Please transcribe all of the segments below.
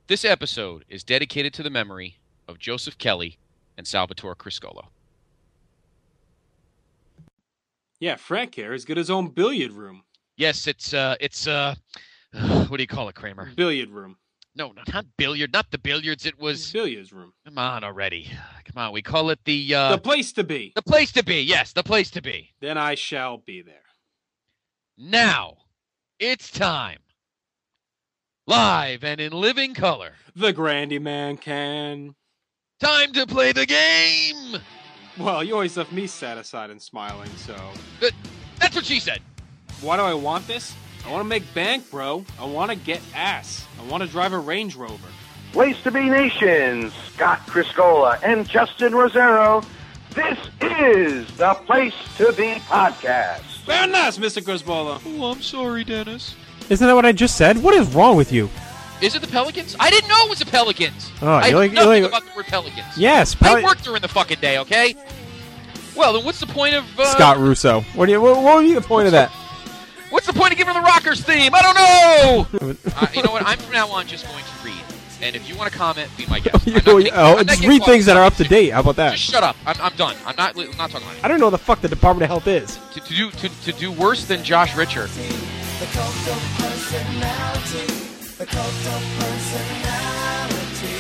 This episode is dedicated to the memory of Joseph Kelly and Salvatore Criscuolo. Yeah, Frank here has got his own billiard room. Yes, it's what do you call it, Kramer? Billiard room. No, not billiard, not the billiards. It was Billiards room. Come on already. Come on, we call it the place to be. The place to be. Yes, the place to be. Then I shall be there. Now, it's time. Live and in living color. The Grandy Man can. Time to play the game. Well, you always left me satisfied and smiling, so. That's what she said. Why do I want this? I want to make bank, bro. I want to get ass. I want to drive a Range Rover. Place to be Nation, Scott Criscuolo and Justin Rosero. This is the Place to Be podcast. Very nice, Mr. Criscuolo. Oh, I'm sorry, Dennis. Isn't that what I just said? What is wrong with you? Is it the Pelicans? I didn't know it was the Pelicans. Oh, I know nothing about the word Pelicans. Yes. I worked during the fucking day, okay? Well, then what's the point of... Scott Russo. What would be the point of that? What's the point of giving the Rockers theme? I don't know! You know what? I'm from now on just going to read. And if you want to comment, be my guest. Just read things that are up to date. How about that? Just shut up. I'm done. I'm not talking about it. I don't know what the fuck the Department of Health is. To do worse than Josh Richard. The cult of personality. The cult of personality.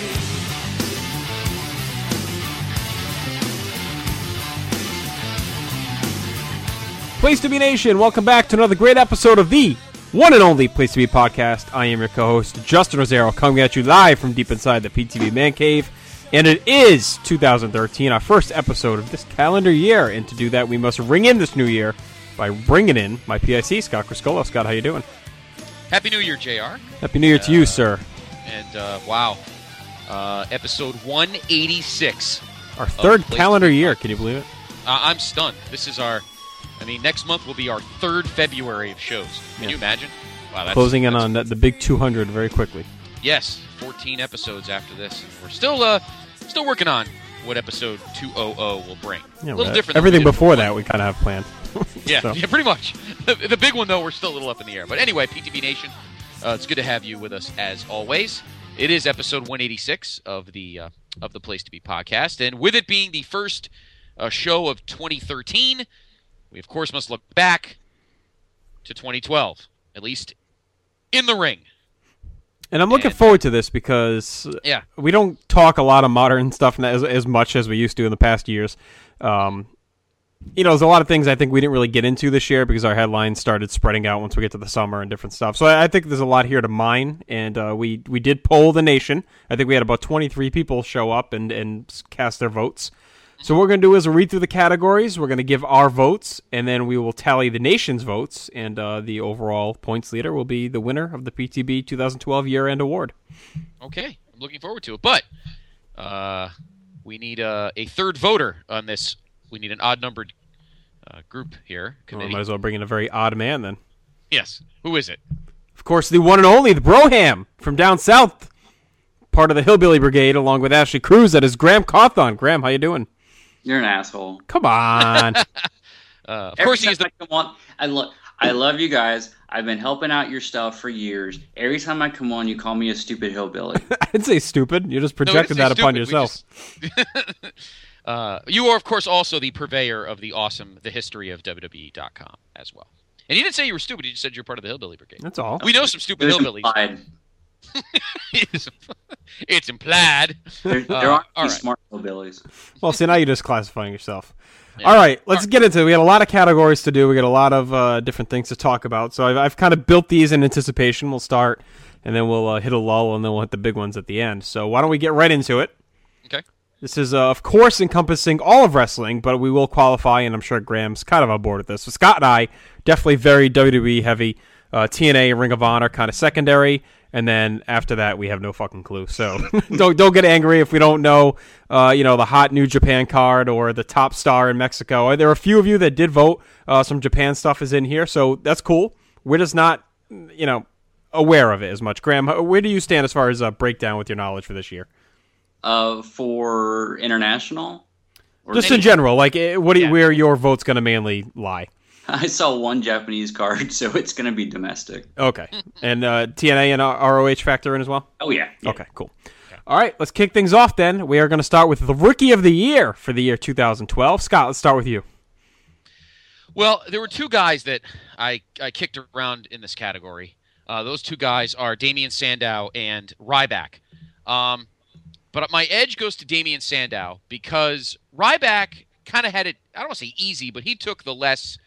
Place to Be Nation, welcome back to another great episode of the one and only Place to Be podcast. I am your co-host, Justin Rosero, coming at you live from deep inside the PTV Man Cave. And it is 2013, our first episode of this calendar year. And to do that, we must ring in this new year by bringing in my PIC, Scott Criscuolo. Scott, how you doing? Happy New Year, JR. Happy New Year to you, sir. And, wow, episode 186. Our third calendar year, can you believe it? I'm stunned. This is next month will be our third February of shows. Can you imagine? Wow, closing in on the big 200 very quickly. Yes, 14 episodes after this. And we're still working on what episode 200 will bring. Yeah, a little different. Everything before that we kind of have planned. Yeah, pretty much. The big one, though, we're still a little up in the air. But anyway, PTB Nation, it's good to have you with us as always. It is episode 186 of the Place to Be podcast. And with it being the first show of 2013, we, of course, must look back to 2012, at least in the ring. And I'm looking forward to this because we don't talk a lot of modern stuff as much as we used to in the past years. There's a lot of things I think we didn't really get into this year because our headlines started spreading out once we get to the summer and different stuff. So I think there's a lot here to mine, and we did poll the nation. I think we had about 23 people show up and cast their votes. So what we're going to do is we'll read through the categories. We're going to give our votes, and then we will tally the nation's votes, and the overall points leader will be the winner of the PTB 2012 Year-End Award. Okay, I'm looking forward to it. But we need a third voter on this. We need an odd-numbered group here. Committee. Might as well bring in a very odd man, then. Yes. Who is it? Of course, the one and only, the Broham from down south, part of the Hillbilly Brigade, along with Ashley Cruz. That is Graham Cawthon. Graham, how you doing? You're an asshole. Come on. Of course he is. I love you guys. I've been helping out your stuff for years. Every time I come on, you call me a stupid hillbilly. I didn't say stupid. You just projected that upon yourself. You are, of course, also the purveyor of the history of WWE.com as well. And you didn't say you were stupid. You just said you're part of the Hillbilly Brigade. That's all. We know some stupid hillbillies. Implied. It's implied. There aren't any smart hillbillies. Well, see, now you're just classifying yourself. Yeah. All right, let's get into it. We got a lot of categories to do. We got a lot of different things to talk about. So I've kind of built these in anticipation. We'll start, and then we'll hit a lull, and then we'll hit the big ones at the end. So why don't we get right into it? Okay. This is, of course, encompassing all of wrestling, but we will qualify, and I'm sure Graham's kind of on board with this. So Scott and I, definitely very WWE heavy. TNA, Ring of Honor, kind of secondary. And then after that, we have no fucking clue. So don't get angry if we don't know, the hot New Japan card or the top star in Mexico. There are a few of you that did vote. Some Japan stuff is in here, so that's cool. We're just not, aware of it as much. Graham, where do you stand as far as a breakdown with your knowledge for this year? For international? Just in general, like where your vote's going to mainly lie? I saw one Japanese card, so it's going to be domestic. Okay. And TNA and ROH factor in as well? Oh, yeah. Okay, cool. All right, let's kick things off then. We are going to start with the Rookie of the Year for the year 2012. Scott, let's start with you. Well, there were two guys that I kicked around in this category. Those two guys are Damien Sandow and Ryback. But my edge goes to Damien Sandow because Ryback kind of had it, I don't want to say easy, but he took the less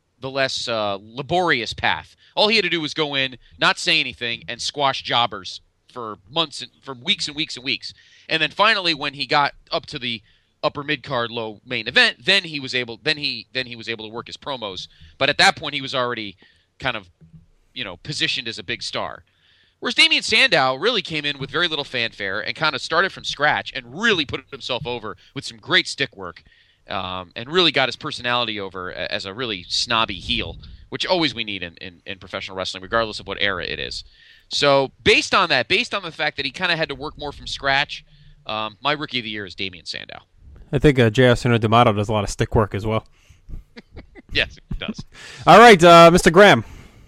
laborious path. All he had to do was go in, not say anything, and squash jobbers for months, for weeks and weeks and weeks. And then finally, when he got up to the upper mid card, low main event, then he was able to work his promos. But at that point, he was already kind of, positioned as a big star. Whereas Damien Sandow really came in with very little fanfare and kind of started from scratch and really put himself over with some great stick work, and really got his personality over as a really snobby heel, which always we need in professional wrestling, regardless of what era it is. So based on that, based on the fact that he kind of had to work more from scratch, my Rookie of the Year is Damien Sandow. I think J.R. Center D'Amato does a lot of stick work as well. Yes, it does. All right, Mr. Graham.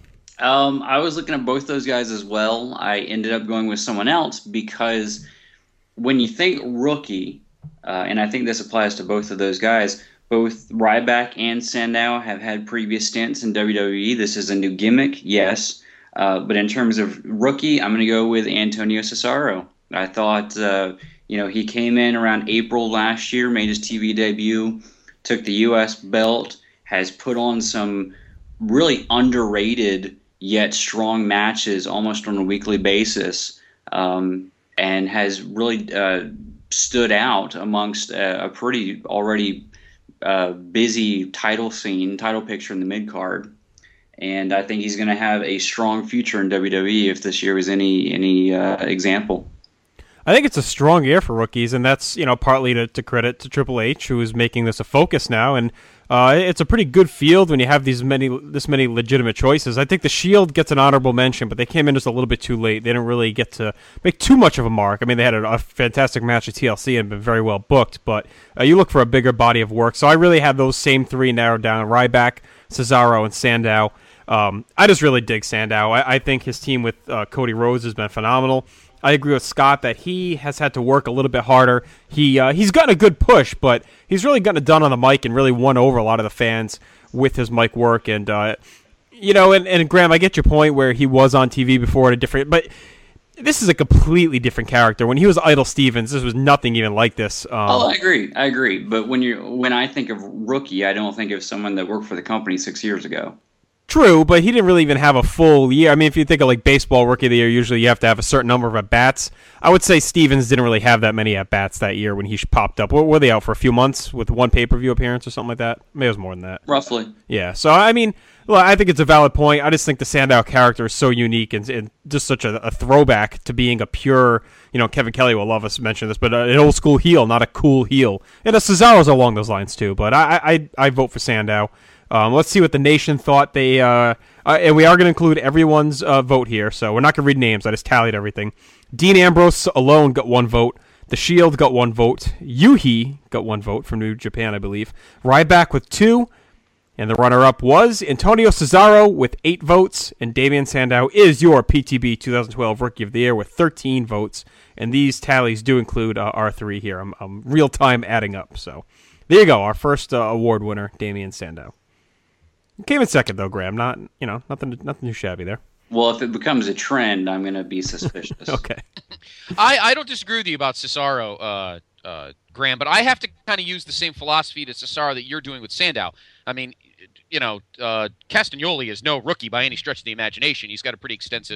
I was looking at both those guys as well. I ended up going with someone else because when you think rookie, and I think this applies to both of those guys, both Ryback and Sandow have had previous stints in WWE. This is a new gimmick, yes. But in terms of rookie, I'm going to go with Antonio Cesaro. I thought, he came in around April last year, made his TV debut, took the U.S. belt, has put on some really underrated yet strong matches almost on a weekly basis, and has really stood out amongst a pretty already busy title picture in the mid-card. And I think he's going to have a strong future in WWE if this year was any example. I think it's a strong year for rookies, and that's partly to credit to Triple H, who is making this a focus now. And it's a pretty good field when you have this many legitimate choices. I think the Shield gets an honorable mention, but they came in just a little bit too late. They didn't really get to make too much of a mark. I mean, they had a fantastic match at TLC and been very well booked, but you look for a bigger body of work. So I really have those same three narrowed down: Ryback, Cesaro, and Sandow. I just really dig Sandow. I think his team with Cody Rhodes has been phenomenal. I agree with Scott that he has had to work a little bit harder. He's gotten a good push, but he's really gotten it done on the mic and really won over a lot of the fans with his mic work. And and Graham, I get your point where he was on TV before at a different, but this is a completely different character. When he was Idol Stevens, this was nothing even like this. I agree. But when I think of rookie, I don't think of someone that worked for the company 6 years ago. True, but he didn't really even have a full year. I mean, if you think of like baseball Rookie of the Year, usually you have to have a certain number of at-bats. I would say Stevens didn't really have that many at-bats that year when he popped up. Were they out for a few months with one pay-per-view appearance or something like that? Maybe it was more than that. Roughly. Yeah, so I mean, I think it's a valid point. I just think the Sandow character is so unique and just such a throwback to being a pure, Kevin Kelly will love us to mention this, but an old school heel, not a cool heel. And Cesaro's along those lines too, but I vote for Sandow. Let's see what the nation thought. And we are going to include everyone's vote here, so we're not going to read names. I just tallied everything. Dean Ambrose alone got 1 vote. The Shield got 1 vote. Yuhi got 1 vote from New Japan, I believe. Ryback with 2. And the runner-up was Antonio Cesaro with 8 votes. And Damien Sandow is your PTB 2012 Rookie of the Year with 13 votes. And these tallies do include R3 here. I'm real-time adding up. So there you go, our first award winner, Damien Sandow. Came in second though, Graham. Not nothing too shabby there. Well, if it becomes a trend, I'm going to be suspicious. Okay. I don't disagree with you about Cesaro, Graham, but I have to kind of use the same philosophy to Cesaro that you're doing with Sandow. I mean, Castagnoli is no rookie by any stretch of the imagination. He's got a pretty extensive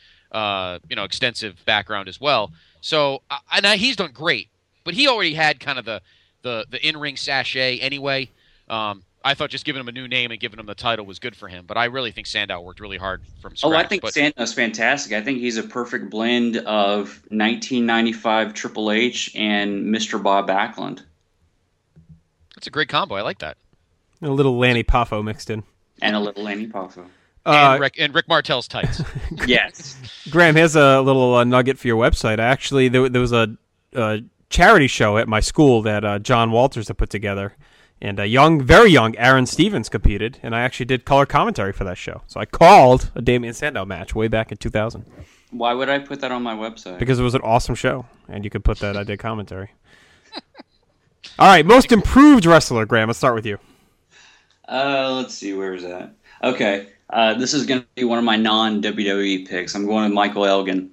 background as well. So, he's done great, but he already had kind of the in-ring sachet anyway. I thought just giving him a new name and giving him the title was good for him, but I really think Sandow worked really hard from scratch. I think Sandow's fantastic. I think he's a perfect blend of 1995 Triple H and Mr. Bob Backlund. That's a great combo. I like that. A little Lanny Poffo mixed in. And a little Lanny Poffo. And Rick Martel's tights. Yes. Graham, here's a little nugget for your website. Actually, there was a charity show at my school that John Walters had put together. And a young, very young Aaron Stevens competed, and I actually did color commentary for that show. So I called a Damian Sandow match way back in 2000. Why would I put that on my website? Because it was an awesome show, and you could put that I did commentary. All right, most improved wrestler, Graham. Let's start with you. Let's see, where is that? Okay, this is going to be one of my non-WWE picks. I'm going with Michael Elgin.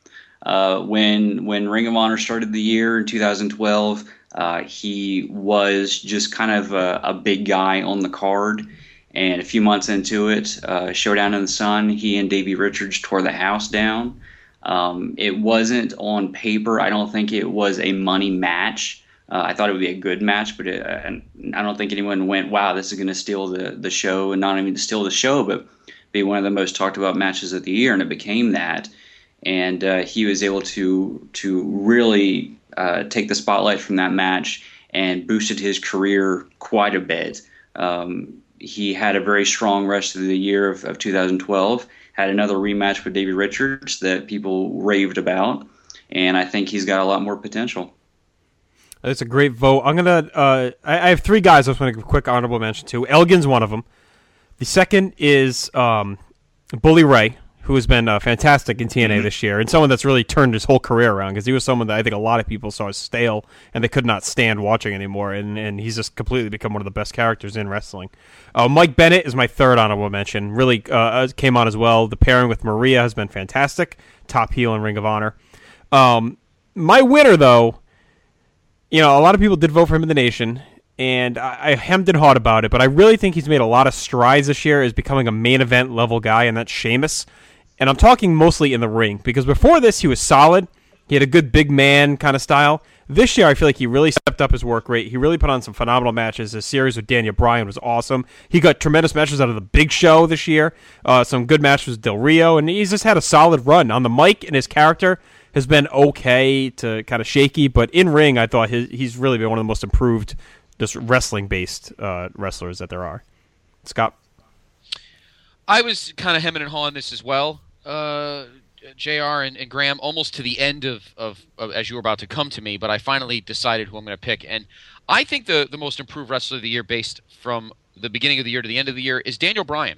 When Ring of Honor started the year in 2012, he was just kind of a big guy on the card. And a few months into it, Showdown in the Sun, he and Davey Richards tore the house down. It wasn't on paper. I don't think it was a money match. I thought it would be a good match, but I don't think anyone went, wow, this is going to steal the show, and not even steal the show, but be one of the most talked about matches of the year, and it became that. And he was able to really take the spotlight from that match and boosted his career quite a bit. He had a very strong rest of the year of 2012, had another rematch with Davey Richards that people raved about, and I think he's got a lot more potential. That's a great vote. I'm going to I have three guys I just want to give a quick honorable mention to. Elgin's one of them. The second is Bully Ray, who has been fantastic in TNA this year, and someone that's really turned his whole career around, because he was someone that I think a lot of people saw as stale, and they could not stand watching anymore, and he's just completely become one of the best characters in wrestling. Mike Bennett is my third honorable mention. Really came on as well. The pairing with Maria has been fantastic. Top heel in Ring of Honor. My winner, though, a lot of people did vote for him in the nation, and I hemmed and hawed about it, but I really think he's made a lot of strides this year as becoming a main event level guy, and that's Sheamus. And I'm talking mostly in the ring, because before this he was solid. He had a good big man kind of style. This year I feel like he really stepped up his work rate. He really put on some phenomenal matches. His series with Daniel Bryan was awesome. He got tremendous matches out of the Big Show this year. Some good matches with Del Rio, and he's just had a solid run. On the mic, and his character has been okay to kind of shaky, but in ring I thought he's really been one of the most improved just wrestling-based wrestlers that there are. Scott? I was kind of hemming and hawing this as well. JR and Graham, almost to the end of as you were about to come to me, but I finally decided who I'm going to pick. And I think the most improved wrestler of the year, based from the beginning of the year to the end of the year, is Daniel Bryan.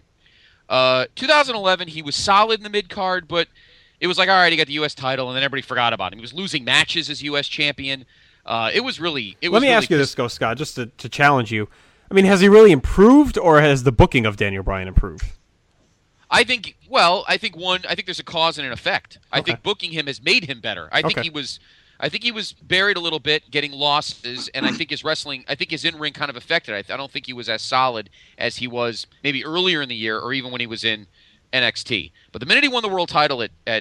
2011, he was solid in the mid-card, but it was like, all right, he got the U.S. title, and then everybody forgot about him. He was losing matches as U.S. champion. Let me ask you this, Scott, just to challenge you. I mean, has he really improved, or has the booking of Daniel Bryan improved? I think there's a cause and an effect. I think booking him has made him better. I think he was buried a little bit, getting losses, and I think his in-ring kind of affected it. I don't think he was as solid as he was maybe earlier in the year, or even when he was in NXT. But the minute he won the world title at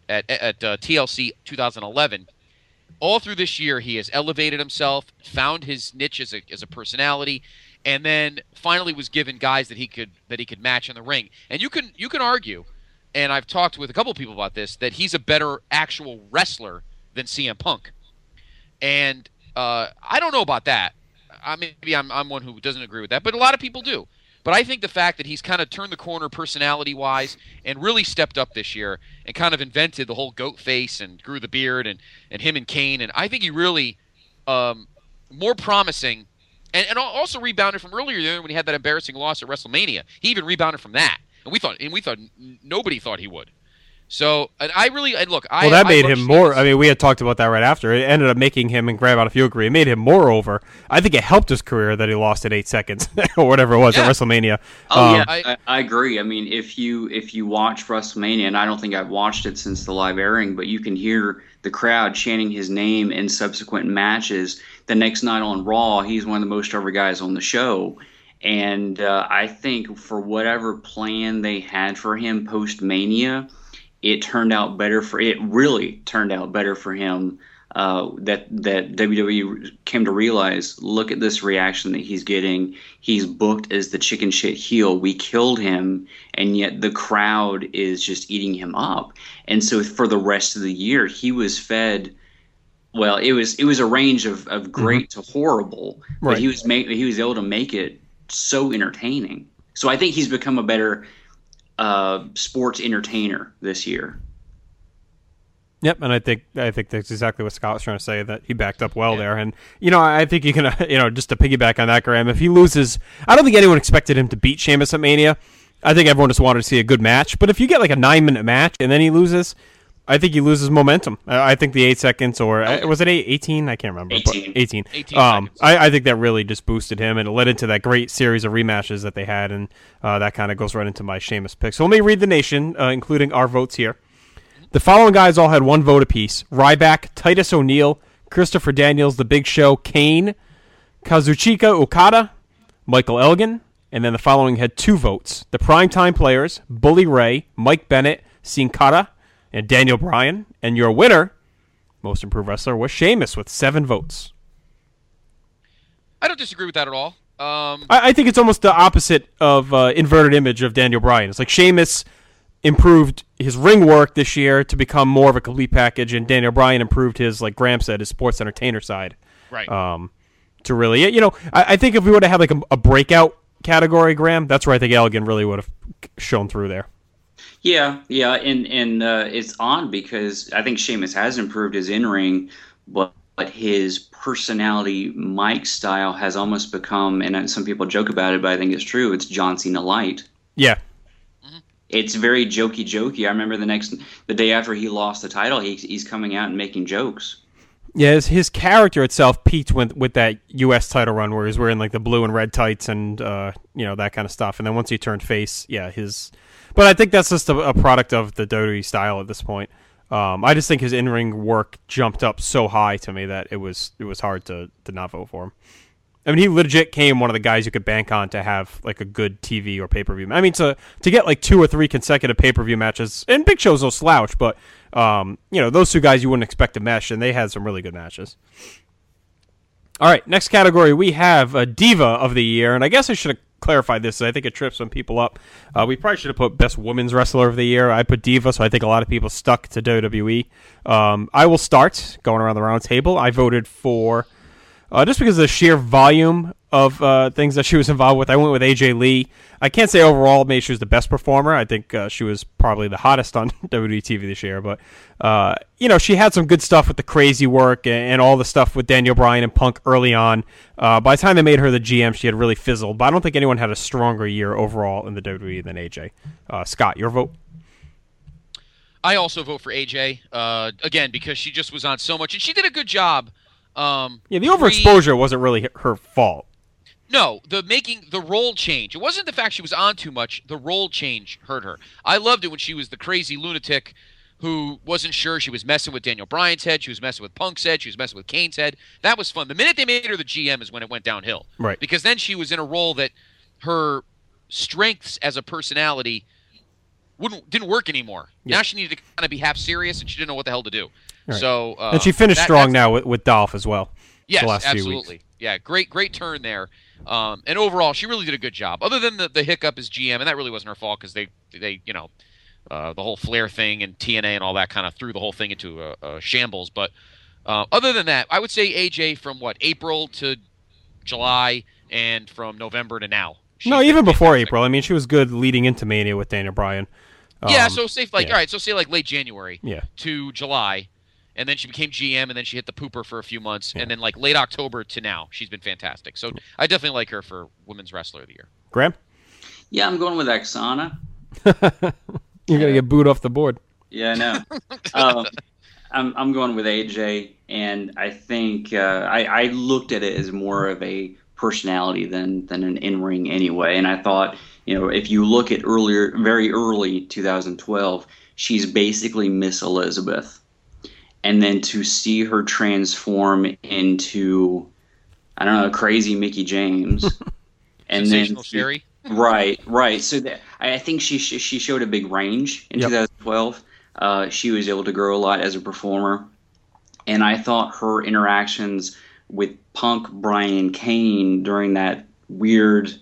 TLC 2011, all through this year he has elevated himself, found his niche as a personality, and then finally was given guys that he could match in the ring. And you can argue, and I've talked with a couple of people about this, that he's a better actual wrestler than CM Punk. And I don't know about that. Maybe I'm one who doesn't agree with that, but a lot of people do. But I think the fact that he's kind of turned the corner personality-wise and really stepped up this year and kind of invented the whole goat face and grew the beard and him and Kane, and I think he really more promising and also rebounded from earlier when he had that embarrassing loss at WrestleMania. He even rebounded from that, and we thought nobody thought he would. So, that made him more. I mean, we had talked about that right after. It ended up making him, and Graham, if you agree, it made him more over. I think it helped his career that he lost in 8 seconds or whatever it was at WrestleMania. I agree. I mean, if you watch WrestleMania, and I don't think I've watched it since the live airing, but you can hear the crowd chanting his name in subsequent matches. The next night on Raw, he's one of the most over guys on the show. And I think for whatever plan they had for him post-Mania, it really turned out better for him that WWE came to realize, look at this reaction that he's getting. He's booked as the chicken shit heel. We killed him, and yet the crowd is just eating him up. And so for the rest of the year, he was fed. Well, it was a range of great to horrible, but he was able to make it so entertaining. So I think he's become a better sports entertainer this year. Yep, and I think that's exactly what Scott was trying to say, that he backed up well there. And, I think you can, just to piggyback on that, Graham, if he loses, I don't think anyone expected him to beat Sheamus at Mania. I think everyone just wanted to see a good match. But if you get like a 9-minute match and then he loses, I think he loses momentum. I think the 8 seconds, or was it 18? I can't remember. 18. 18. 18 seconds. I think that really just boosted him, and it led into that great series of rematches that they had, and that kind of goes right into my Sheamus pick. So let me read the nation, including our votes here. The following guys all had 1 vote apiece: Ryback, Titus O'Neil, Christopher Daniels, The Big Show, Kane, Kazuchika Okada, Michael Elgin, and then the following had 2 votes: the Primetime Players, Bully Ray, Mike Bennett, Sin Cara, and Daniel Bryan. And your winner, Most Improved Wrestler, was Sheamus with 7 votes. I don't disagree with that at all. I think it's almost the opposite of inverted image of Daniel Bryan. It's like Sheamus improved his ring work this year to become more of a complete package, and Daniel Bryan improved his, like Graham said, his sports entertainer side. Right. To really, I think if we would have had like a breakout category, Graham, that's where I think Elgin really would have shown through there. Yeah, and it's odd because I think Sheamus has improved his in-ring, but his personality, Mike style, has almost become, and some people joke about it, but I think it's true, it's John Cena light. Yeah. It's very jokey. I remember the day after he lost the title, he's coming out and making jokes. Yeah, his character itself peaked with that U.S. title run where he's wearing like the blue and red tights and that kind of stuff. And then once he turned face, but I think that's just a product of the WWE style at this point. I just think his in-ring work jumped up so high to me that it was hard to not vote for him. I mean, he legit came one of the guys you could bank on to have like a good TV or pay-per-view. I mean, to get like 2 or 3 consecutive pay-per-view matches, and Big Show's no slouch, but those 2 guys you wouldn't expect to mesh, and they had some really good matches. All right, next category we have a Diva of the Year, and I guess I should have clarified this. I think it trips some people up. We probably should have put Best Women's Wrestler of the Year. I put Diva, so I think a lot of people stuck to WWE. I will start going around the round table. I voted for. Just because of the sheer volume of things that she was involved with, I went with AJ Lee. I can't say overall maybe she was the best performer. I think she was probably the hottest on WWE TV this year. But, she had some good stuff with the crazy work and all the stuff with Daniel Bryan and Punk early on. By the time they made her the GM, she had really fizzled. But I don't think anyone had a stronger year overall in the WWE than AJ. Scott, your vote? I also vote for AJ, again, because she just was on so much. And she did a good job. The overexposure wasn't really her fault. No, the role change. It wasn't the fact she was on too much. The role change hurt her. I loved it when she was the crazy lunatic who wasn't sure. She was messing with Daniel Bryan's head. She was messing with Punk's head. She was messing with Kane's head. That was fun. The minute they made her the GM is when it went downhill. Right. Because then she was in a role that her strengths as a personality didn't work anymore. Yeah. Now she needed to kind of be half serious, and she didn't know what the hell to do. Right. So and she finished strong now with Dolph as well. Yes, the last absolutely. Few weeks. Yeah, great turn there. And overall, she really did a good job. Other than the hiccup as GM, and that really wasn't her fault because they the whole Flair thing and TNA and all that kind of threw the whole thing into a shambles. But other than that, I would say AJ from April to July and from November to now. No, even before April. I mean, she was good leading into Mania with Daniel Bryan. So say all right, so say late January to July. And then she became GM, and then she hit the pooper for a few months. And then late October to now, she's been fantastic. So I definitely like her for Women's Wrestler of the Year. Graham? Yeah, I'm going with Oksana. You're going to get booed off the board. Yeah, I know. I'm going with AJ, and I think I looked at it as more of a personality than an in-ring anyway. And I thought, if you look at very early 2012, she's basically Miss Elizabeth. And then to see her transform into, I don't know, crazy Mickie James, and Sensational Sherry. Right. So I think she showed a big range in 2012. She was able to grow a lot as a performer, and I thought her interactions with Punk, Bryan, and Kane during that weird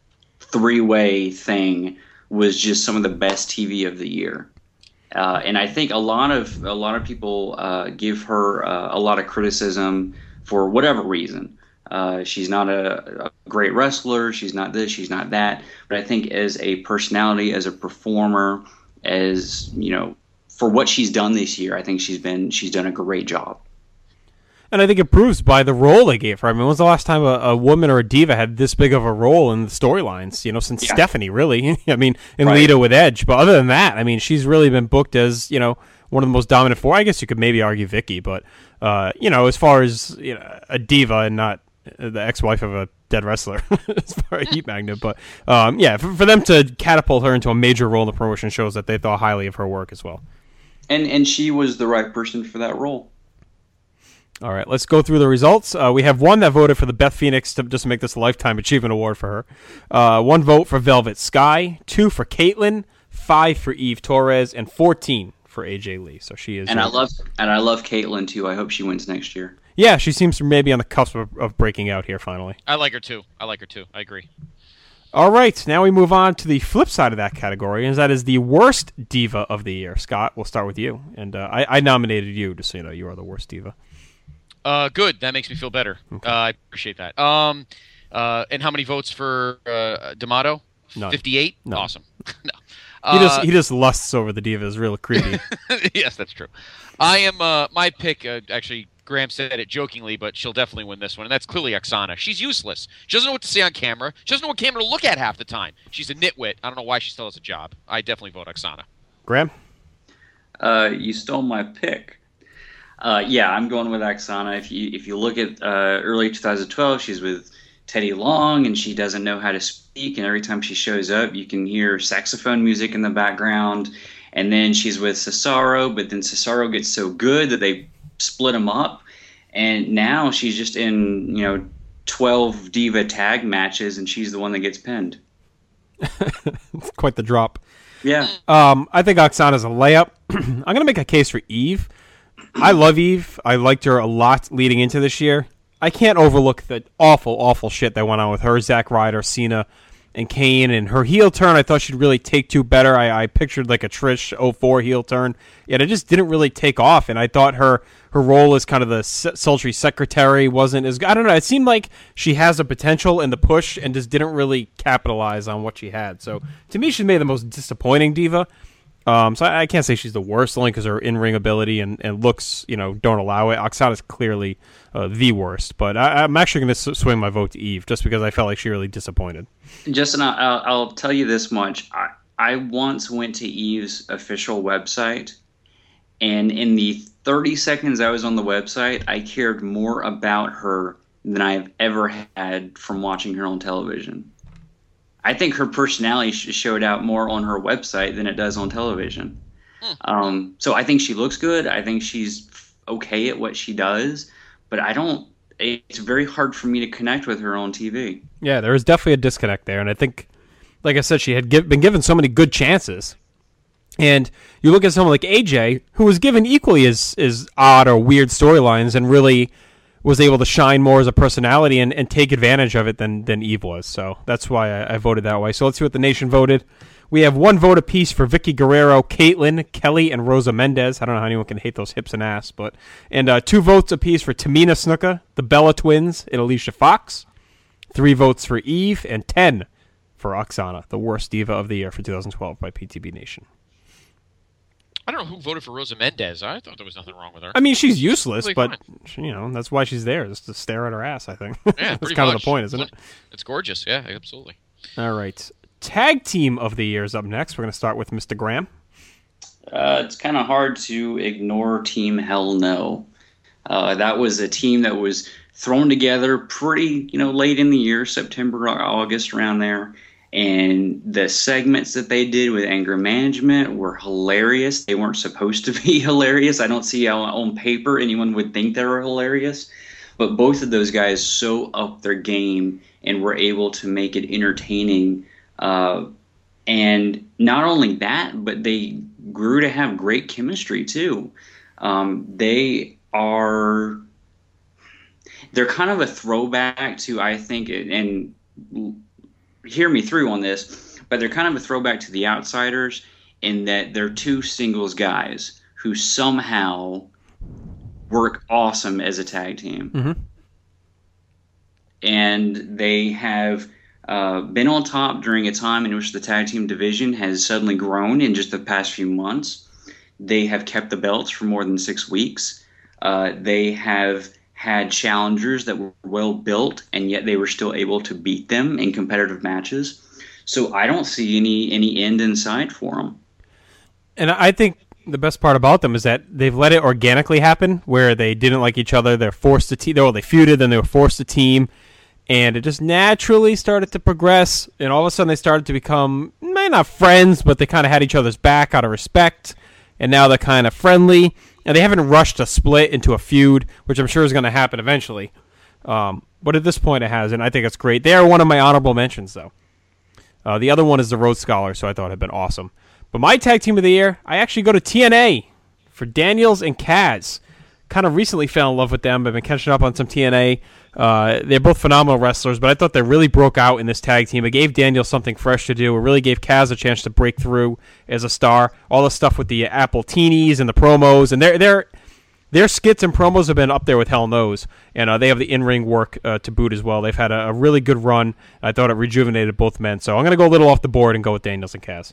3-way thing was just some of the best TV of the year. And I think a lot of people give her a lot of criticism for whatever reason. She's not a great wrestler. She's not this. She's not that. But I think as a personality, as a performer, as for what she's done this year, I think she's done a great job. And I think it proves by the role they gave her. I mean, when was the last time a woman or a diva had this big of a role in the storylines? You know, since Stephanie, really. I mean, and Lita with Edge. But other than that, I mean, she's really been booked as, you know, one of the most dominant four. I guess you could maybe argue Vicky, but, you know, as far as, you know, a diva and not the ex-wife of a dead wrestler, as far as Heat Magnet. But, yeah, for them to catapult her into a major role in the promotion shows that they thought highly of her work as well. And she was the right person for that role. All right, let's go through the results. We have one that voted for the Beth Phoenix to just make this a Lifetime Achievement Award for her. 1 vote for Velvet Sky, 2 for Caitlyn, 5 for Eve Torres, and 14 for AJ Lee. So she is. And I love Caitlyn too. I hope she wins next year. Yeah, she seems maybe on the cusp of breaking out here finally. I like her too. I agree. All right, now we move on to the flip side of that category, and that is the worst diva of the year. Scott, we'll start with you, and I nominated you, just so you know, you are the worst diva. Good. That makes me feel better. Okay. I appreciate that. And how many votes for D'Amato? None. 58? None. Awesome. No. He just lusts over the divas, real creepy. Yes, that's true. I am my pick. Actually, Graham said it jokingly, but she'll definitely win this one, and that's clearly Oksana. She's useless. She doesn't know what to say on camera. She doesn't know what camera to look at half the time. She's a nitwit. I don't know why she still has a job. I definitely vote Oksana. Graham? You stole my pick. Yeah, I'm going with Oksana. If you look at early 2012, she's with Teddy Long, and she doesn't know how to speak. And every time she shows up, you can hear saxophone music in the background. And then she's with Cesaro, but then Cesaro gets so good that they split him up. And now she's just in 12 diva tag matches, and she's the one that gets pinned. It's quite the drop. Yeah. I think Oksana's a layup. I'm going to make a case for Eve. I love Eve. I liked her a lot leading into this year. I can't overlook the awful, awful shit that went on with her, Zack Ryder, Cena, and Kane. And her heel turn, I thought she'd really take to better. I pictured like a Trish 04 heel turn. Yet it just didn't really take off. And I thought her role as kind of the sultry secretary wasn't as good. I don't know. It seemed like she has a potential in the push and just didn't really capitalize on what she had. So to me, she made the most disappointing diva. So I can't say she's the worst, only because her in-ring ability and looks, don't allow it. Oksana's clearly the worst, but I'm actually going to swing my vote to Eve just because I felt like she really disappointed. Justin, I'll tell you this much. I once went to Eve's official website, and in the 30 seconds I was on the website, I cared more about her than I've ever had from watching her on television. I think her personality showed out more on her website than it does on television. So I think she looks good. I think she's okay at what she does, but it's very hard for me to connect with her on TV. Yeah, there is definitely a disconnect there. And I think, like I said, she had been given so many good chances. And you look at someone like AJ, who was given equally as odd or weird storylines and really was able to shine more as a personality and take advantage of it than Eve was. So that's why I voted that way. So let's see what the nation voted. We have 1 vote apiece for Vicky Guerrero, Caitlyn, Kelly, and Rosa Mendez. I don't know how anyone can hate those hips and ass. And 2 votes apiece for Tamina Snuka, the Bella Twins, and Alicia Fox. 3 votes for Eve, and 10 for Oksana, the worst diva of the year for 2012 by PTB Nation. I don't know who voted for Rosa Mendez. I thought there was nothing wrong with her. I mean, she's useless, Totally but that's why she's there, just to stare at her ass, I think. Yeah, that's kind of the point, isn't it? It's gorgeous. Yeah, absolutely. All right. Tag team of the year is up next. We're going to start with Mr. Graham. It's kind of hard to ignore Team Hell No. That was a team that was thrown together pretty, late in the year, September, August, around there. And the segments that they did with anger management were hilarious. They weren't supposed to be hilarious. I don't see how on paper anyone would think they were hilarious. But both of those guys so upped their game and were able to make it entertaining. And not only that, but they grew to have great chemistry too. They're kind of a throwback to, I think, and hear me through on this, but they're kind of a throwback to the Outsiders in that they're 2 singles guys who somehow work awesome as a tag team. Mm-hmm. And they have been on top during a time in which the tag team division has suddenly grown in just the past few months. they have kept the belts for more than 6 weeks. They have had challengers that were well built, and yet they were still able to beat them in competitive matches. So I don't see any end in sight for them. And I think the best part about them is that they've let it organically happen, where they didn't like each other. They're forced to team. They feuded, then they were forced to team, and it just naturally started to progress. And all of a sudden, they started to become maybe not friends, but they kind of had each other's back out of respect. And now they're kind of friendly, and they haven't rushed a split into a feud, which I'm sure is going to happen eventually. But at this point, it hasn't. I think it's great. They are one of my honorable mentions, though. The other one is the Rhodes Scholars, so I thought it had been awesome. But my tag team of the year, I actually go to TNA for Daniels and Kaz. Kind of recently fell in love with them. I've been catching up on some TNA. They're both phenomenal wrestlers, but I thought they really broke out in this tag team. It gave Daniels something fresh to do. It really gave Kaz a chance to break through as a star. All the stuff with the Apple Teenies and the promos, and their skits and promos have been up there with Hell Knows, and they have the in-ring work to boot as well. They've had a really good run. I thought it rejuvenated both men. So I'm going to go a little off the board and go with Daniels and Kaz.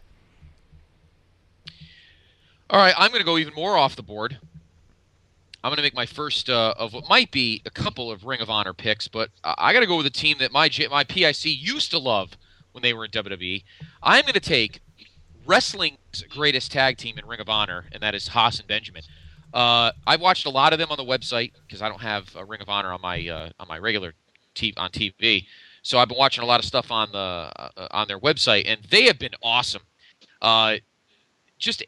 All right, I'm going to go even more off the board. I'm going to make my first of what might be a couple of Ring of Honor picks, but I got to go with a team that my PIC used to love when they were in WWE. I'm going to take wrestling's greatest tag team in Ring of Honor, and that is Haas and Benjamin. I've watched a lot of them on the website because I don't have a Ring of Honor on my regular on TV. So I've been watching a lot of stuff on their website, and they have been awesome. Just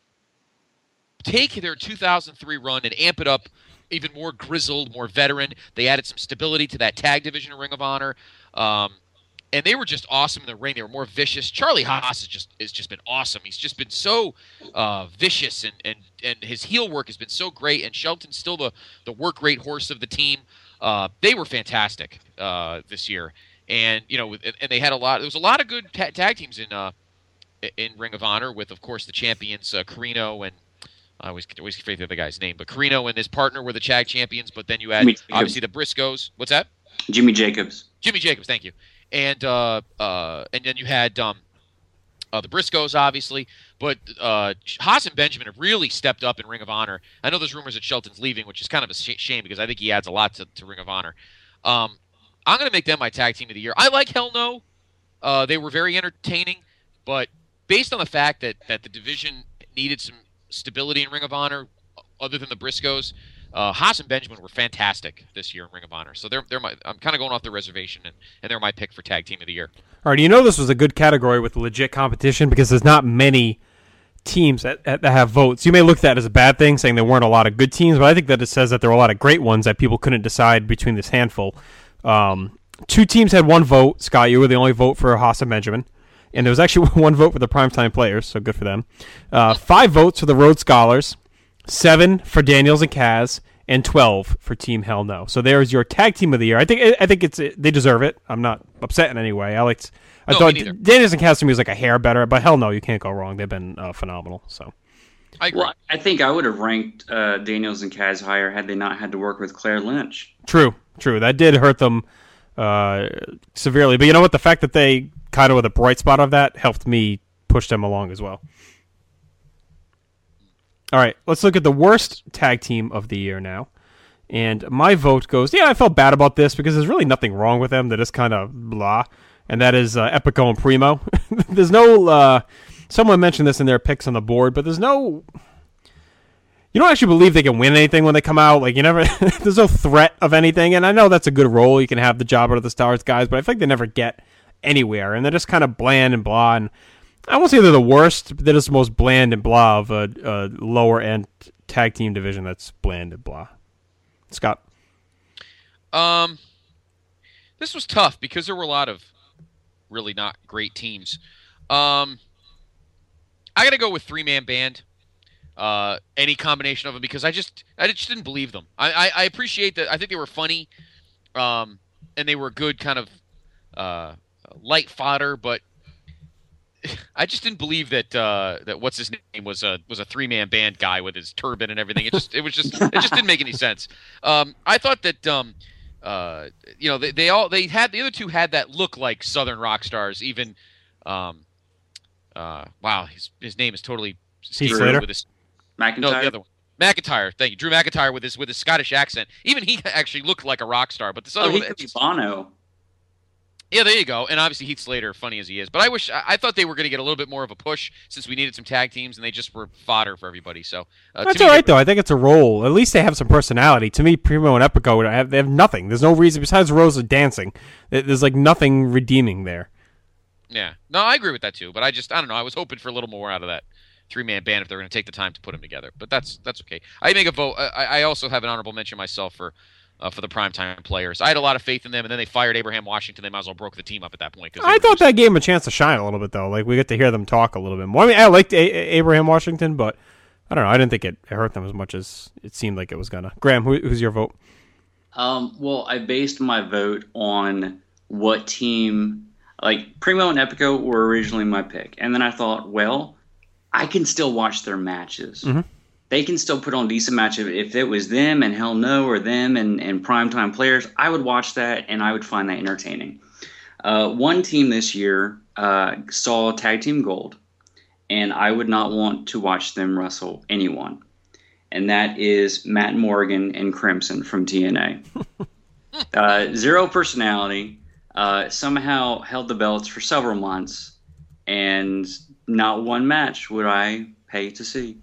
take their 2003 run and amp it up even more grizzled, more veteran. They added some stability to that tag division of Ring of Honor. And they were just awesome in the ring. They were more vicious. Charlie Haas has just been awesome. He's just been so vicious, and his heel work has been so great. And Shelton's still the work rate horse of the team. They were fantastic this year, and and they had a lot. There was a lot of good tag teams in Ring of Honor with, of course, the champions Carino and I always forget the other guy's name, but Carino and his partner were the tag champions. But then you had obviously the Briscoes. What's that? Jimmy Jacobs. Jimmy Jacobs. Thank you. And then you had the Briscoes, obviously, but Haas and Benjamin have really stepped up in Ring of Honor. I know there's rumors that Shelton's leaving, which is kind of a shame because I think he adds a lot to Ring of Honor. I'm going to make them my tag team of the year. I like Hell No. They were very entertaining, but based on the fact that the division needed some stability in Ring of Honor, other than the Briscoes, Haas and Benjamin were fantastic this year in Ring of Honor. So I'm kind of going off the reservation, and they're my pick for tag team of the year. All right, this was a good category with legit competition because there's not many teams that have votes. You may look at that as a bad thing, saying there weren't a lot of good teams, but I think that it says that there were a lot of great ones that people couldn't decide between this handful. 2 teams had 1 vote. Scott, you were the only vote for Haas and Benjamin. And there was actually 1 vote for the Primetime Players, so good for them. 5 votes for the Rhodes Scholars, 7 for Daniels and Kaz, and 12 for Team Hell No. So there's your tag team of the year. I think they deserve it. I'm not upset in any way. I thought Daniels and Kaz to me was like a hair better, but Hell No, you can't go wrong. They've been phenomenal. So I agree. Well, I think I would have ranked Daniels and Kaz higher had they not had to work with Claire Lynch. True. That did hurt them severely. But you know what? The fact that they kind of were the bright spot of that helped me push them along as well. All right, let's look at the worst tag team of the year now. And my vote goes, I felt bad about this because there's really nothing wrong with them. They're just kind of blah. And that is Epico and Primo. There's no, someone mentioned this in their picks on the board, but there's no, you don't actually believe they can win anything when they come out. Like, there's no threat of anything. And I know that's a good role. You can have the Jobber of the Stars guys, but I feel like they never get anywhere. And they're just kind of bland and blah. And I won't say they're the worst, but they're just the most bland and blah of a lower-end tag team division that's bland and blah. Scott? This was tough because there were a lot of really not great teams. I got to go with 3-man band. Any combination of them because I just didn't believe them. I appreciate that. I think they were funny, and they were good kind of light fodder, but I just didn't believe that what's his name was a 3-man band guy with his turban and everything. It just didn't make any sense. I thought that they had the other two had that look like Southern rock stars. Even wow, his name is totally Heath Slater. with his McIntyre? No, the other one. McIntyre, thank you. Drew McIntyre with his Scottish accent. Even he actually looked like a rock star. But this other one, he could be Bono. Yeah, there you go. And obviously Heath Slater, funny as he is. But I thought they were going to get a little bit more of a push since we needed some tag teams, and they just were fodder for everybody. So that's all right, though. I think it's a role. At least they have some personality. To me, Primo and Epico, they have nothing. There's no reason besides Rosa dancing. There's like nothing redeeming there. Yeah. No, I agree with that too. But I don't know. I was hoping for a little more out of that 3-man band if they're going to take the time to put them together. But that's okay. I make a vote. I also have an honorable mention myself for the primetime players. I had a lot of faith in them, and then they fired Abraham Washington. They might as well broke the team up at that point. I thought that gave them a chance to shine a little bit, though. Like, we get to hear them talk a little bit more. I mean, I liked Abraham Washington, but I don't know. I didn't think it hurt them as much as it seemed like it was going to. Graham, who's your vote? Well, I based my vote on what team... Like, Primo and Epico were originally my pick. And then I thought, well, I can still watch their matches. Mm-hmm. They can still put on decent matches. If it was them and Hell No or them and primetime players, I would watch that and I would find that entertaining. One team this year saw Tag Team Gold, and I would not want to watch them wrestle anyone. And that is Matt Morgan and Crimson from TNA. Zero personality, somehow held the belts for several months, and not one match would I pay to see.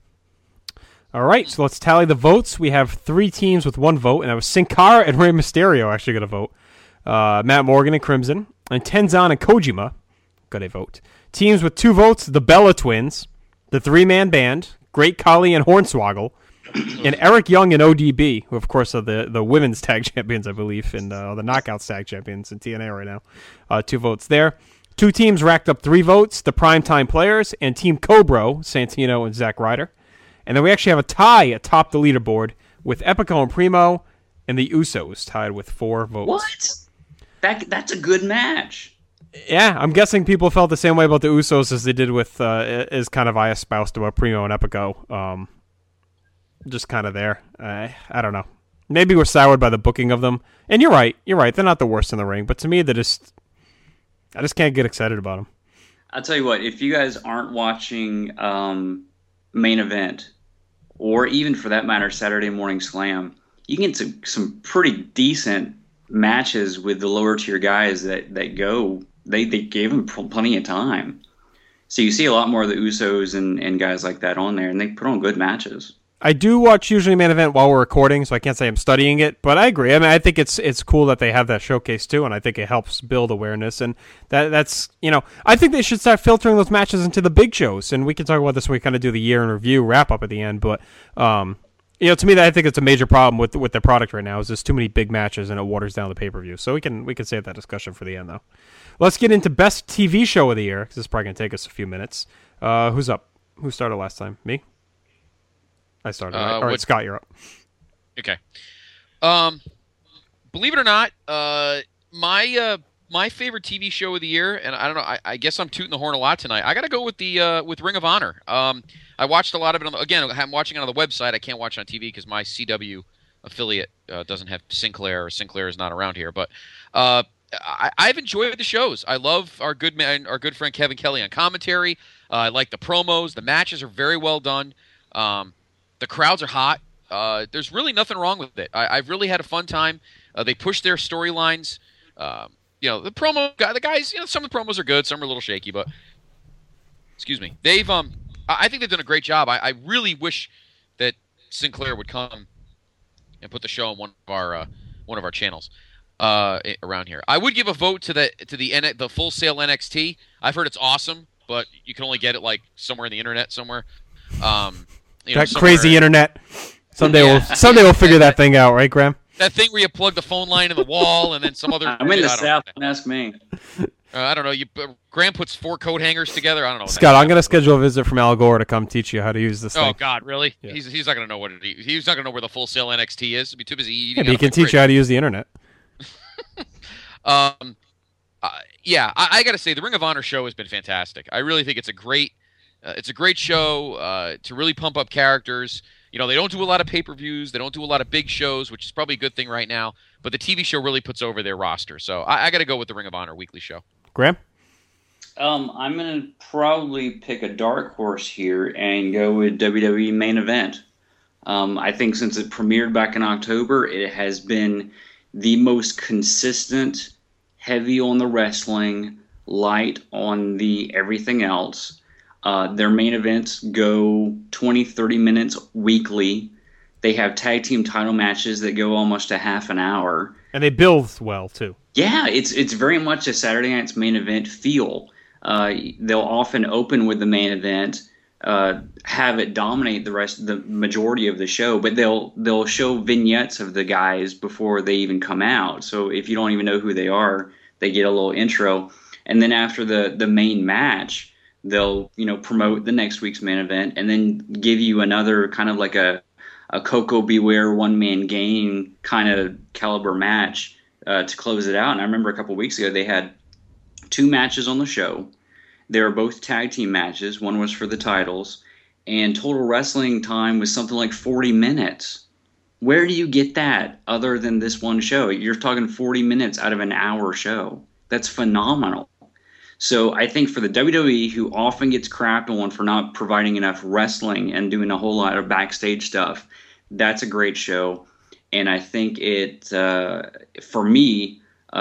All right, so let's tally the votes. We have 3 teams with 1 vote, and that was Sin Cara and Rey Mysterio actually got a vote. Matt Morgan and Crimson, and Tenzan and Kojima got a vote. Teams with 2 votes, the Bella Twins, the 3-man band, Great Khali and Hornswoggle, and Eric Young and ODB, who of course are the women's tag champions, I believe, and the Knockouts tag champions in TNA right now. 2 votes there. 2 teams racked up 3 votes, the Primetime Players and Team Cobro, Santino and Zack Ryder. And then we actually have a tie atop the leaderboard with Epico and Primo and the Usos tied with 4 votes. What? That's a good match. Yeah, I'm guessing people felt the same way about the Usos as they did with, as kind of I espoused about Primo and Epico. Just kind of there. I don't know. Maybe we're soured by the booking of them. And you're right. They're not the worst in the ring. But to me, I just can't get excited about them. I'll tell you what. If you guys aren't watching Main Event, or even for that matter, Saturday Morning Slam, you can get some pretty decent matches with the lower tier guys that go. They gave them plenty of time. So you see a lot more of the Usos and guys like that on there, and they put on good matches. I do watch usually Main Event while we're recording, so I can't say I'm studying it, but I agree. I mean, I think it's cool that they have that showcase too, and I think it helps build awareness. And that's I think they should start filtering those matches into the big shows, and we can talk about this when we kind of do the year in review wrap up at the end. But to me, I think it's a major problem with their product right now is there's too many big matches and it waters down the pay per view. So we can save that discussion for the end though. Let's get into best TV show of the year because this is probably going to take us a few minutes. Who's up? Who started last time? Me? I started. All right, Scott, you're up. Okay. Believe it or not, my favorite TV show of the year, and I don't know, I guess I'm tooting the horn a lot tonight. I got to go with with Ring of Honor. I watched a lot of it again. I'm watching it on the website. I can't watch it on TV because my CW affiliate doesn't have Sinclair, or Sinclair is not around here. But I've enjoyed the shows. I love our good friend Kevin Kelly on commentary. I like the promos. The matches are very well done. The crowds are hot. There's really nothing wrong with it. I've really had a fun time. They push their storylines. The guys. Some of the promos are good. Some are a little shaky, but excuse me. I think they've done a great job. I really wish that Sinclair would come and put the show on one of our channels around here. I would give a vote to the Full Sail NXT. I've heard it's awesome, but you can only get it like somewhere in the internet somewhere. That crazy internet. Someday we'll figure that thing out, right, Graham? That thing where you plug the phone line in the wall and then some other. I'm in the South. Don't ask me. I don't know. Graham puts 4 coat hangers together. I don't know. Scott, I'm going to schedule a visit from Al Gore to come teach you how to use this thing. Oh God, really? Yeah. He's not going to know he's not going to know where the Full Sail NXT is. He'll be too busy eating. Yeah, he can teach you how to use the internet. I got to say the Ring of Honor show has been fantastic. I really think it's a great show to really pump up characters. They don't do a lot of pay-per-views. They don't do a lot of big shows, which is probably a good thing right now. But the TV show really puts over their roster. So I got to go with the Ring of Honor weekly show. Graham? I'm going to probably pick a dark horse here and go with WWE Main Event. I think since it premiered back in October, it has been the most consistent, heavy on the wrestling, light on the everything else. Their main events go 20, 30 minutes weekly. They have tag team title matches that go almost a half an hour. And they build well, too. Yeah, it's very much a Saturday Night's Main Event feel. They'll often open with the main event, have it dominate the majority of the show, but they'll show vignettes of the guys before they even come out. So if you don't even know who they are, they get a little intro. And then after the main match, they'll promote the next week's main event and then give you another kind of like a Coco Beware one-man gang kind of caliber match to close it out. And I remember a couple weeks ago they had 2 matches on the show. They were both tag team matches. One was for the titles. And total wrestling time was something like 40 minutes. Where do you get that other than this one show? You're talking 40 minutes out of an hour show. That's phenomenal. So I think for the WWE, who often gets crapped on for not providing enough wrestling and doing a whole lot of backstage stuff, that's a great show. And I think it, for me,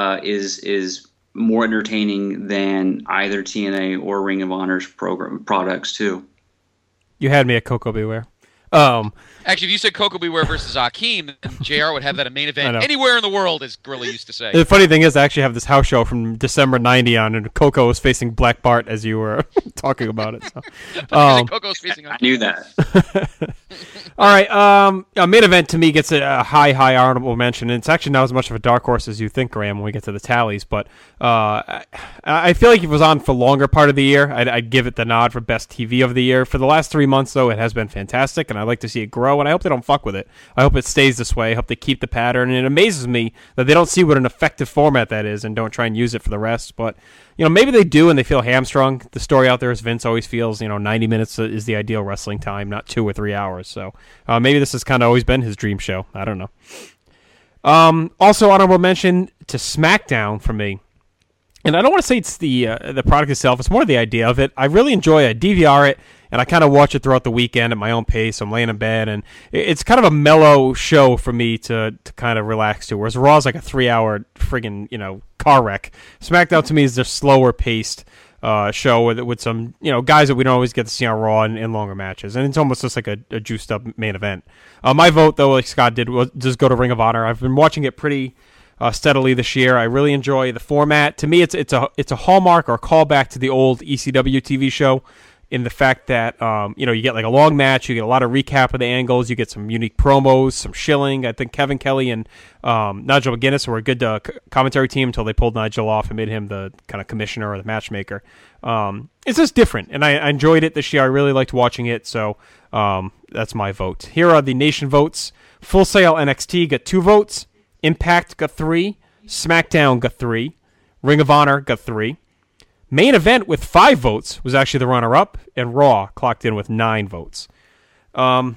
is more entertaining than either TNA or Ring of Honor's products too. You had me at Coco Beware. Actually, if you said Coco Beware versus Akeem, then JR would have that a main event anywhere in the world, as Gorilla used to say. The funny thing is, I actually have this house show from December 90 on, and Coco was facing Black Bart as you were talking about it. So. Coco's facing I knew that. All right, main event to me gets a high honorable mention. And it's actually not as much of a dark horse as you think, Graham, when we get to the tallies. But I feel like if it was on for longer part of the year, I'd give it the nod for best TV of the year. For the last 3 months, though, it has been fantastic, and I'd like to see it grow. And I hope they don't fuck with it. I hope it stays this way. I hope they keep the pattern. And it amazes me that they don't see what an effective format that is and don't try and use it for the rest. But maybe they do and they feel hamstrung. The story out there is Vince always feels 90 minutes is the ideal wrestling time, not 2 or 3 hours. So maybe this has kind of always been his dream show. I don't know. Also, honorable mention to SmackDown for me. And I don't want to say it's the product itself. It's more the idea of it. I really enjoy it. I DVR it, and I kind of watch it throughout the weekend at my own pace. I'm laying in bed, and it's kind of a mellow show for me to kind of relax to. Whereas Raw is like a 3-hour friggin' car wreck. SmackDown to me is the slower paced show with some guys that we don't always get to see on Raw in longer matches, and it's almost just like a juiced up main event. My vote, though, like Scott did, was just go to Ring of Honor. I've been watching it pretty steadily this year. I really enjoy the format. To me, it's a hallmark or a callback to the old ECW TV show in the fact that you get like a long match, you get a lot of recap of the angles, you get some unique promos, some shilling. I think Kevin Kelly and Nigel McGuinness were a good commentary team until they pulled Nigel off and made him the kind of commissioner or the matchmaker. It's just different, and I enjoyed it this year. I really liked watching it, so that's my vote. Here are the nation votes. Full Sail NXT got 2 votes. Impact got 3. SmackDown got 3. Ring of Honor got 3. Main Event with 5 votes was actually the runner-up, and Raw clocked in with 9 votes. Raw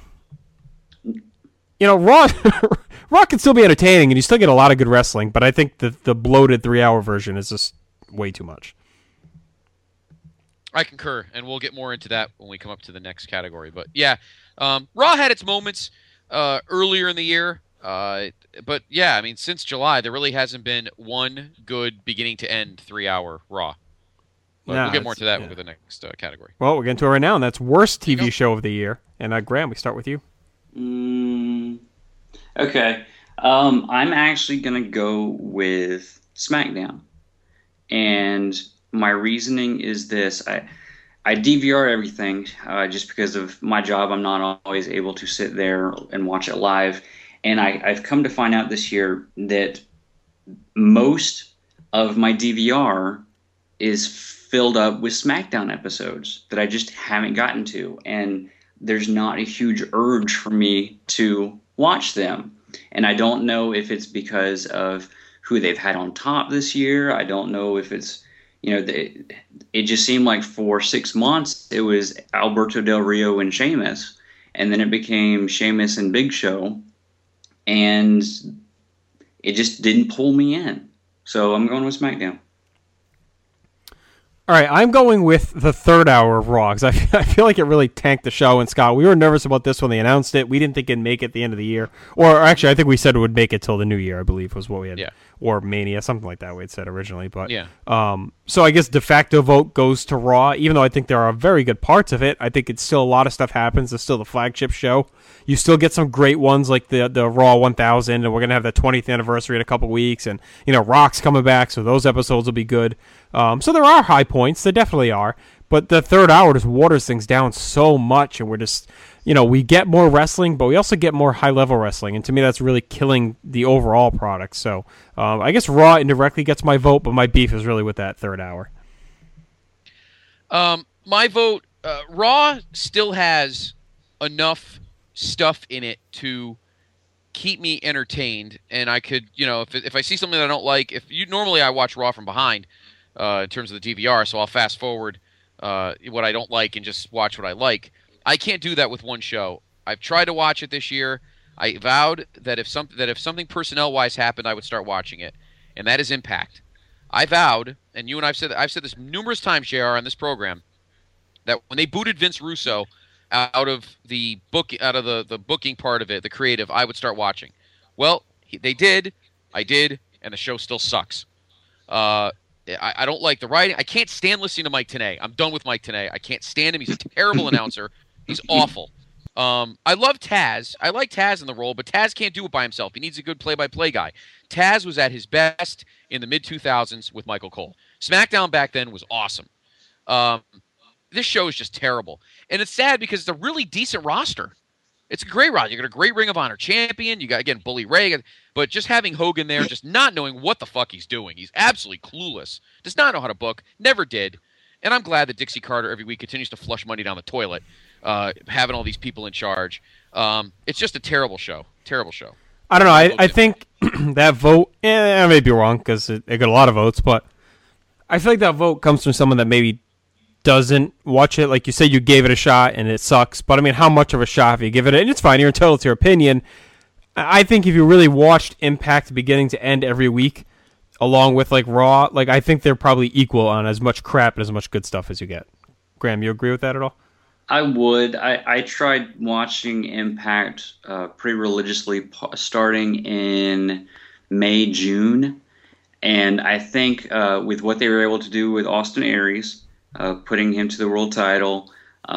Raw can still be entertaining, and you still get a lot of good wrestling, but I think the bloated 3-hour version is just way too much. I concur, and we'll get more into that when we come up to the next category. But yeah, Raw had its moments earlier in the year. But yeah, I mean, since July, there really hasn't been one good beginning to end 3-hour Raw. But we'll get more to that with the next category. Well, we're getting to it right now, and that's worst TV show of the year. And Graham, we start with you. Okay. I'm actually going to go with SmackDown. And my reasoning is this. I DVR everything just because of my job. I'm not always able to sit there and watch it live. And I've come to find out this year that most of my DVR is filled up with SmackDown episodes that I just haven't gotten to. And there's not a huge urge for me to watch them. And I don't know if it's because of who they've had on top this year. I don't know if it's, it just seemed like for 6 months it was Alberto Del Rio and Sheamus. And then it became Sheamus and Big Show. And it just didn't pull me in. So I'm going with SmackDown. All right, I'm going with the third hour of Raw because I feel like it really tanked the show. And Scott, we were nervous about this when they announced it. We didn't think it'd make it at the end of the year. Or actually, I think we said it would make it till the new year, I believe, was what we had. Yeah. Or Mania, something like that we had said originally. But yeah. So I guess de facto vote goes to Raw, even though I think there are very good parts of it. I think it's still a lot of stuff happens. It's still the flagship show. You still get some great ones like the Raw 1000, and we're going to have the 20th anniversary in a couple weeks. And, Rock's coming back, so those episodes will be good. So there are high points. There definitely are. But the third hour just waters things down so much, and we're just, we get more wrestling, but we also get more high-level wrestling. And to me, that's really killing the overall product. So I guess Raw indirectly gets my vote, but my beef is really with that third hour. My vote, Raw still has enough stuff in it to keep me entertained, and I could, if I see something that I don't like, normally I watch Raw from behind in terms of the DVR, so I'll fast forward what I don't like and just watch what I like. I can't do that with one show. I've tried to watch it this year. I vowed that if something personnel wise happened, I would start watching it, and that is Impact. I vowed, and you and I've said this numerous times, JR, on this program, that when they booted Vince Russo out of the booking part of it, the creative, I would start watching. Well, they did, I did, and the show still sucks. I don't like the writing. I can't stand listening to Mike Tenay. I'm done with Mike Tenay. I can't stand him. He's a terrible announcer. He's awful. I love Taz. I like Taz in the role, but Taz can't do it by himself. He needs a good play-by-play guy. Taz was at his best in the mid-2000s with Michael Cole. SmackDown back then was awesome. This show is just terrible. And it's sad because it's a really decent roster. It's a great roster. You got a great Ring of Honor champion. You got, again, Bully Ray. But just having Hogan there, just not knowing what the fuck he's doing. He's absolutely clueless. Does not know how to book. Never did. And I'm glad that Dixie Carter every week continues to flush money down the toilet, having all these people in charge. It's just a terrible show. Terrible show. I don't know. I think that vote, I may be wrong because it got a lot of votes, but I feel like that vote comes from someone that maybe doesn't watch it. Like you said, you gave it a shot and it sucks. But I mean, how much of a shot have you given it? And it's fine. You're entitled to your opinion. I think if you really watched Impact beginning to end every week, along with like Raw, like I think they're probably equal on as much crap and as much good stuff as you get. Graham, you agree with that at all? I would. I tried watching Impact pretty religiously starting in May, June. And I think with what they were able to do with Austin Aries, putting him to the world title,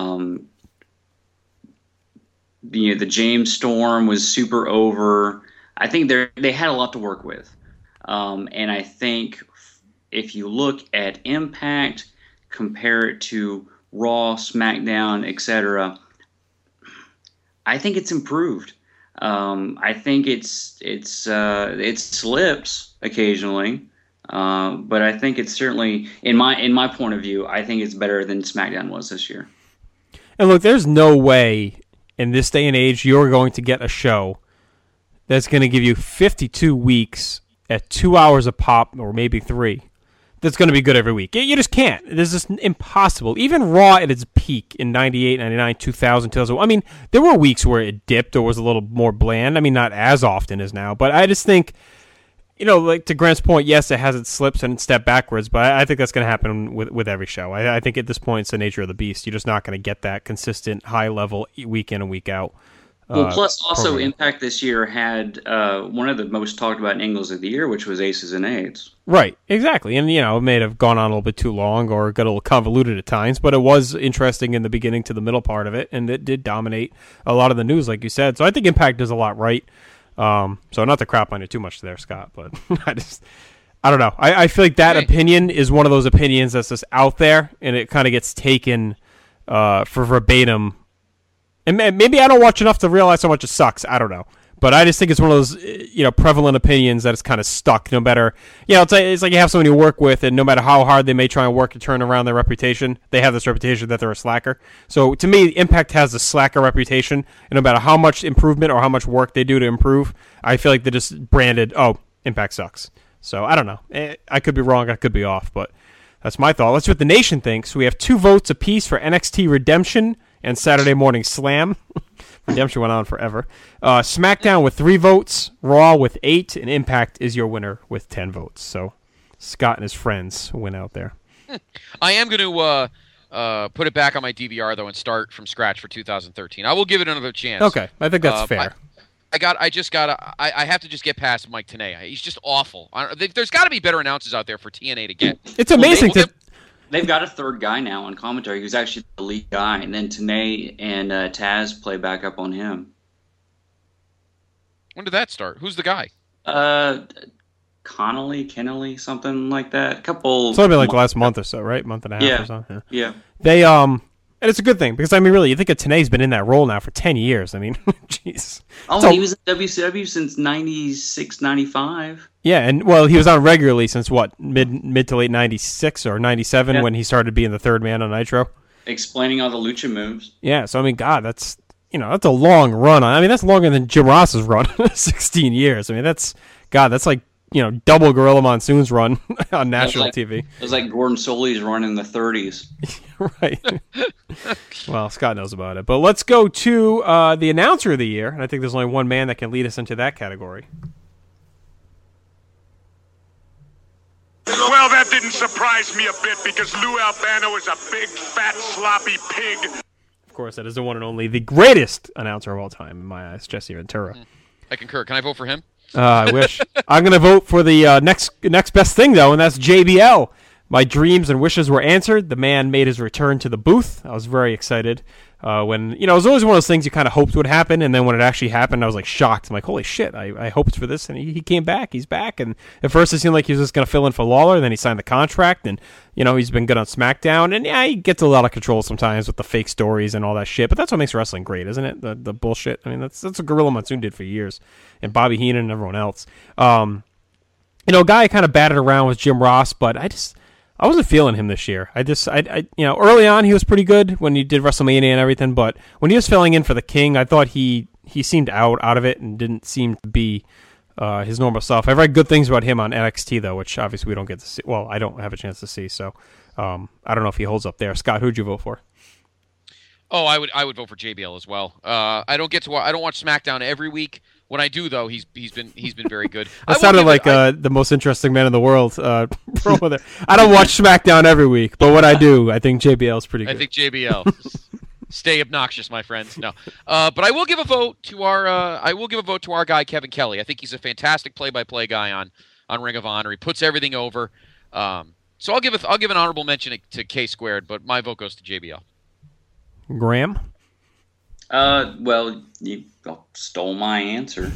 the James Storm was super over. I think they had a lot to work with. And I think if you look at Impact, compare it to Raw, SmackDown, etc., I think it's improved. I think it slips occasionally, but I think it's certainly in my point of view, I think it's better than SmackDown was this year. And look, there's no way in this day and age you're going to get a show that's going to give you 52 weeks at 2 hours a pop, or maybe 3. That's going to be good every week. You just can't. It's just impossible. Even Raw at its peak in 98, 99, 2000, 2001. I mean, there were weeks where it dipped or was a little more bland. I mean, not as often as now. But I just think, like to Grant's point, yes, it has its slips and its step backwards. But I think that's going to happen with every show. I think at this point, it's the nature of the beast. You're just not going to get that consistent high level week in and week out. Well, plus also program. Impact this year had one of the most talked about angles of the year, which was Aces and Eights. Right, exactly. And, it may have gone on a little bit too long or got a little convoluted at times, but it was interesting in the beginning to the middle part of it, and it did dominate a lot of the news, like you said. So I think Impact does a lot right. So not to crap on it too much there, Scott, but I don't know. I feel like that opinion is one of those opinions that's just out there, and it kind of gets taken for verbatim. And maybe I don't watch enough to realize how much it sucks. I don't know. But I just think it's one of those, prevalent opinions that is kind of stuck no matter, it's like you have someone you work with and no matter how hard they may try and work to turn around their reputation, they have this reputation that they're a slacker. So to me, Impact has a slacker reputation, and no matter how much improvement or how much work they do to improve, I feel like they're just branded, Impact sucks. So I don't know. I could be wrong. I could be off, but that's my thought. Let's see what the nation thinks. We have 2 votes apiece for NXT Redemption and Saturday Morning Slam. Redemption went on forever. SmackDown with 3 votes, Raw with 8, and Impact is your winner with 10 votes. So Scott and his friends win out there. I am going to put it back on my DVR though and start from scratch for 2013. I will give it another chance. Okay, I think that's fair. I have to just get past Mike Tenay. He's just awful. There's got to be better announcers out there for TNA to get. It's amazing They've got a third guy now on commentary who's actually the lead guy, and then Tenay and Taz play back up on him. When did that start? Who's the guy? Kennelly, something like that. It's only been like the last month or so, right? Month and a half or so. Yeah. They and it's a good thing because I mean, really, you think of Tenay's been in that role now for 10 years. I mean, jeez. Oh, he was in WCW since 96, 95. Yeah, and well, he was on regularly since what mid to late 96 or 97 when he started being the third man on Nitro, explaining all the lucha moves. Yeah, so I mean, God, that's a long run. I mean, that's longer than Jim Ross's run, 16 years. I mean, that's like double Gorilla Monsoon's run on national TV. It was like Gordon Soley's run in the 30s. Right. Well, Scott knows about it. But let's go to the announcer of the year, and I think there's only one man that can lead us into that category. Well, that didn't surprise me a bit because Lou Albano is a big, fat, sloppy pig. Of course, that is the one and only, the greatest announcer of all time in my eyes, Jesse Ventura. I concur. Can I vote for him? I wish. I'm going to vote for the next best thing, though, and that's JBL. My dreams and wishes were answered. The man made his return to the booth. I was very excited when, it was always one of those things you kind of hoped would happen, and then when it actually happened, I was like shocked. I'm like, holy shit, I hoped for this, and he came back. He's back, and at first it seemed like he was just going to fill in for Lawler, and then he signed the contract, and, he's been good on SmackDown, and yeah, he gets a lot of control sometimes with the fake stories and all that shit, but that's what makes wrestling great, isn't it? The bullshit. I mean, that's what Gorilla Monsoon did for years, and Bobby Heenan and everyone else. A guy kind of batted around with Jim Ross, but I wasn't feeling him this year. Early on he was pretty good when he did WrestleMania and everything, but when he was filling in for the King, I thought he seemed out of it and didn't seem to be his normal self. I've read good things about him on NXT though, which obviously we don't get to see. Well, I don't have a chance to see, so I don't know if he holds up there. Scott, who'd you vote for? Oh, I would vote for JBL as well. I don't watch SmackDown every week. When I do, though, he's been very good. That sounded like the most interesting man in the world. I don't watch SmackDown every week, but when I do, I think JBL is pretty good. I think JBL. Stay obnoxious, my friends. No, but I will give a vote to our guy Kevin Kelly. I think he's a fantastic play-by-play guy on Ring of Honor. He puts everything over. So I'll give an honorable mention to K Squared, but my vote goes to JBL. Graham. Well, you stole my answer.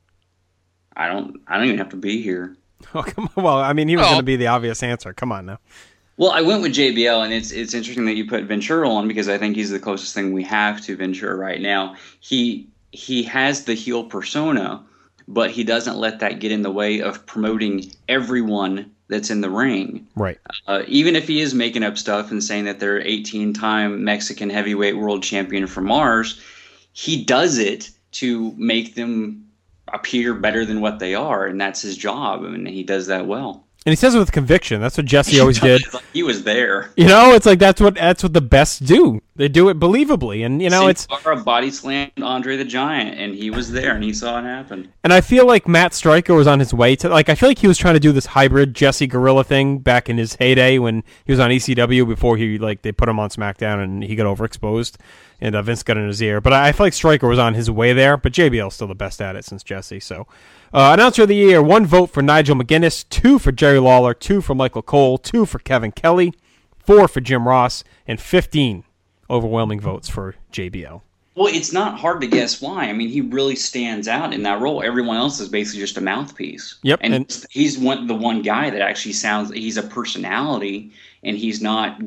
I don't even have to be here. Oh, come on. Well, I mean, he was going to be the obvious answer. Come on now. Well, I went with JBL, and it's interesting that you put Ventura on because I think he's the closest thing we have to Ventura right now. He has the heel persona, but he doesn't let that get in the way of promoting everyone that's in the ring. Right. Even if he is making up stuff and saying that they're 18-time Mexican heavyweight world champion from Mars, he does it to make them appear better than what they are, and that's his job. I mean, he does that well. And he says it with conviction. That's what Jesse always did. He was there. It's like that's what the best do. They do it believably, and it's a body slammed Andre the Giant, and he was there, and he saw it happen. And I feel like Matt Stryker was on his way to I feel like he was trying to do this hybrid Jesse Gorilla thing back in his heyday when he was on ECW before they put him on SmackDown and he got overexposed and Vince got in his ear. But I feel like Stryker was on his way there, but JBL's still the best at it since Jesse. So, announcer of the year: 1 vote for Nigel McGuinness, 2 for Jerry Lawler, 2 for Michael Cole, 2 for Kevin Kelly, 4 for Jim Ross, and 15 overwhelming votes for JBL. Well, it's not hard to guess why. I mean, he really stands out in that role. Everyone else is basically just a mouthpiece. Yep. And he's the one guy that actually sounds. He's a personality, and he's not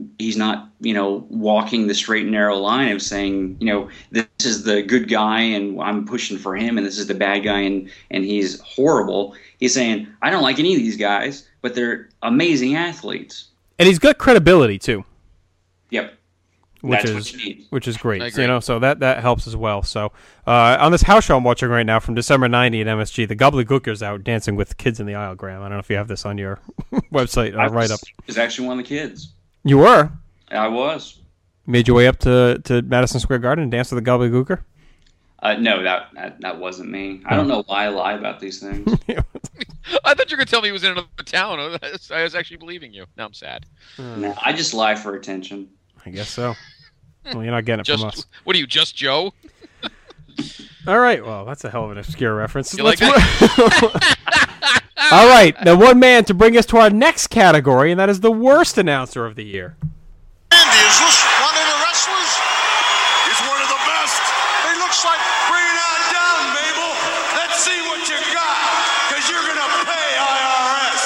walking the straight and narrow line of saying, this is the good guy and I'm pushing for him, and this is the bad guy and he's horrible. He's saying, I don't like any of these guys, but they're amazing athletes. And he's got credibility too. Yep. Which is great, so that helps as well. So on this house show I'm watching right now from December 90 at MSG, the Gobbledygooker's out dancing with kids in the aisle. Graham, I don't know if you have this on your website write up. I was actually one of the kids. You were? I was. Made your way up to Madison Square Garden and danced with the Gobbledygooker? No, that wasn't me. I don't know why I lie about these things. I thought you were going to tell me he was in another town. I was actually believing you. Now I'm sad. No, I just lie for attention. I guess so. Well, you're not getting it from us. What are you, just Joe? All right. Well, that's a hell of an obscure reference. You like that? All right. Now, one man to bring us to our next category, and that is the worst announcer of the year. Andy, is this one of the wrestlers? He's one of the best. He looks like bring it on down, Mabel. Let's see what you got, because you're going to pay IRS.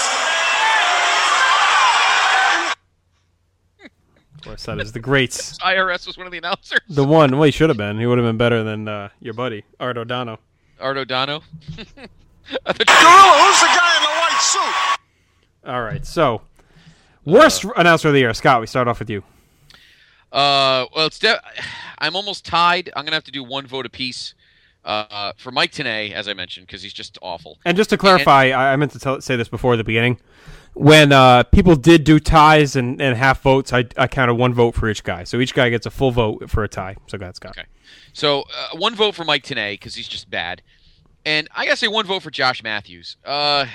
Of course, that is the greats. IRS was one of the announcers. The one. Well, he should have been. He would have been better than your buddy, Art O'Donnell. Art O'Donnell? Gorilla, who's the guy in the white suit? All right. So, worst announcer of the year. Scott, we start off with you. Well, I'm almost tied. I'm going to have to do one vote apiece for Mike Tenay, as I mentioned, because he's just awful. And just to clarify, I meant to say this before the beginning. When people did do ties and half votes, I counted one vote for each guy. So each guy gets a full vote for a tie. So go ahead, Scott. Okay. So one vote for Mike Tenay, because he's just bad. And I got to say one vote for Josh Matthews. I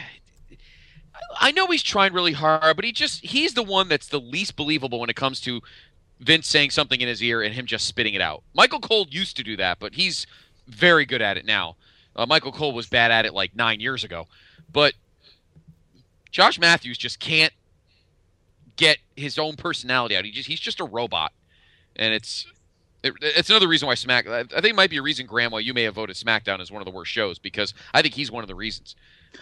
know he's trying really hard, but he's the one that's the least believable when it comes to Vince saying something in his ear and him just spitting it out. Michael Cole used to do that, but he's very good at it now. Michael Cole was bad at it like 9 years ago. But Josh Matthews just can't get his own personality out. He's just a robot. And it's another reason why I think it might be a reason, Graham, why you may have voted SmackDown as one of the worst shows, because I think he's one of the reasons.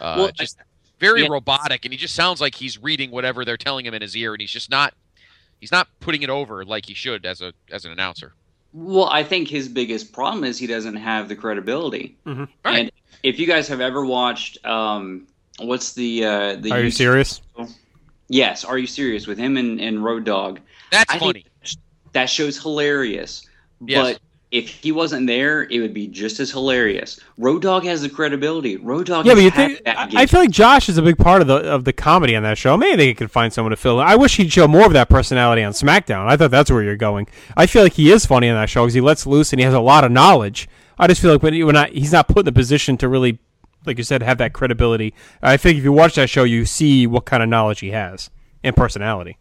Very robotic, and he just sounds like he's reading whatever they're telling him in his ear, and he's not putting it over like he should as an announcer. Well, I think his biggest problem is he doesn't have the credibility. Mm-hmm. Right. And if you guys have ever watched, what's the Are You Serious? Yes, Are You Serious? With him and Road Dogg. That's I funny. think that show's hilarious. Yes. But if he wasn't there, it would be just as hilarious. Road Dogg has the credibility. Road Dogg. Yeah, but you think I feel like Josh is a big part of the comedy on that show. Maybe they could find someone to fill it. I wish he'd show more of that personality on SmackDown. I thought that's where you're going. I feel like he is funny on that show because he lets loose and he has a lot of knowledge. I just feel like he's not put in the position to really, like you said, have that credibility. I think if you watch that show, you see what kind of knowledge he has and personality.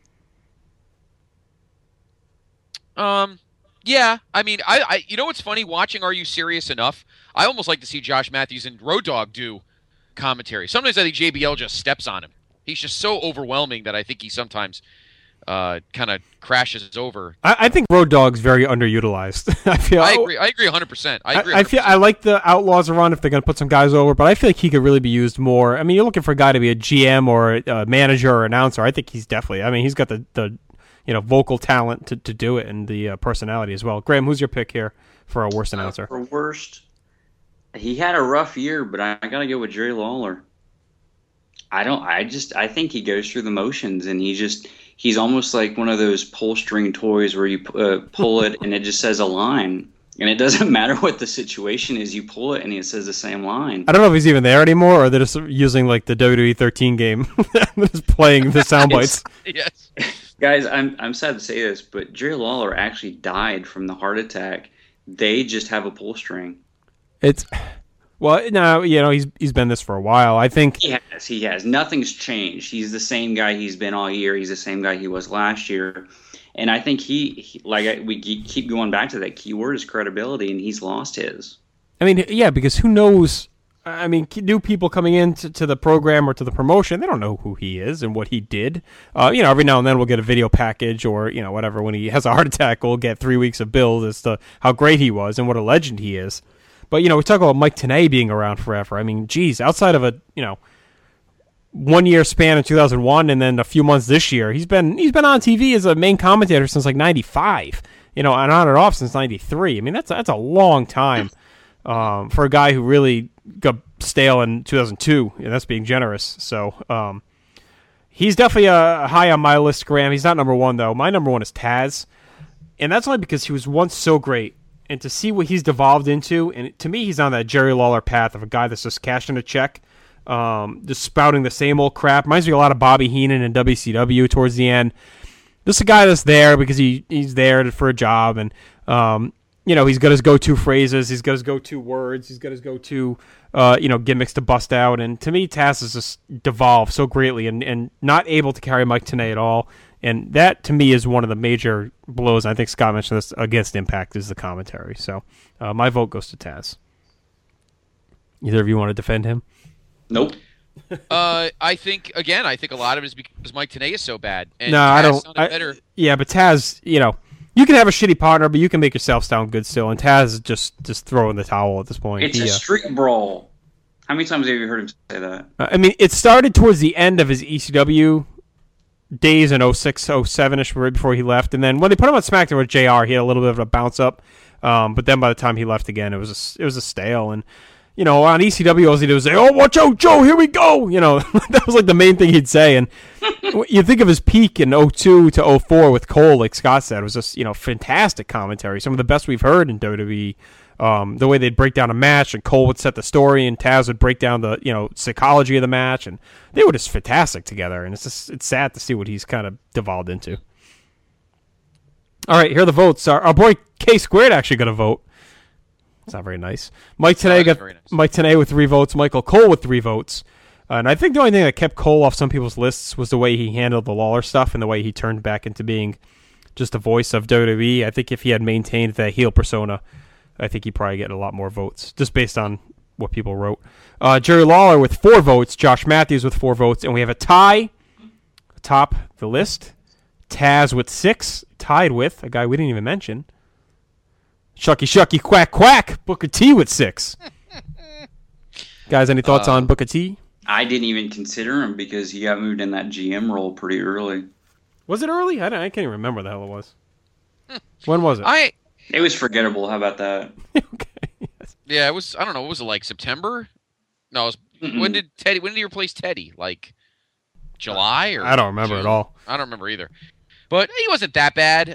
Yeah, I mean, I you know what's funny? Watching Are You Serious Enough? I almost like to see Josh Matthews and Road Dogg do commentary. Sometimes I think JBL just steps on him. He's just so overwhelming that I think he sometimes kind of crashes over. I think Road Dogg's very underutilized. I agree 100%. I like the Outlaws run if they're going to put some guys over, but I feel like he could really be used more. I mean, you're looking for a guy to be a GM or a manager or announcer. I think he's definitely. I mean, he's got the vocal talent to do it and the personality as well. Graham, who's your pick here for a worst announcer? For worst, he had a rough year, but I got to go with Jerry Lawler. I think he goes through the motions, and he's almost like one of those pull string toys where you pull it and it just says a line. And it doesn't matter what the situation is, you pull it and it says the same line. I don't know if he's even there anymore, or they're just using like the WWE 13 game, just playing the sound bites. Yes. Guys, I'm sad to say this, but Jerry Lawler actually died from the heart attack. They just have a pull string. He's been this for a while. I think he has. Nothing's changed. He's the same guy he's been all year. He's the same guy he was last year. And I think we keep going back to that key word is credibility, and he's lost his. I mean, yeah, because who knows? I mean, new people coming into the program or to the promotion, they don't know who he is and what he did. Every now and then we'll get a video package or, whatever. When he has a heart attack, we'll get 3 weeks of bills as to how great he was and what a legend he is. But, we talk about Mike Tenay being around forever. I mean, geez, outside of a, 1 year span in 2001 and then a few months this year, he's been on TV as a main commentator since like 95, and on and off since 93. I mean, that's a long time for a guy who really got stale in 2002, and that's being generous. So he's definitely high on my list, Graham. He's not number one, though. My number one is Taz, and that's only because he was once so great. And to see what he's devolved into, and to me, he's on that Jerry Lawler path of a guy that's just cashing a check, just spouting the same old crap. Reminds me a lot of Bobby Heenan in WCW towards the end. Just a guy that's there because he's there for a job, and he's got his go-to phrases, he's got his go-to words, he's got his go-to, gimmicks to bust out. And to me, Taz has just devolved so greatly and not able to carry Mike Tenay at all. And that, to me, is one of the major blows. I think Scott mentioned this against Impact is the commentary. So my vote goes to Taz. Either of you want to defend him? Nope. I think a lot of it is because Mike Tenay is so bad. And no, Taz I don't. better. Yeah, but Taz, you can have a shitty partner, but you can make yourself sound good still. And Taz is just throwing the towel at this point. It's a street brawl. How many times have you heard him say that? It started towards the end of his ECW days in 06, 07-ish, right before he left. And then when they put him on SmackDown with JR, he had a little bit of a bounce up. But then by the time he left again, it was a stale. And on ECW, all he'd do was say, "Oh, watch out, Joe, here we go." That was like the main thing he'd say. And you think of his peak in 02 to 04 with Cole, like Scott said, it was just, fantastic commentary. Some of the best we've heard in WWE. The way they'd break down a match, and Cole would set the story, and Taz would break down the psychology of the match, and they were just fantastic together. And it's sad to see what he's kind of devolved into. All right, here are the votes. Our boy K Squared actually got a vote. It's not very nice. Mike Tenay with 3 votes. Michael Cole with 3 votes. And I think the only thing that kept Cole off some people's lists was the way he handled the Lawler stuff and the way he turned back into being just the voice of WWE. I think if he had maintained that heel persona, I think he'd probably get a lot more votes, just based on what people wrote. Jerry Lawler with 4 votes, Josh Matthews with 4 votes, and we have a tie atop the list. Taz with 6, tied with a guy we didn't even mention. Shucky, quack, quack, Booker T with 6. Guys, any thoughts on Booker T? I didn't even consider him because he got moved in that GM role pretty early. Was it early? I can't even remember the hell it was. When was it? It was forgettable. How about that? Okay. Yeah, it was. I don't know. What was it, like September? No, it was, when did he replace Teddy? Like July or? I don't remember June? at all. I don't remember either. But he wasn't that bad.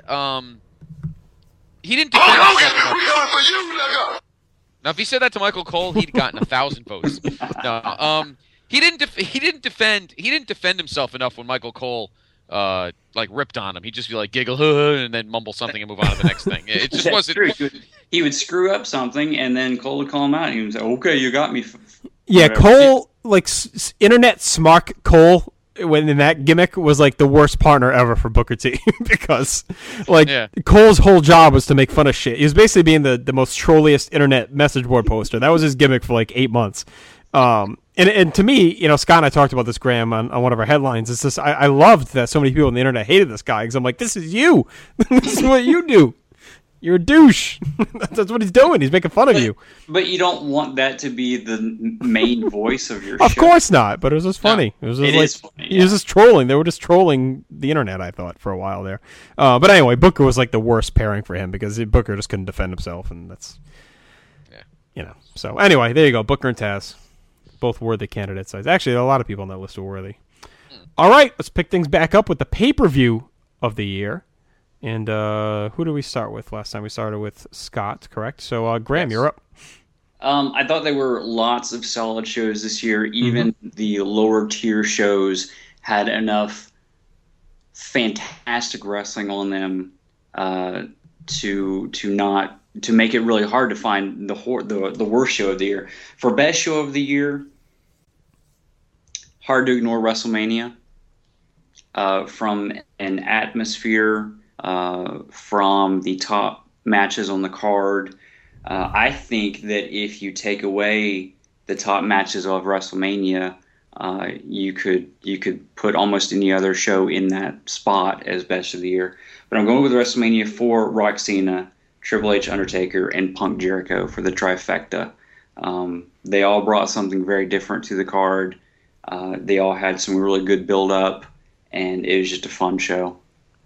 He didn't defend himself enough. Now, if he said that to Michael Cole, he'd gotten 1,000 votes. No, he didn't defend himself enough when Michael Cole ripped on him. He'd just be like giggle and then mumble something and move on to the next thing. It just wasn't true. He would screw up something and then Cole would call him out and he would say, "Okay, you got me." Yeah, Cole, internet smart Cole, when in that gimmick, was like the worst partner ever for Booker T because Cole's whole job was to make fun of shit. He was basically being the most trolliest internet message board poster. That was his gimmick for like 8 months. And to me, Scott and I talked about this, Graham, on one of our headlines. It's just I loved that so many people on the internet hated this guy because I'm like, this is you. This is what you do. You're a douche. That's what he's doing. He's making fun of you. But you don't want that to be the main voice of your show. Of course not, but it was just funny. No, it was funny, he was just trolling. They were just trolling the internet, I thought, for a while there. But anyway, Booker was like the worst pairing for him because Booker just couldn't defend himself, and that's... So anyway, there you go. Booker and Taz. Both worthy candidates. Actually, a lot of people on that list are worthy. All right, let's pick things back up with the pay-per-view of the year. And who do we start with? Last time we started with Scott, correct? So, Graham, you're up. I thought there were lots of solid shows this year. Even the lower tier shows had enough fantastic wrestling on them to make it really hard to find the worst show of the year. For best show of the year, hard to ignore WrestleMania. From an atmosphere, from the top matches on the card. I think that if you take away the top matches of WrestleMania, you could put almost any other show in that spot as best of the year. But I'm going with WrestleMania for Rock Cena, Triple H, Undertaker, and Punk Jericho for the trifecta. They all brought something very different to the card. They all had some really good build-up, and it was just a fun show.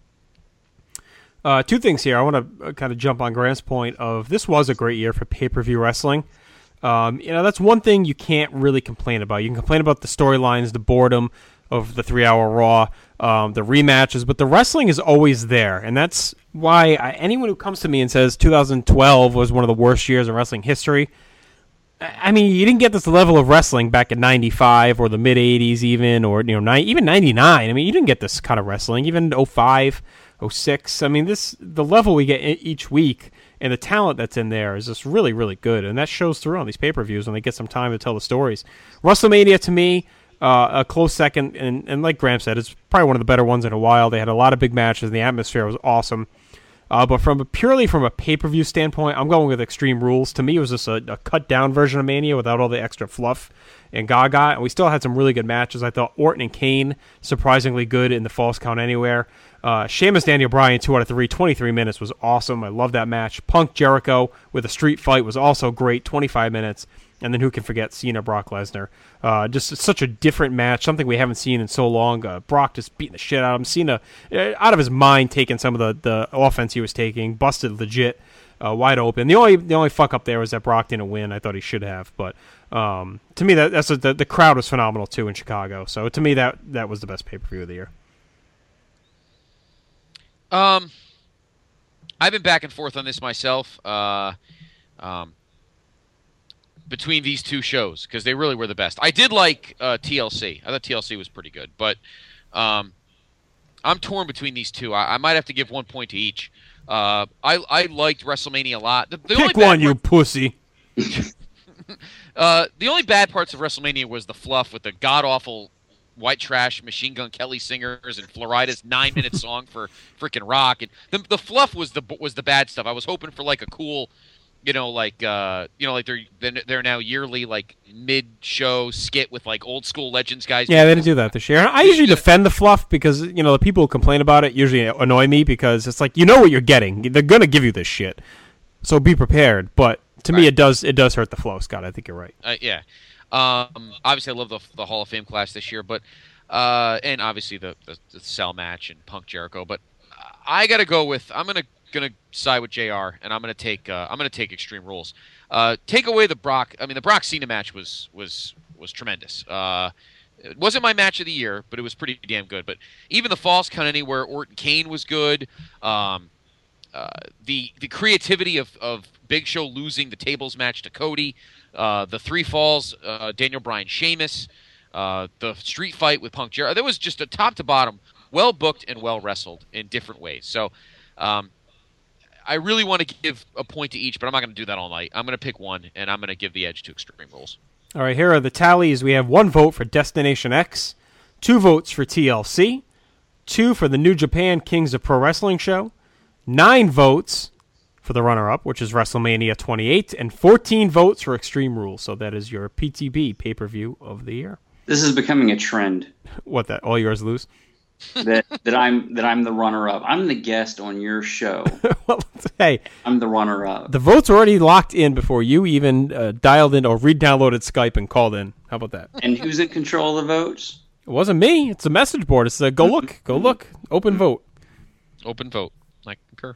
2 things here. I want to kind of jump on Graham's point of this was a great year for pay-per-view wrestling. That's one thing you can't really complain about. You can complain about the storylines, the boredom of the 3-hour Raw, the rematches, but the wrestling is always there. And that's why anyone who comes to me and says 2012 was one of the worst years in wrestling history, I mean, you didn't get this level of wrestling back in '95 or the mid '80s, even even '99. I mean, you didn't get this kind of wrestling, even '05, '06. I mean, the level we get each week and the talent that's in there is just really, really good, and that shows through on these pay-per-views when they get some time to tell the stories. WrestleMania, to me, a close second, and like Graham said, it's probably one of the better ones in a while. They had a lot of big matches, and the atmosphere was awesome. But purely from a pay-per-view standpoint, I'm going with Extreme Rules. To me, it was just a cut-down version of Mania without all the extra fluff and gaga. And we still had some really good matches. I thought Orton and Kane, surprisingly good in the Falls Count Anywhere. Sheamus, Daniel Bryan, 2 out of 3, 23 minutes was awesome. I love that match. Punk Jericho with a street fight was also great, 25 minutes. And then who can forget Cena, Brock Lesnar? Just such a different match, something we haven't seen in so long. Brock just beating the shit out of him. Cena, out of his mind, taking some of the offense he was taking, busted legit, wide open. The only fuck up there was that Brock didn't win. I thought he should have, but to me, the crowd was phenomenal too in Chicago. So to me, that was the best pay-per-view of the year. I've been back and forth on this myself. Between these two shows, because they really were the best. I did like TLC. I thought TLC was pretty good, but I'm torn between these two. I might have to give 1 point to each. I liked WrestleMania a lot. Pick one, you pussy. The only bad parts of WrestleMania was the fluff with the god-awful white trash Machine Gun Kelly singers and Florida's 9-minute song for freaking Rock. And the fluff was the bad stuff. I was hoping for like a cool... like they're now yearly like mid-show skit with like old school Legends guys. Yeah, they didn't do that this year. I usually defend the fluff because the people who complain about it usually annoy me because it's like what you're getting. They're gonna give you this shit, so be prepared. But to me, it does hurt the flow, Scott. I think you're right. Yeah. Obviously, I love the Hall of Fame class this year, but and obviously the Cell match and Punk Jericho. But I got to go with I'm gonna side with JR, and I'm gonna take Extreme Rules. Take away the Brock. I mean, the Brock Cena match was tremendous. It wasn't my match of the year, but it was pretty damn good. But even the Falls Count Anywhere, Orton Kane was good. The creativity of Big Show losing the tables match to Cody, the 3 falls, Daniel Bryan Sheamus, the street fight with Punk Jericho. That was just a top to bottom, well booked and well wrestled in different ways. So. I really want to give a point to each, but I'm not going to do that all night. I'm going to pick one, and I'm going to give the edge to Extreme Rules. All right, here are the tallies. We have 1 vote for Destination X, 2 votes for TLC, 2 for the New Japan Kings of Pro Wrestling show, 9 votes for the runner-up, which is WrestleMania 28, and 14 votes for Extreme Rules. So that is your PTB pay-per-view of the year. This is becoming a trend. What, that all yours lose? that I'm the runner-up. I'm the guest on your show. Well, hey, I'm the runner-up. The votes are already locked in before you even dialed in or re-downloaded Skype and called in. How about that? And who's in control of the votes? It wasn't me. It's a message board. It's a go look. Open vote. Open vote. I concur.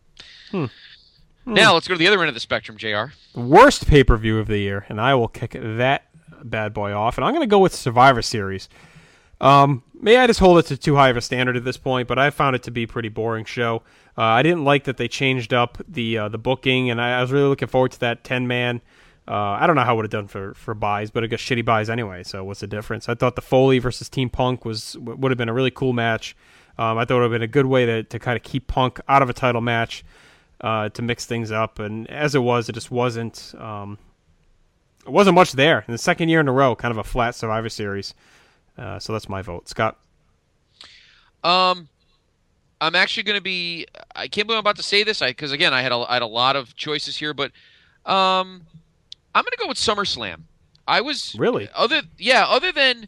Now let's go to the other end of the spectrum, JR. Worst pay-per-view of the year, and I will kick that bad boy off. And I'm going to go with Survivor Series. May I just hold it to too high of a standard at this point, but I found it to be a pretty boring show. I didn't like that they changed up the booking, and I was really looking forward to that 10-man. I don't know how it would have done for buys, but it got shitty buys anyway, so what's the difference? I thought the Foley versus Team Punk would have been a really cool match. I thought it would have been a good way to kind of keep Punk out of a title match, to mix things up, and as it was, it just wasn't much there. In the second year in a row, kind of a flat Survivor Series. So that's my vote. Scott? I'm actually going to be... I can't believe I'm about to say this, because, again, I had a lot of choices here, but I'm going to go with SummerSlam. I was... Really? Other than...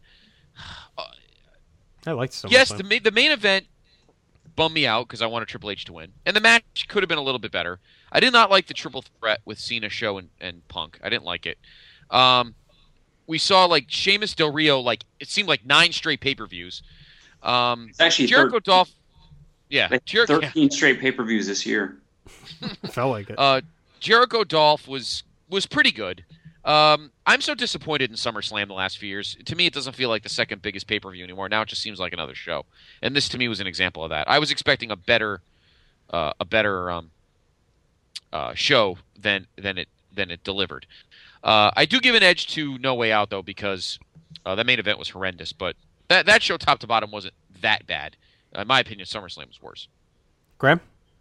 I liked SummerSlam. Yes, the main event bummed me out because I wanted Triple H to win. And the match could have been a little bit better. I did not like the triple threat with Cena, Show, and Punk. I didn't like it. We saw, like, Sheamus Del Rio, like, it seemed like 9 straight pay-per-views. It's actually Jericho Dolph. Yeah. 13 straight pay-per-views this year. Felt like it. Jericho Dolph was pretty good. I'm so disappointed in SummerSlam the last few years. To me, it doesn't feel like the second biggest pay-per-view anymore. Now it just seems like another show. And this, to me, was an example of that. I was expecting a better show than it delivered. I do give an edge to No Way Out, though, because that main event was horrendous. But that show, top to bottom, wasn't that bad. In my opinion, SummerSlam was worse. Graham?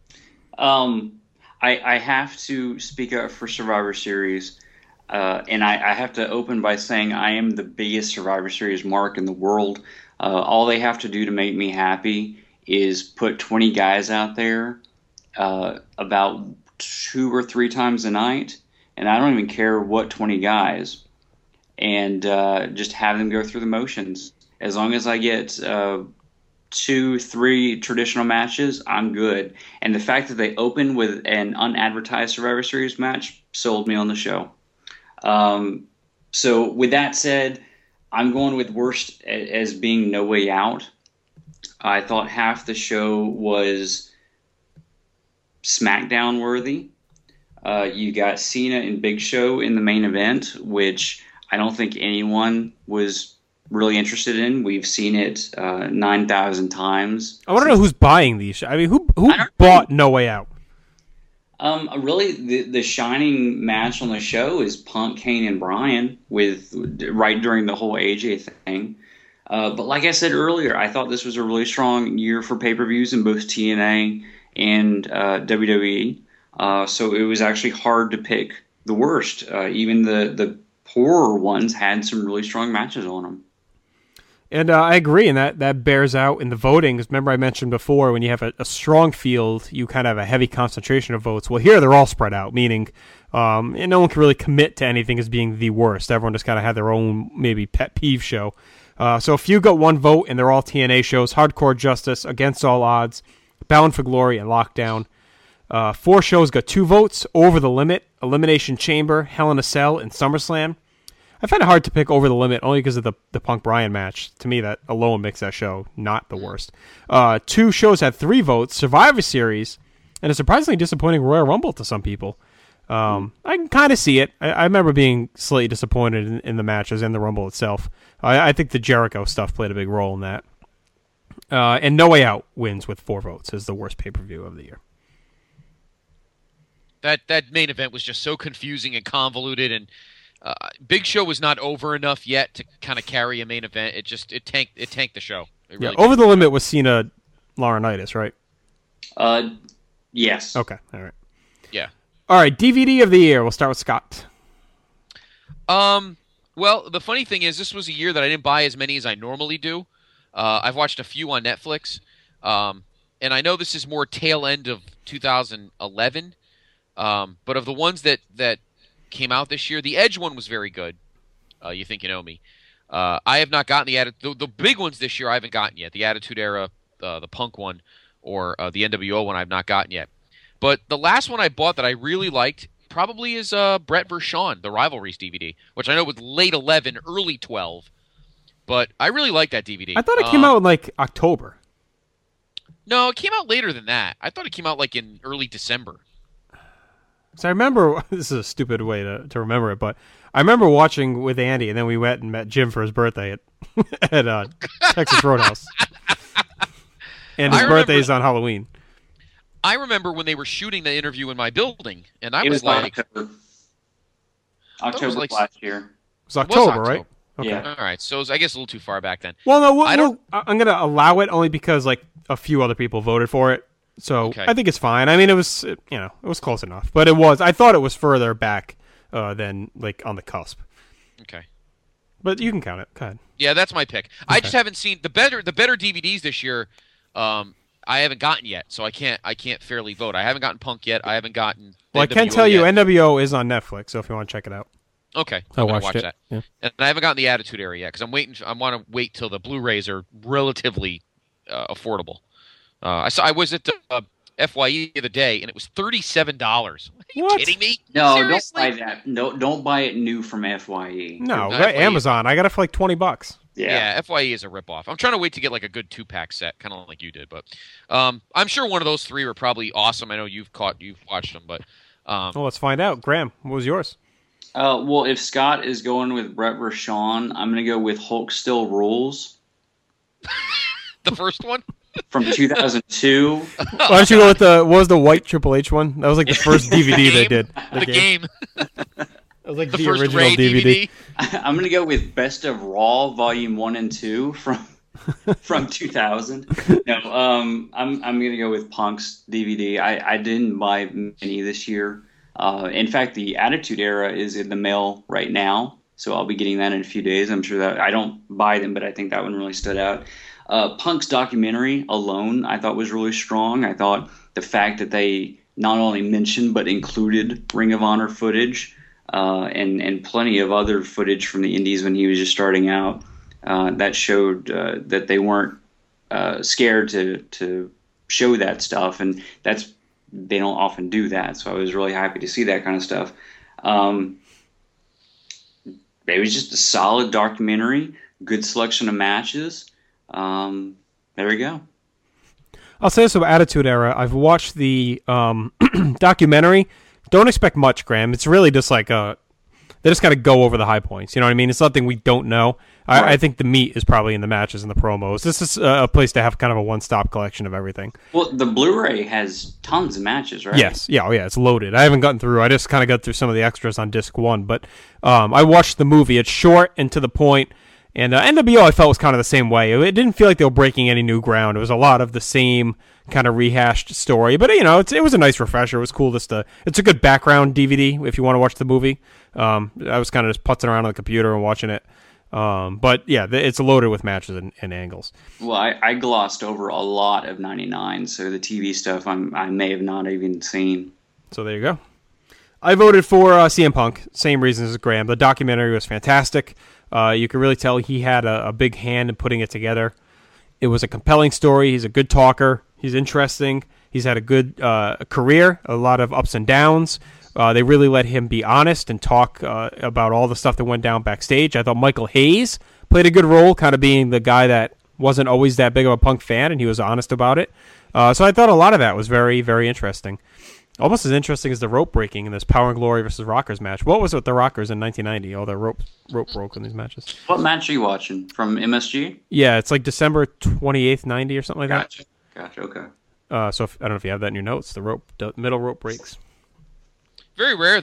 I have to speak up for Survivor Series. And I have to open by saying I am the biggest Survivor Series mark in the world. All they have to do to make me happy is put 20 guys out there about 2 or 3 times a night, and I don't even care what 20 guys, and just have them go through the motions. As long as I get 2-3 traditional matches, I'm good. And the fact that they open with an unadvertised Survivor Series match sold me on the show. So with that said, I'm going with worst as being No Way Out. I thought half the show was SmackDown worthy. You got Cena and Big Show in the main event, which I don't think anyone was really interested in. We've seen it 9,000 times. I want to know who's buying these. I mean, who bought No Way Out? Really, the shining match on the show is Punk, Kane, and Bryan right during the whole AJ thing. But like I said earlier, I thought this was a really strong year for pay-per-views in both TNA and WWE. So it was actually hard to pick the worst. Even the poorer ones had some really strong matches on them. And I agree, and that bears out in the voting. Because remember I mentioned before, when you have a strong field, you kind of have a heavy concentration of votes. Well, here they're all spread out, meaning and no one can really commit to anything as being the worst. Everyone just kind of had their own maybe pet peeve show. So a few got 1 vote, and they're all TNA shows: Hardcore Justice, Against All Odds, Bound for Glory, and Lockdown. 4 shows got 2 votes: Over the Limit, Elimination Chamber, Hell in a Cell, and SummerSlam. I find it hard to pick Over the Limit only because of the Punk Bryan match. To me, that alone makes that show not the worst. 2 shows had 3 votes: Survivor Series, and a surprisingly disappointing Royal Rumble to some people. I can kind of see it. I remember being slightly disappointed in the matches and the Rumble itself. I think the Jericho stuff played a big role in that. And No Way Out wins with 4 votes as the worst pay-per-view of the year. That main event was just so confusing and convoluted, and Big Show was not over enough yet to kind of carry a main event. It tanked the show. It really Over the Limit was Cena Laurinaitis, right? Yes. Okay, all right. Yeah. All right, DVD of the year. We'll start with Scott. Well, the funny thing is, this was a year that I didn't buy as many as I normally do. I've watched a few on Netflix, and I know this is more tail end of 2011. But of the ones that came out this year, the Edge one was very good. You Think You Know Me. I have not gotten the big ones this year. I haven't gotten yet. The Attitude Era, the Punk one, or the NWO one. I've not gotten yet. But the last one I bought that I really liked probably is Brett vs. Shawn, the Rivalries DVD, which I know was late 11, early 12. But I really like that DVD. I thought it came out in like October. No, it came out later than that. I thought it came out like in early December. So I remember, this is a stupid way to remember it, but I remember watching with Andy, and then we went and met Jim for his birthday at Texas Roadhouse. And his birthday is on Halloween. I remember when they were shooting the interview in my building, and I It was like... October last year. It was October, right? Okay. Yeah. All right, so it was, I guess, a little too far back then. Well, no, I'm going to allow it only because like a few other people voted for it. So okay. I think it's fine. I mean, it was close enough, but I thought it was further back than like on the cusp. Okay. But you can count it. Go ahead. Yeah, that's my pick. Okay. I just haven't seen the better DVDs this year. I haven't gotten yet, so I can't fairly vote. I haven't gotten Punk yet. I haven't gotten. Well, I can tell you, NWO is on Netflix, so if you want to check it out. Okay, I watched it. That. Yeah. And I haven't gotten the Attitude Era yet because I'm waiting. I want to wait till the Blu-rays are relatively affordable. I was at the FYE the other day, and it was $37. Are you kidding me? No, Seriously? don't buy that. No, don't buy it new from FYE. No, right, Amazon. I got it for like $20. Yeah, FYE is a ripoff. I'm trying to wait to get like a good 2-pack set, kind of like you did. But I'm sure one of those 3 were probably awesome. I know you've watched them, but well, let's find out. Graham, what was yours? Well, if Scott is going with Brett vs. Shawn, I'm going to go with Hulk Still Rules. The first one? From 2002. Why don't you go with what was the white Triple H one? That was like the first DVD they did. The game. Like the the first original Ray DVD. I'm going to go with Best of Raw Volume 1 and 2 from 2000. No, I'm going to go with Punk's DVD. I didn't buy many this year. In fact, the Attitude Era is in the mail right now, so I'll be getting that in a few days. I'm sure that I don't buy them, but I think that one really stood out. Punk's documentary alone, I thought was really strong. I thought the fact that they not only mentioned but included Ring of Honor footage and plenty of other footage from the Indies when he was just starting out, that showed that they weren't scared to show that stuff, and they don't often do that. So I was really happy to see that kind of stuff. It was just a solid documentary, good selection of matches. There we go. I'll say this about Attitude Era. I've watched the documentary. Don't expect much, Graham. It's really just like they just got to go over the high points. You know what I mean? It's something we don't know. Right. I think the meat is probably in the matches and the promos. This is a place to have kind of a one-stop collection of everything. Well, the Blu-ray has tons of matches, right? Yes. Yeah, it's loaded. I haven't gotten through. I just kind of got through some of the extras on disc 1. But I watched the movie. It's short and to the point. And NWO, I felt, was kind of the same way. It didn't feel like they were breaking any new ground. It was a lot of the same kind of rehashed story. But, it was a nice refresher. It was cool it's a good background DVD if you want to watch the movie. I was kind of just putzing around on the computer and watching it. But, yeah, it's loaded with matches and angles. Well, I glossed over a lot of 99, so the TV stuff I may have not even seen. So there you go. I voted for CM Punk. Same reasons as Graham. The documentary was fantastic. You can really tell he had a big hand in putting it together. It was a compelling story. He's a good talker. He's interesting. He's had a good career, a lot of ups and downs. They really let him be honest and talk about all the stuff that went down backstage. I thought Michael Hayes played a good role, kind of being the guy that wasn't always that big of a Punk fan, and he was honest about it. So I thought a lot of that was very, very interesting. Almost as interesting as the rope breaking in this Power and Glory versus Rockers match. What was it with the Rockers in 1990? All the rope broke in these matches. What match are you watching? From MSG? Yeah, it's like December 28th, 90 or something like that. Gotcha, okay. So I don't know if you have that in your notes. The middle rope breaks. Very rare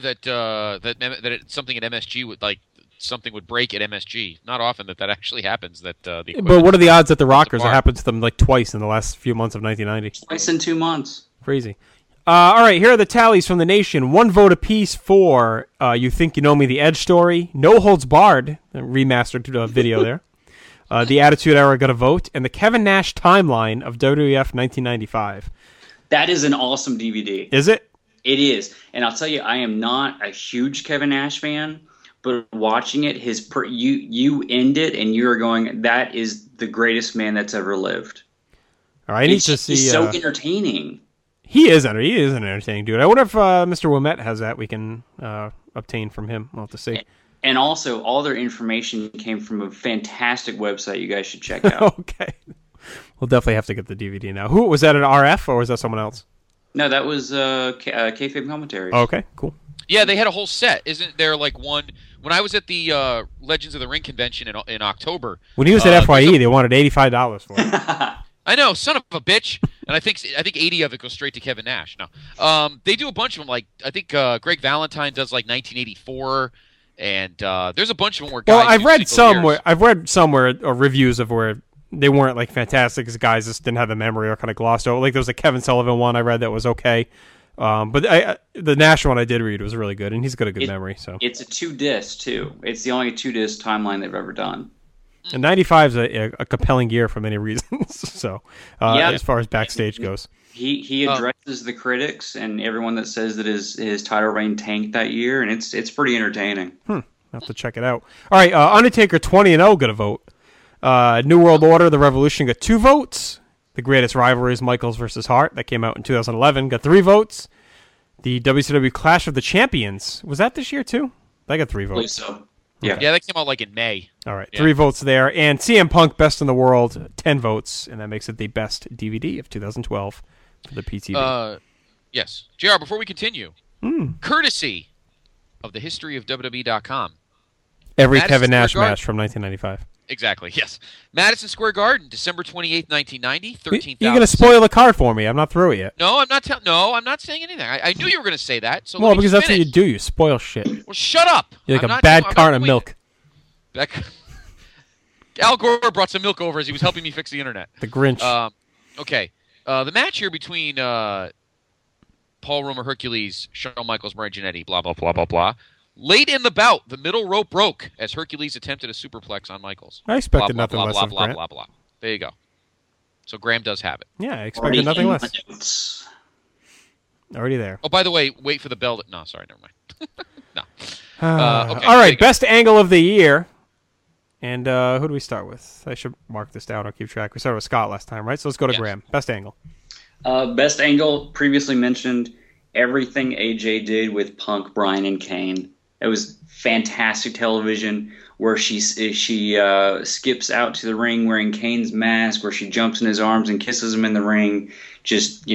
that something at MSG would break at MSG. Not often that actually happens. But what are the odds that the Rockers happened to them like twice in the last few months of 1990? Twice in 2 months. Crazy. All right, here are the tallies from the nation. 1 vote apiece for You Think You Know Me, the Edge story. No Holds Barred, remastered video there. The Attitude Era got a vote. And the Kevin Nash timeline of WWF 1995. That is an awesome DVD. Is it? It is. And I'll tell you, I am not a huge Kevin Nash fan, but watching it, you end it and you're going, that is the greatest man that's ever lived. All right, I need to see. He's so entertaining. He is an entertaining dude. I wonder if Mr. Wimette has that we can obtain from him. We'll have to see. And also, all their information came from a fantastic website you guys should check out. Okay. We'll definitely have to get the DVD now. Who was that, an RF, or was that someone else? No, that was Kayfabe Commentary. Okay, cool. Yeah, they had a whole set. Isn't there like one... When I was at the Legends of the Ring convention in October... When he was at FYE, they wanted $85 for it. I know, son of a bitch. And I think 80 of it goes straight to Kevin Nash. No, they do a bunch of them. Like I think Greg Valentine does like 1984, and there's a bunch of them where guys. Well, I've read somewhere reviews of where they weren't like fantastic because guys just didn't have the memory or kind of glossed over. Like there was a Kevin Sullivan one I read that was okay, but the Nash one I did read was really good, and he's got a good memory. So it's a 2-disc too. It's the only 2-disc timeline they've ever done. And 95 is a compelling year for many reasons. So, as far as backstage goes, he addresses the critics and everyone that says that his title reign tanked that year, and it's pretty entertaining. I'll have to check it out. All right, Undertaker 20-0 got a vote. New World Order, The Revolution got 2 votes. The Greatest Rivalries, Michaels versus Hart, that came out in 2011, got 3 votes. The WCW Clash of the Champions, was that this year too? That got 3 votes. I believe so. Yeah, that came out like in May. All right, 3 votes there. And CM Punk, Best in the World, 10 votes. And that makes it the best DVD of 2012 for the PTV. Yes. JR, before we continue, courtesy of the history of WWE.com. Every Madison Kevin Nash Square Garden. match from 1995. Exactly, yes. Madison Square Garden, December 28th, 1990, 13,000. You're going to spoil the card for me. I'm not through it yet. No, I'm not. I'm not saying anything. I knew you were going to say that. So well, because that's what you do. You spoil shit. Well, shut up. You're like a bad carton of milk. Al Gore brought some milk over as he was helping me fix the internet. The Grinch. Okay. The match here between Paul Roma Hercules, Shawn Michaels, Murray Jannetty, blah, blah, blah, blah, blah. Late in the bout, the middle rope broke as Hercules attempted a superplex on Michaels. I expected blah, nothing blah, less blah, of blah, Grant. blah, blah, blah. There you go. So Graham does have it. Yeah, I expected nothing less. Already there. Oh, by the way, wait for the bell. No, sorry, never mind. No. Okay, all right, best angle of the year. And who do we start with? I should mark this down. I'll keep track. We started with Scott last time, right? So let's go to Graham. Best angle. Best angle, previously mentioned, everything AJ did with Punk, Bryan, and Kane. It was fantastic television where she skips out to the ring wearing Kane's mask, where she jumps in his arms and kisses him in the ring. Just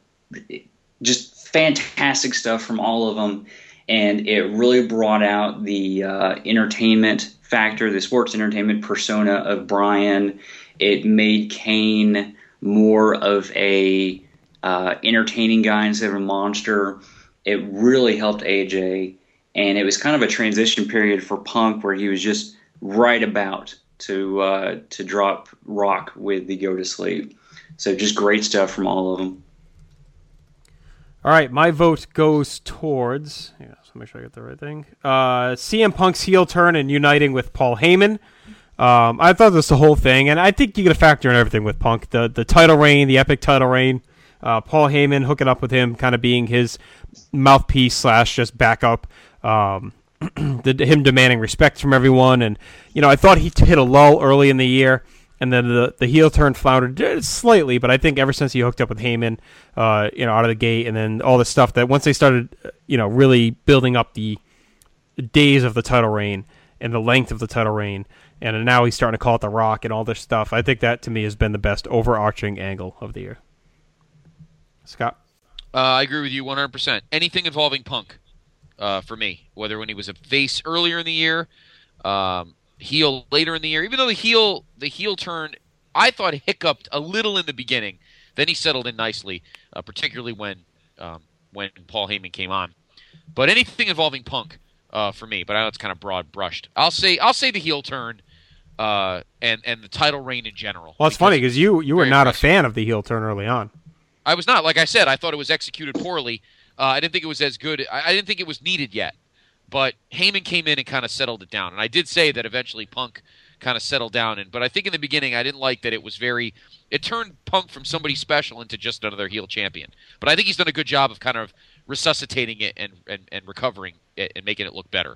fantastic stuff from all of them. And it really brought out the entertainment factor, the sports entertainment persona of Bryan. It made Kane more of a entertaining guy instead of a monster. It really helped AJ. And it was kind of a transition period for Punk where he was just right about to drop Rock with the Go to Sleep. So just great stuff from all of them. All right, my vote goes towards... Yeah, so make sure I get the right thing. CM Punk's heel turn and uniting with Paul Heyman. I thought this the whole thing, and I think you got to factor in everything with Punk. The title reign, the epic title reign. Paul Heyman hooking up with him, kind of being his mouthpiece / just backup. Him demanding respect from everyone, and I thought he hit a lull early in the year, and then the heel turn floundered slightly. But I think ever since he hooked up with Heyman, out of the gate, and then all this stuff that once they started, really building up the days of the title reign and the length of the title reign, and now he's starting to call it The Rock and all this stuff. I think that to me has been the best overarching angle of the year. Scott, I agree with you 100%. Anything involving Punk. For me, whether when he was a face earlier in the year, heel later in the year, even though the heel turn, I thought hiccuped a little in the beginning, then he settled in nicely, particularly when Paul Heyman came on. But anything involving Punk for me, but I know it's kind of broad brushed. I'll say the heel turn and the title reign in general. Well, it's funny because you were not a fan of the heel turn early on. I was not. Like I said, I thought it was executed poorly. I didn't think it was as good. I didn't think it was needed yet. But Heyman came in and kind of settled it down. And I did say that eventually Punk kind of settled down. But I think in the beginning I didn't like that it was very – it turned Punk from somebody special into just another heel champion. But I think he's done a good job of kind of resuscitating it and recovering it and making it look better.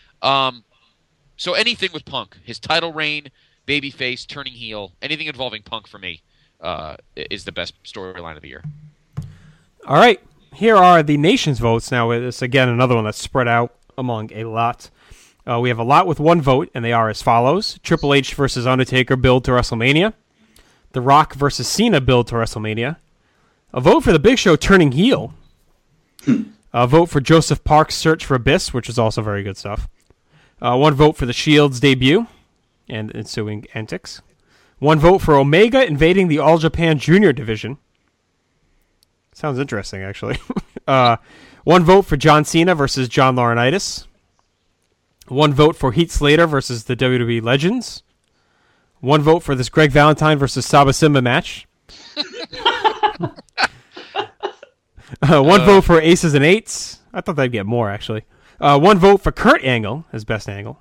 So anything with Punk, his title reign, babyface, turning heel, anything involving Punk for me is the best storyline of the year. All right. Here are the nation's votes. Now, it's, again, another one that's spread out among a lot. We have a lot with one vote, and they are as follows. Triple H versus Undertaker build to WrestleMania. The Rock versus Cena build to WrestleMania. A vote for the Big Show turning heel. A vote for Joseph Park's Search for Abyss, which is also very good stuff. One vote for The Shield's debut and ensuing antics. One vote for Omega invading the All Japan Junior division. Sounds interesting, actually. One vote for John Cena versus John Laurinaitis. One vote for Heath Slater versus the WWE Legends. One vote for this Greg Valentine versus Saba Simba match. One vote for Aces and Eights. I thought they'd get more, actually. One vote for Kurt Angle as best angle.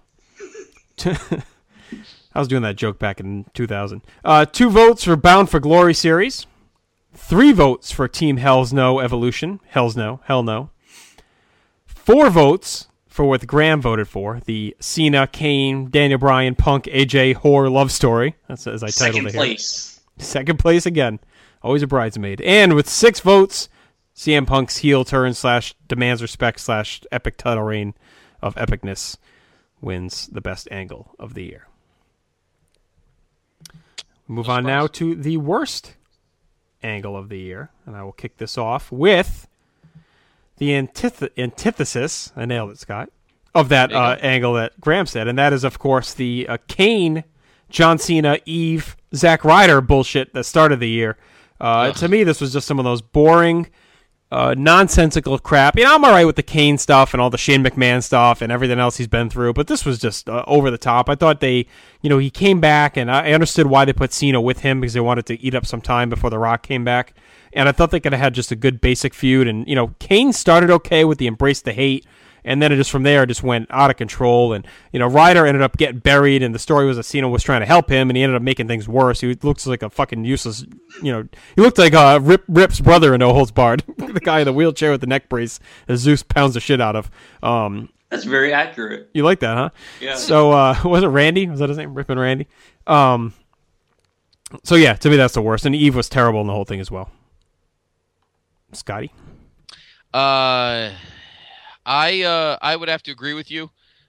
I was doing that joke back in 2000. 2 votes for Bound for Glory series. 3 votes for Team Hell's No Evolution. Hell's No. Hell no. 4 votes for what Graham voted for. The Cena, Kane, Daniel Bryan, Punk, AJ horror love story. That's as I titled it here. Second place. Second place again. Always a bridesmaid. And with 6 votes, CM Punk's heel turn / demands respect / epic title reign of epicness wins the best angle of the year. Move on now to the worst angle of the year, and I will kick this off with the antithesis. I nailed it, Scott. of that angle that Graham said, and that is, of course, the Kane, John Cena, Eve, Zack Ryder bullshit that started the year. To me, this was just some of those boring, nonsensical crap. I'm all right with the Kane stuff and all the Shane McMahon stuff and everything else he's been through, but this was just over the top. I thought he came back, and I understood why they put Cena with him, because they wanted to eat up some time before The Rock came back. And I thought they could have had just a good basic feud. And, Kane started okay with the Embrace the Hate, and then it just went out of control. And, Ryder ended up getting buried, and the story was that Cena was trying to help him, and he ended up making things worse. He looks like a fucking useless, he looked like Rip's brother in No Holds Barred, the guy in the wheelchair with the neck brace that Zeus pounds the shit out of. That's very accurate. You like that, huh? Yeah. So, was it Randy? Was that his name? Rip and Randy? So, yeah, to me, that's the worst. And Eve was terrible in the whole thing as well. Scotty? I would have to agree with you.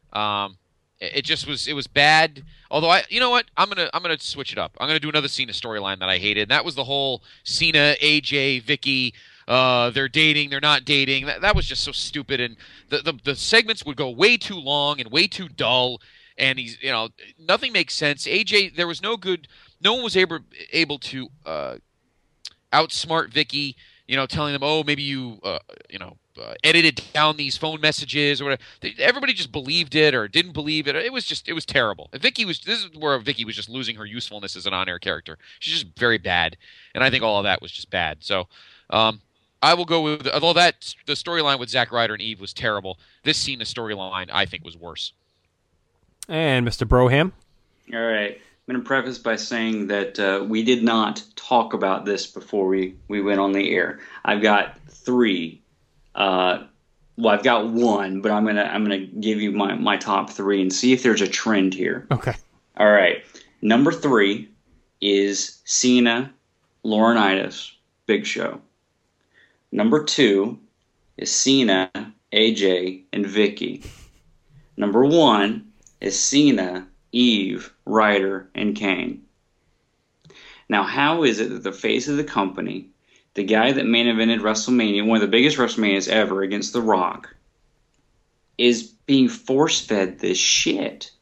It was bad. Although you know what? I'm gonna switch it up. I'm gonna do another Cena storyline that I hated. And that was the whole Cena, AJ, Vicky. They're dating. They're not dating. That was just so stupid. And the segments would go way too long and way too dull. And nothing makes sense. AJ, there was no good. No one was able to outsmart Vicky. Telling them, oh, maybe you, edited down these phone messages or whatever. Everybody just believed it or didn't believe it. It was terrible. This is where Vicky was just losing her usefulness as an on-air character. She's just very bad. And I think all of that was just bad. So, I will go with, although the storyline with Zack Ryder and Eve was terrible, this Cena storyline I think was worse. And Mr. Broham? All right. I'm going to preface by saying that we did not talk about this before we went on the air. I've got three. I've got one, but I'm gonna give you my top three and see if there's a trend here. Okay. All right. Number 3 is Cena, Laurinaitis, Big Show. Number 2 is Cena, AJ, and Vicky. Number 1 is Cena, Eve, Ryder, and Kane. Now, how is it that the face of the company, the guy that main evented WrestleMania, one of the biggest WrestleManias ever against The Rock, is being force-fed this shit?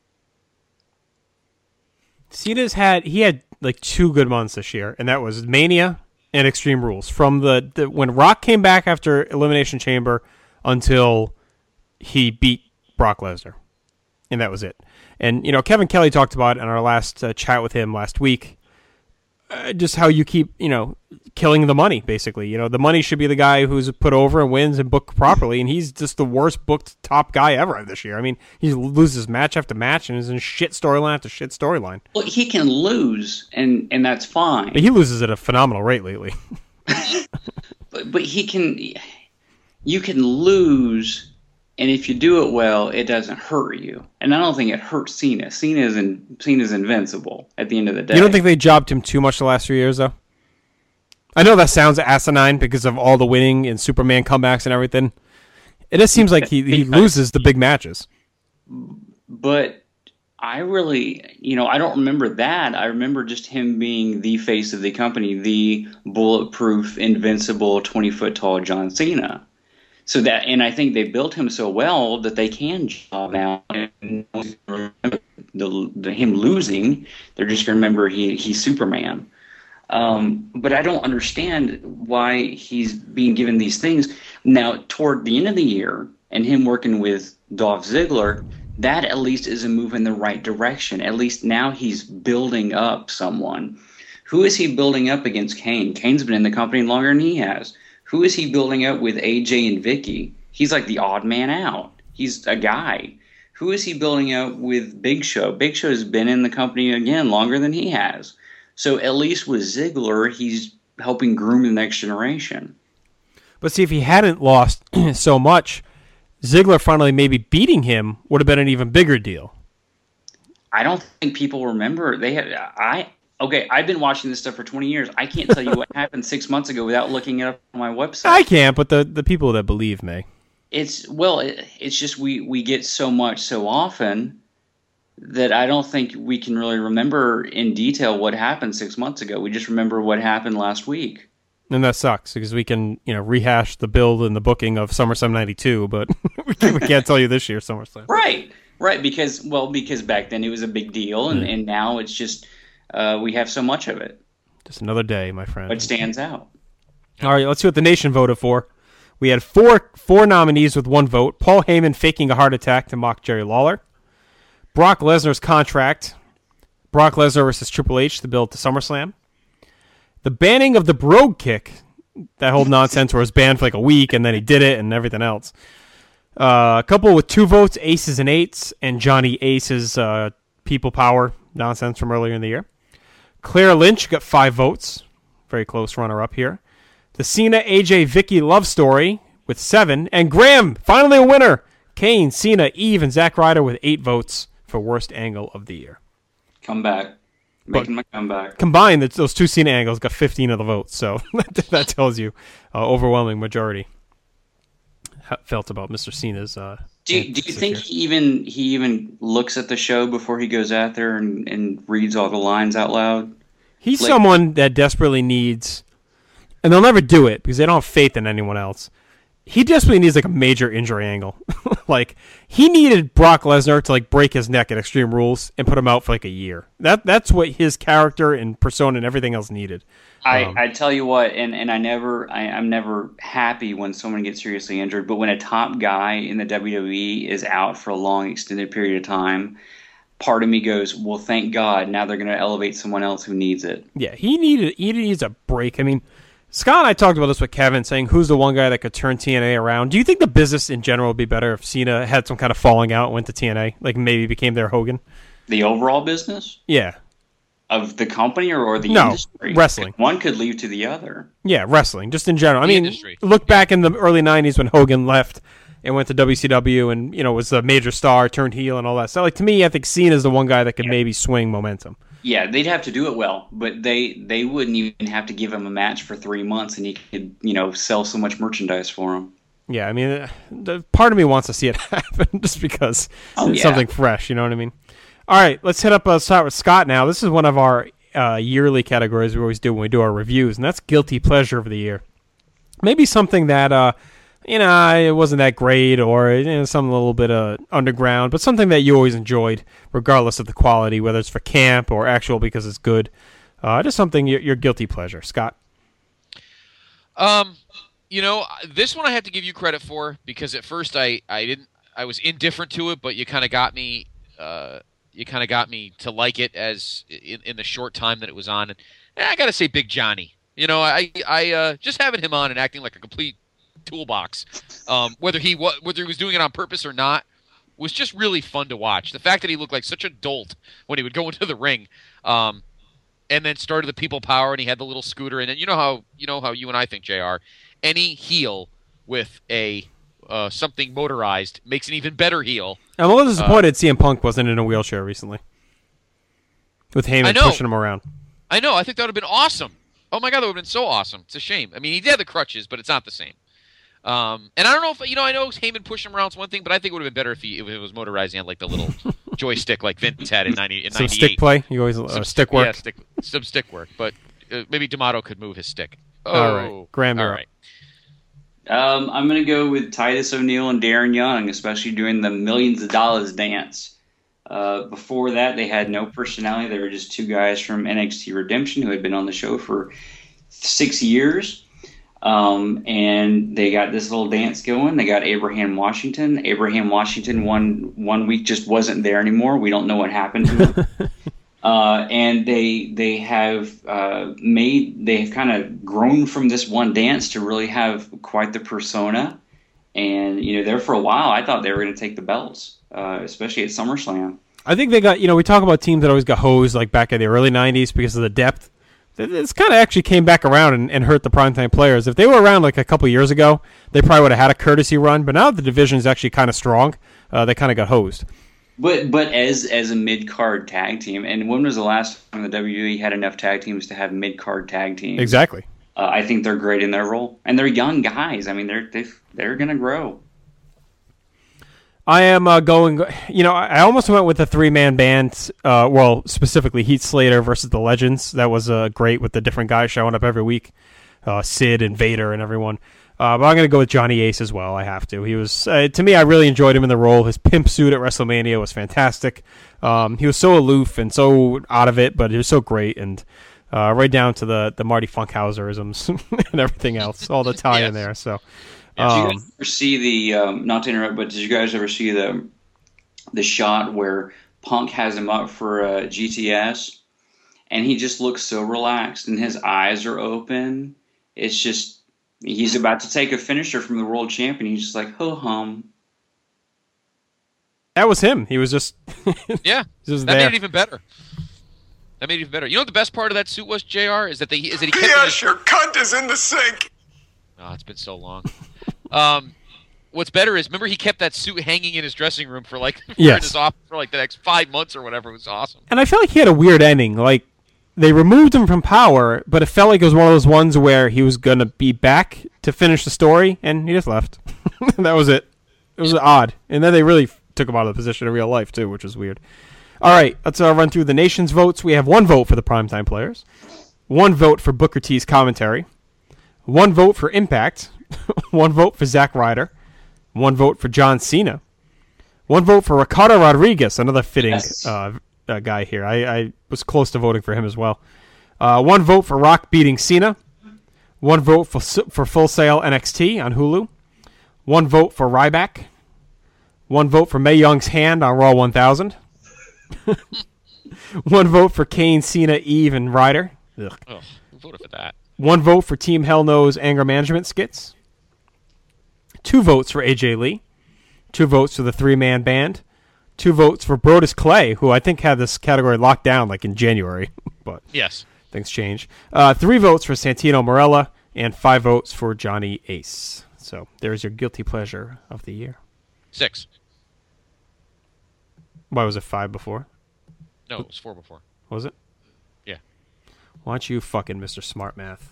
Cena's had like 2 good months this year, and that was Mania and Extreme Rules. From the when Rock came back after Elimination Chamber until he beat Brock Lesnar. And that was it. And, Kevin Kelly talked about in our last chat with him last week, just how you keep, killing the money, basically. The money should be the guy who's put over and wins and booked properly, and he's just the worst booked top guy ever this year. I mean, he loses match after match and is in shit storyline after shit storyline. Well, he can lose, and that's fine. But he loses at a phenomenal rate lately. but you can lose. And if you do it well, it doesn't hurt you. And I don't think it hurts Cena. Cena's invincible at the end of the day. You don't think they jobbed him too much the last 3 years, though? I know that sounds asinine because of all the winning and Superman comebacks and everything. It just seems like he loses the big matches. But I really, I don't remember that. I remember just him being the face of the company, the bulletproof, invincible, 20-foot-tall John Cena. So that, and I think they built him so well that they can job now. And him losing, they're just going to remember he's Superman. But I don't understand why he's being given these things. Now, toward the end of the year, and him working with Dolph Ziggler, that at least is a move in the right direction. At least now he's building up someone. Who is he building up against Kane? Kane's been in the company longer than he has. Who is he building up with AJ and Vicky? He's like the odd man out. He's a guy. Who is he building up with Big Show? Big Show's been in the company, again, longer than he has. So at least with Ziggler, he's helping groom the next generation. But see, if he hadn't lost so much, Ziggler finally maybe beating him would have been an even bigger deal. I don't think people remember. I've been watching this stuff for 20 years. I can't tell you what happened 6 months ago without looking it up on my website. I can't, but the people that believe may. It's just we get so much so often that I don't think we can really remember in detail what happened 6 months ago. We just remember what happened last week. And that sucks because we can, rehash the build and the booking of SummerSlam 92, but we can't tell you this year's SummerSlam. Right, because back then it was a big deal, and now it's just we have so much of it. Just another day, my friend. What stands out? All right, let's see what the nation voted for. We had four nominees with one vote. Paul Heyman faking a heart attack to mock Jerry Lawler. Brock Lesnar's contract. Brock Lesnar versus Triple H to build to SummerSlam. The banning of the Brogue Kick. That whole nonsense where it was banned for like a week and then he did it and everything else. A couple with 2 votes, Aces and Eights, and Johnny Ace's People Power nonsense from earlier in the year. Claire Lynch got 5 votes. Very close runner-up here. The Cena, AJ, Vicky love story with 7. And Graham, finally a winner. Kane, Cena, Eve, and Zack Ryder with 8 votes for worst angle of the year. Come back. Making my comeback. Combined, those 2 Cena angles got 15 of the votes, so that tells you overwhelming majority felt about Mr. Cena's. Do you think he even looks at the show before he goes out there and reads all the lines out loud? He's someone that desperately needs, and they'll never do it because they don't have faith in anyone else. He desperately needs like a major injury angle. Like he needed Brock Lesnar to like break his neck at Extreme Rules and put him out for like a year. That's what his character and persona and everything else needed. I tell you what, and I'm never happy when someone gets seriously injured, but when a top guy in the WWE is out for a long extended period of time, part of me goes, well, thank God, now they're going to elevate someone else who needs it. Yeah, he needs a break. I mean, Scott and I talked about this with Kevin, saying who's the one guy that could turn TNA around. Do you think the business in general would be better if Cena had some kind of falling out and went to TNA, like maybe became their Hogan? The overall business? Yeah. Of the company or the industry? Wrestling. One could lead to the other. Yeah, wrestling, just in general. I mean, industry. Look back in the early 90s when Hogan left and went to WCW and, was a major star, turned heel and all that. So, like, to me, I think Cena's the one guy that could maybe swing momentum. Yeah, they'd have to do it well, but they wouldn't even have to give him a match for 3 months, and he could, sell so much merchandise for him. Yeah, I mean, the part of me wants to see it happen just because it's something fresh, you know what I mean? All right, let's start with Scott now. This is one of our yearly categories we always do when we do our reviews, and that's Guilty Pleasure of the Year. Maybe something that, it wasn't that great or something a little bit underground, but something that you always enjoyed, regardless of the quality, whether it's for camp or actual because it's good. Just something your guilty pleasure, Scott. This one I have to give you credit for because at first I was indifferent to it, but you kind of got me. You kind of got me to like it as in the short time that it was on. And I got to say, Big Johnny. I just having him on and acting like a complete toolbox, whether he was doing it on purpose or not, was just really fun to watch. The fact that he looked like such a dolt when he would go into the ring, and then started the People Power, and he had the little scooter, and then you know how you and I think, JR, any heel with a something motorized makes an even better heel. I'm a little disappointed CM Punk wasn't in a wheelchair recently, with Heyman pushing him around. I know. I think that would have been awesome. Oh my God, that would have been so awesome. It's a shame. I mean, he had the crutches, but it's not the same. And I don't know if I know Heyman pushing him around is one thing, but I think it would have been better if it was motorized and had like the little joystick like Vince had in 98. Some stick play. You always stick work. Yeah, some stick work. But maybe D'Amato could move his stick. All right, Graham. All right. I'm going to go with Titus O'Neil and Darren Young, especially doing the Millions of Dollars dance. Before that, they had no personality. They were just 2 guys from NXT Redemption who had been on the show for 6 years. And they got this little dance going. They got Abraham Washington. Abraham Washington one week just wasn't there anymore. We don't know what happened to him. And they have kind of grown from this one dance to really have quite the persona. And, there for a while, I thought they were going to take the belts, especially at SummerSlam. I think they got, we talk about teams that always got hosed like back in the early 90s because of the depth. It's kind of actually came back around and hurt the primetime players. If they were around like a couple years ago, they probably would have had a courtesy run. But now the division is actually kind of strong. They kind of got hosed. But as a mid-card tag team, and when was the last time the WWE had enough tag teams to have mid-card tag teams? Exactly. I think they're great in their role, and they're young guys. I mean, they're going to grow. I am going. I almost went with a 3-man band. Specifically Heath Slater versus the Legends. That was great with the different guys showing up every week. Sid and Vader and everyone. But I'm going to go with Johnny Ace as well. I have to. He was, to me, I really enjoyed him in the role. His pimp suit at WrestleMania was fantastic. He was so aloof and so out of it, but he was so great. And right down to the Marty Funkhauser-isms and everything else, all the tie in there. So, did you guys ever see the, not to interrupt, but did you guys ever see the shot where Punk has him up for GTS and he just looks so relaxed and his eyes are open? It's just, he's about to take a finisher from the world champion. He's just like, ho-hum. That was him. He was just... yeah, just that made it even better. You know what the best part of that suit was, JR? Is that he kept... Yes, your cunt is in the sink. Oh, it's been so long. What's better is, remember he kept that suit hanging in his dressing room for in his office for the next 5 months or whatever. It was awesome. And I feel like he had a weird ending. Like, they removed him from Power, but it felt like it was one of those ones where he was going to be back to finish the story, and he just left. That was it. It was odd. And then they really took him out of the position in real life, too, which was weird. All right, let's run through the nation's votes. We have 1 vote for the Primetime Players, 1 vote for Booker T's commentary, 1 vote for Impact, 1 vote for Zack Ryder, 1 vote for John Cena, 1 vote for Ricardo Rodriguez, another fitting guy here. I was close to voting for him as well. 1 vote for Rock beating Cena, 1 vote for Full Sail NXT on Hulu, 1 vote for Ryback, 1 vote for Mae Young's hand on Raw 1000, 1 vote for Kane, Cena, Eve, and Ryder. Ugh. Oh, who voted for that? 1 vote for Team Hell No's anger management skits. 2 votes for AJ Lee. 2 votes for the 3-man band. 2 votes for Brodus Clay, who I think had this category locked down in January, but yes, things change. 3 votes for Santino Marella, and 5 votes for Johnny Ace. So there's your guilty pleasure of the year. 6. Why was it 5 before? No, it was 4 before. Was it? Yeah. Why don't you fucking Mr. Smart Math?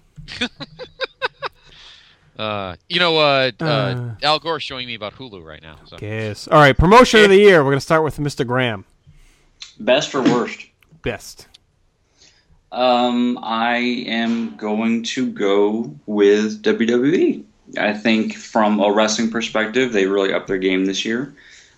Al Gore's showing me about Hulu right now. So. Yes. All right, promotion of the year. We're going to start with Mr. Graham. Best or worst? Best. I am going to go with WWE. I think from a wrestling perspective, they really upped their game this year.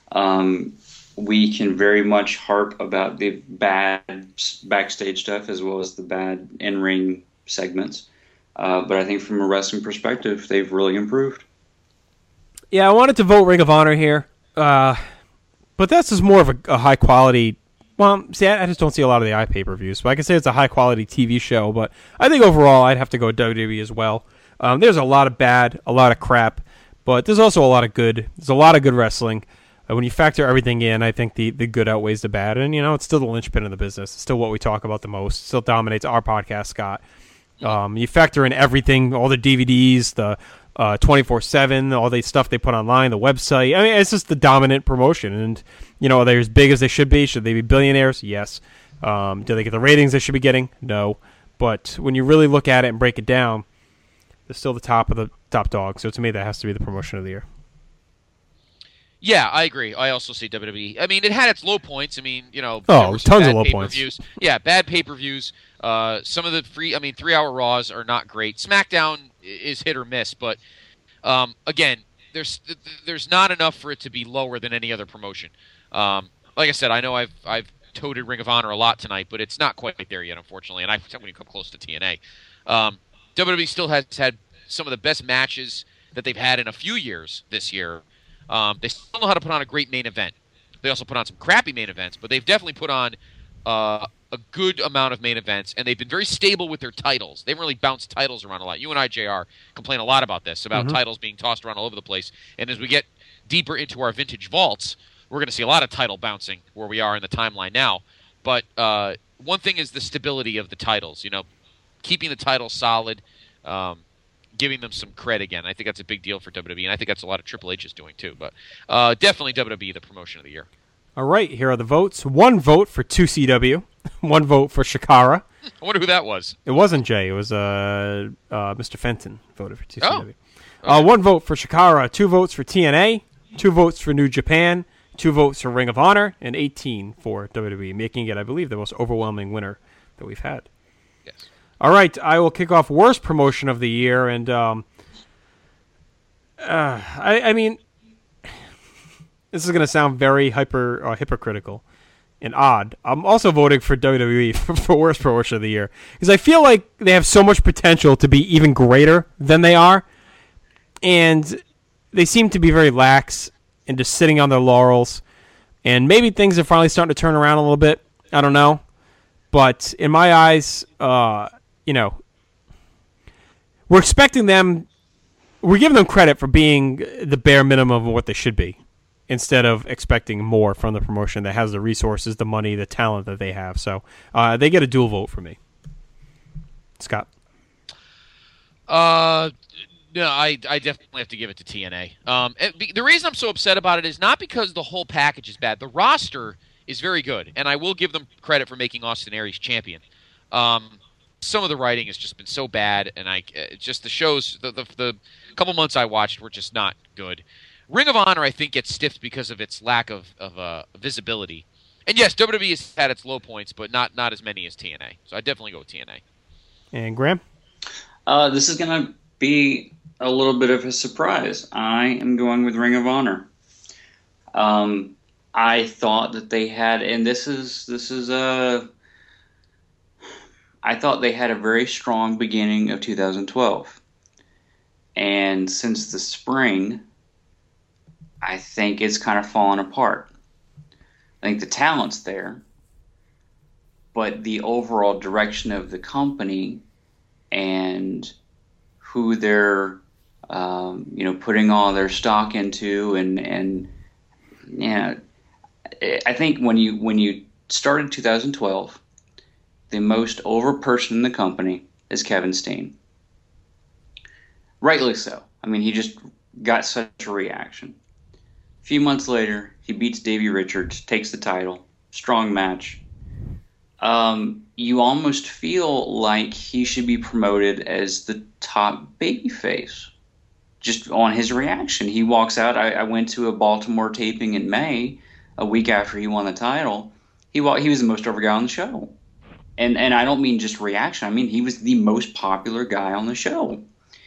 We can very much harp about the bad backstage stuff as well as the bad in-ring segments. But I think from a wrestling perspective, they've really improved. Yeah, I wanted to vote Ring of Honor here. But that's just more of a high-quality... Well, see, I just don't see a lot of the pay-per-views. So I can say it's a high-quality TV show, but I think overall I'd have to go with WWE as well. There's a lot of bad, a lot of crap, but there's also a lot of good. There's a lot of good wrestling. When you factor everything in, I think the good outweighs the bad. And, it's still the linchpin of the business. It's still what we talk about the most. It still dominates our podcast, Scott. You factor in everything, all the DVDs, the 24/7, all the stuff they put online, the website. I mean, it's just the dominant promotion. And, are they as big as they should be? Should they be billionaires? Yes. Do they get the ratings they should be getting? No. But when you really look at it and break it down, they're still the top of the top dog. So to me, that has to be the promotion of the year. Yeah, I agree. I also see WWE. I mean, it had its low points. I mean, tons of low points. Yeah, bad pay-per-views. Some of the 3-hour Raws are not great. SmackDown is hit or miss, but again, there's not enough for it to be lower than any other promotion. Like I said, I know I've toted Ring of Honor a lot tonight, but it's not quite there yet, unfortunately. And I think when you come close to TNA, WWE still has had some of the best matches that they've had in a few years this year. They still know how to put on a great main event. They also put on some crappy main events, but they've definitely put on a good amount of main events, and they've been very stable with their titles. They haven't really bounced titles around a lot. You and I, JR, complain a lot about this, about titles being tossed around all over the place. And as we get deeper into our vintage vaults, we're going to see a lot of title bouncing where we are in the timeline now. But one thing is the stability of the titles, keeping the titles solid, giving them some cred again. I think that's a big deal for WWE, and I think that's a lot of Triple H is doing too. But definitely WWE, the promotion of the year. All right, here are the votes. 1 vote for 2CW, 1 vote for Shikara. I wonder who that was. It wasn't Jay. It was Mr. Fenton voted for 2CW. Oh. Okay. 1 vote for Shikara, 2 votes for TNA, 2 votes for New Japan, 2 votes for Ring of Honor, and 18 for WWE, making it, I believe, the most overwhelming winner that we've had. Yes. All right, I will kick off worst promotion of the year, and I mean, this is going to sound very hypocritical and odd. I'm also voting for WWE for worst promotion of the year because I feel like they have so much potential to be even greater than they are, and they seem to be very lax and just sitting on their laurels. And maybe things are finally starting to turn around a little bit. I don't know, but in my eyes, we're expecting them. We're giving them credit for being the bare minimum of what they should be, instead of expecting more from the promotion that has the resources, the money, the talent that they have. So they get a dual vote for me. Scott? No, I definitely have to give it to TNA. The reason I'm so upset about it is not because the whole package is bad. The roster is very good, and I will give them credit for making Austin Aries champion. Some of the writing has just been so bad, and just the shows, the couple months I watched were just not good. Ring of Honor, I think, gets stiffed because of its lack of visibility. And yes, WWE has had its low points, but not as many as TNA. So I definitely go with TNA. And Graham? This is going to be a little bit of a surprise. I am going with Ring of Honor. I thought that they had, and I thought they had a very strong beginning of 2012. And since the spring, I think it's kind of fallen apart. I think the talent's there, but the overall direction of the company and who they're putting all their stock into, and I think when you started 2012, the most over person in the company is Kevin Steen. Rightly so. I mean, he just got such a reaction. A few months later, he beats Davey Richards, takes the title, strong match. You almost feel like he should be promoted as the top babyface, just on his reaction. He walks out. I went to a Baltimore taping in May, a week after he won the title. He was the most over guy on the show. And I don't mean just reaction. I mean, he was the most popular guy on the show.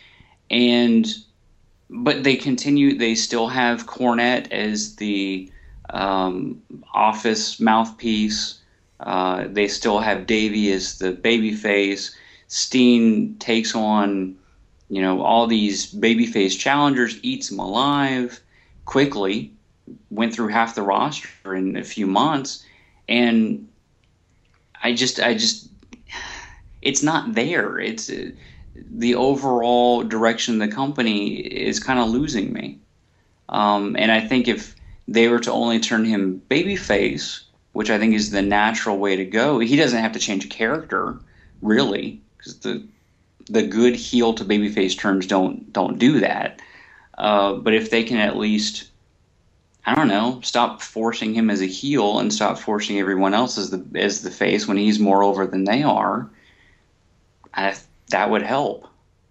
But they continue. They still have Cornette as the office mouthpiece. They still have Davey as the babyface. Steen takes on, all these babyface challengers, eats them alive quickly. Went through half the roster in a few months, and I just, it's not there. It's the overall direction of the company is kind of losing me. And I think if they were to only turn him babyface, which I think is the natural way to go, he doesn't have to change character, really, because the good heel to babyface turns don't do that. But if they can at least, I don't know, stop forcing him as a heel and stop forcing everyone else as the face when he's more over than they are, that would help.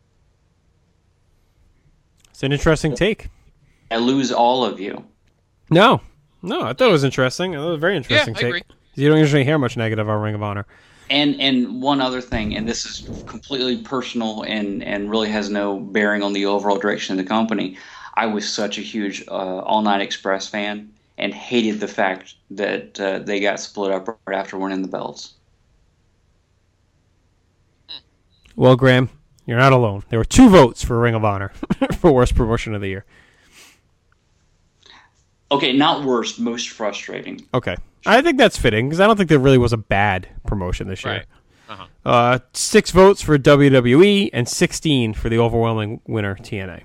It's an interesting take. I lose all of you. No, I thought it was interesting. It was a very interesting take. I agree. You don't usually hear much negative on Ring of Honor. And one other thing, and this is completely personal and really has no bearing on the overall direction of the company. I was such a huge All Night Express fan and hated the fact that they got split up right after winning the belts. Well, Graham, you're not alone. There were 2 votes for Ring of Honor for worst promotion of the year. Okay, not worst, most frustrating. Okay. I think that's fitting because I don't think there really was a bad promotion this year. Right. Uh-huh. 6 votes for WWE and 16 for the overwhelming winner, TNA.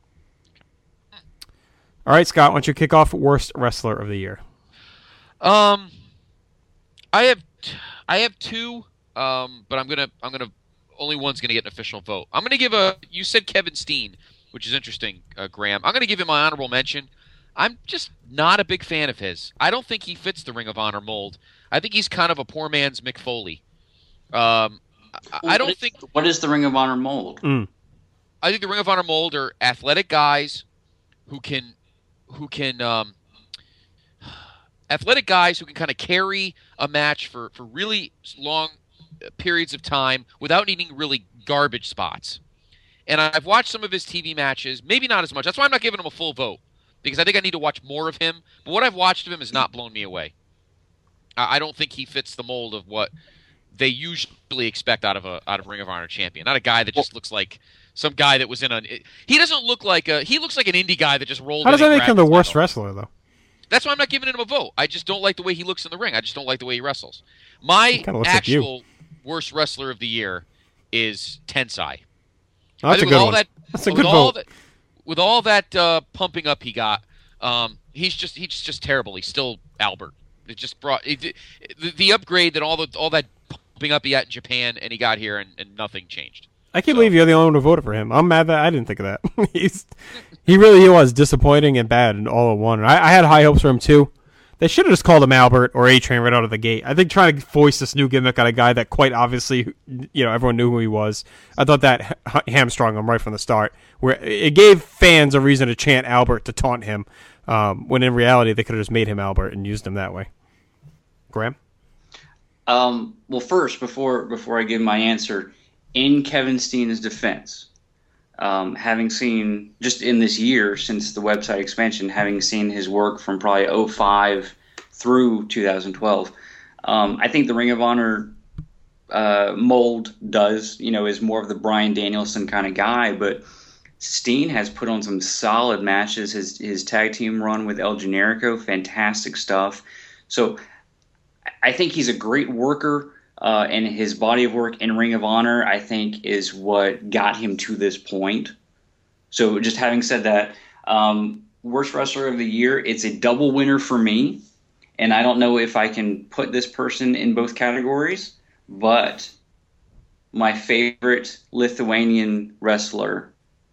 All right, Scott, why don't you kick off worst wrestler of the year? I have 2, but I'm gonna only one's gonna get an official vote. I'm gonna give you said Kevin Steen, which is interesting, Graham. I'm gonna give him my honorable mention. I'm just not a big fan of his. I don't think he fits the Ring of Honor mold. I think he's kind of a poor man's Mick Foley. I don't think. What is the Ring of Honor mold? I think the Ring of Honor mold are athletic guys who can athletic guys who can kind of carry a match for really long periods of time without needing really garbage spots. And I've watched some of his TV matches, maybe not as much. That's why I'm not giving him a full vote, because I think I need to watch more of him. But what I've watched of him has not blown me away. I don't think he fits the mold of what they usually expect out of Ring of Honor champion. Not a guy that just looks like some guy that was in a. He doesn't look like a. He looks like an indie guy that just rolled. How does in that make him the worst wrestler, though? That's why I'm not giving him a vote. I just don't like the way he looks in the ring. I just don't like the way he wrestles. My actual worst wrestler of the year is Tensai. Oh, that's a good one. That's a good vote. With all that pumping up he got, he's just terrible. He's still Albert. It just brought the upgrade that all that pumping up he had in Japan, and he got here, and nothing changed. I can't believe you're the only one who voted for him. I'm mad that I didn't think of that. He really was disappointing and bad and all in one. And I had high hopes for him too. They should have just called him Albert or A-Train right out of the gate. I think trying to voice this new gimmick on a guy that quite obviously, everyone knew who he was. I thought that hamstrung him right from the start. Where it gave fans a reason to chant Albert to taunt him, when in reality they could have just made him Albert and used him that way. Graham? Well, first, before I give my answer, in Kevin Steen's defense, having seen, just in this year since the website expansion, having seen his work from probably 2005 through 2012, I think the Ring of Honor mold is more of the Bryan Danielson kind of guy, but Steen has put on some solid matches. His tag team run with El Generico, fantastic stuff. So I think he's a great worker. And his body of work in Ring of Honor, I think, is what got him to this point. So just having said that, worst wrestler of the year, it's a double winner for me. And I don't know if I can put this person in both categories, but my favorite Lithuanian wrestler,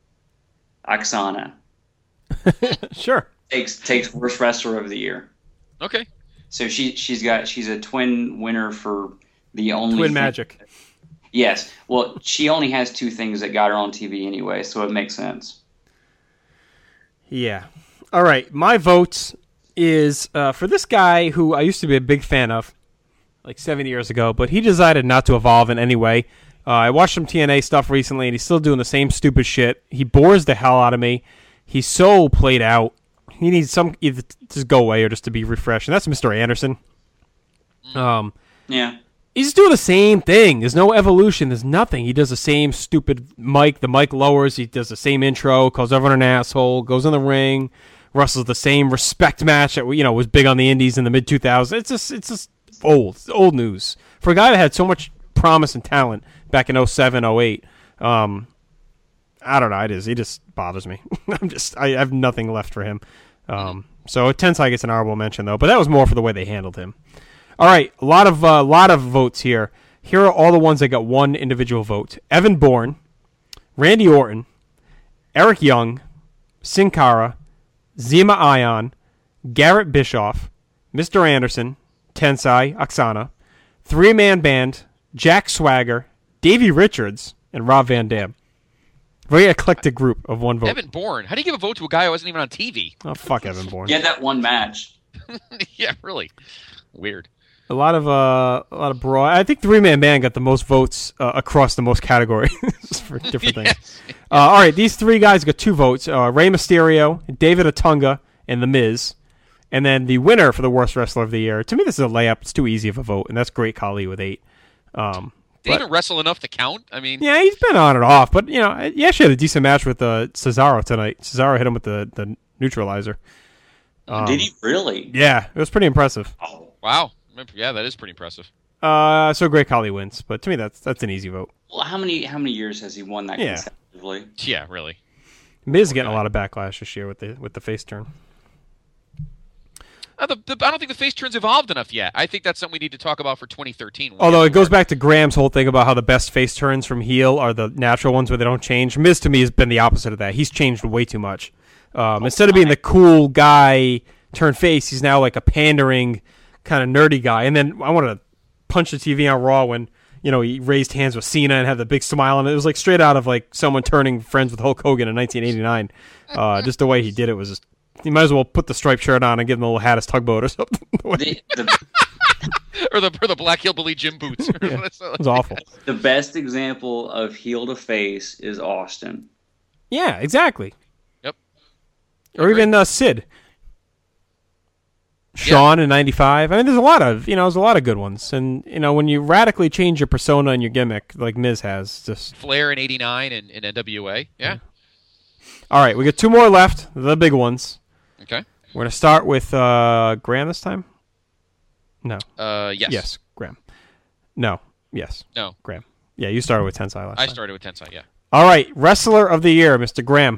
Oksana. Sure. Takes worst wrestler of the year. Okay. So she's a twin winner for the only Twin Magic. Yes. Well, she only has two things that got her on TV anyway, so it makes sense. Yeah. All right. My vote is for this guy who I used to be a big fan of, like 7 years ago, but he decided not to evolve in any way. I watched some TNA stuff recently, and he's still doing the same stupid shit. He bores the hell out of me. He's so played out. He needs either to just go away or just to be refreshed, and that's Mr. Anderson. Yeah. He's doing the same thing. There's no evolution. There's nothing. He does the same stupid mic. The mic lowers. He does the same intro, calls everyone an asshole, goes in the ring, wrestles the same respect match that was big on the indies in the mid-2000s. It's just old. It's old news. For a guy that had so much promise and talent back in 07, 08, I don't know. He just bothers me. I have nothing left for him. So Tensai gets an honorable mention, though, but that was more for the way they handled him. All right, a lot of votes here. Here are all the ones that got one individual vote. Evan Bourne, Randy Orton, Eric Young, Sin Cara, Zema Ion, Garrett Bischoff, Mr. Anderson, Tensai, Oksana, three-man band, Jack Swagger, Davey Richards, and Rob Van Dam. Very eclectic group of one vote. Evan Bourne. How do you give a vote to a guy who wasn't even on TV? Oh, fuck Evan Bourne. He had that one match. Yeah, really. Weird. A lot of broad. I think three-man band got the most votes across the most categories for different things. All right, these three guys got 2 votes: Rey Mysterio, David Otunga, and The Miz. And then the winner for the worst wrestler of the year. To me, this is a layup. It's too easy of a vote, and that's Great Khali with 8. Did he even wrestle enough to count? I mean, yeah, he's been on and off, but he actually had a decent match with Cesaro tonight. Cesaro hit him with the neutralizer. Did he really? Yeah, it was pretty impressive. Oh, wow. Yeah, that is pretty impressive. So Great Khali wins, but to me that's an easy vote. Well, how many years has he won that consecutively? Yeah, really. Miz getting a lot of backlash this year with the face turn. I don't think the face turn's evolved enough yet. I think that's something we need to talk about for 2013. Although it goes back to Graham's whole thing about how the best face turns from heel are the natural ones where they don't change. Miz to me has been the opposite of that. He's changed way too much. Instead of being the cool guy turn face, he's now like a pandering kind of nerdy guy. And then I wanted to punch the TV on Raw when he raised hands with Cena and had the big smile on it. It was like straight out of like someone turning friends with Hulk Hogan in 1989. Just the way he did it was just. You might as well put the striped shirt on and give him a little Hattis tugboat or something. or the Black Hillbilly gym boots. Yeah, it was awful. The best example of heel to face is Austin. Yeah, exactly. Yep. Or even Sid. Sean in '95. I mean, there's a lot of good ones, and when you radically change your persona and your gimmick, like Miz has, just Flair in '89 and in NWA. Yeah. All right, we got 2 more left, the big ones. Okay. We're gonna start with Graham this time. No. Yes. Yes, Graham. No. Yes. No. Graham. Yeah, you started with Tensai last time. I started with Tensai. Yeah. All right, Wrestler of the Year, Mr. Graham.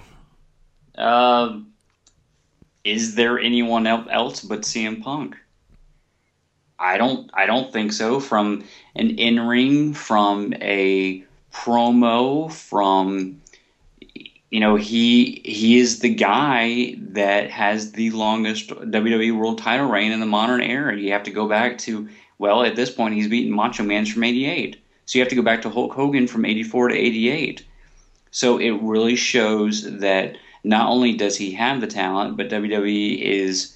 Is there anyone else but CM Punk? I don't think so. From an in-ring, from a promo, from he is the guy that has the longest WWE World Title reign in the modern era. You have to go back to, well, at this point he's beaten Macho Man from '88, so you have to go back to Hulk Hogan from '84 to '88. So it really shows that not only does he have the talent, but WWE is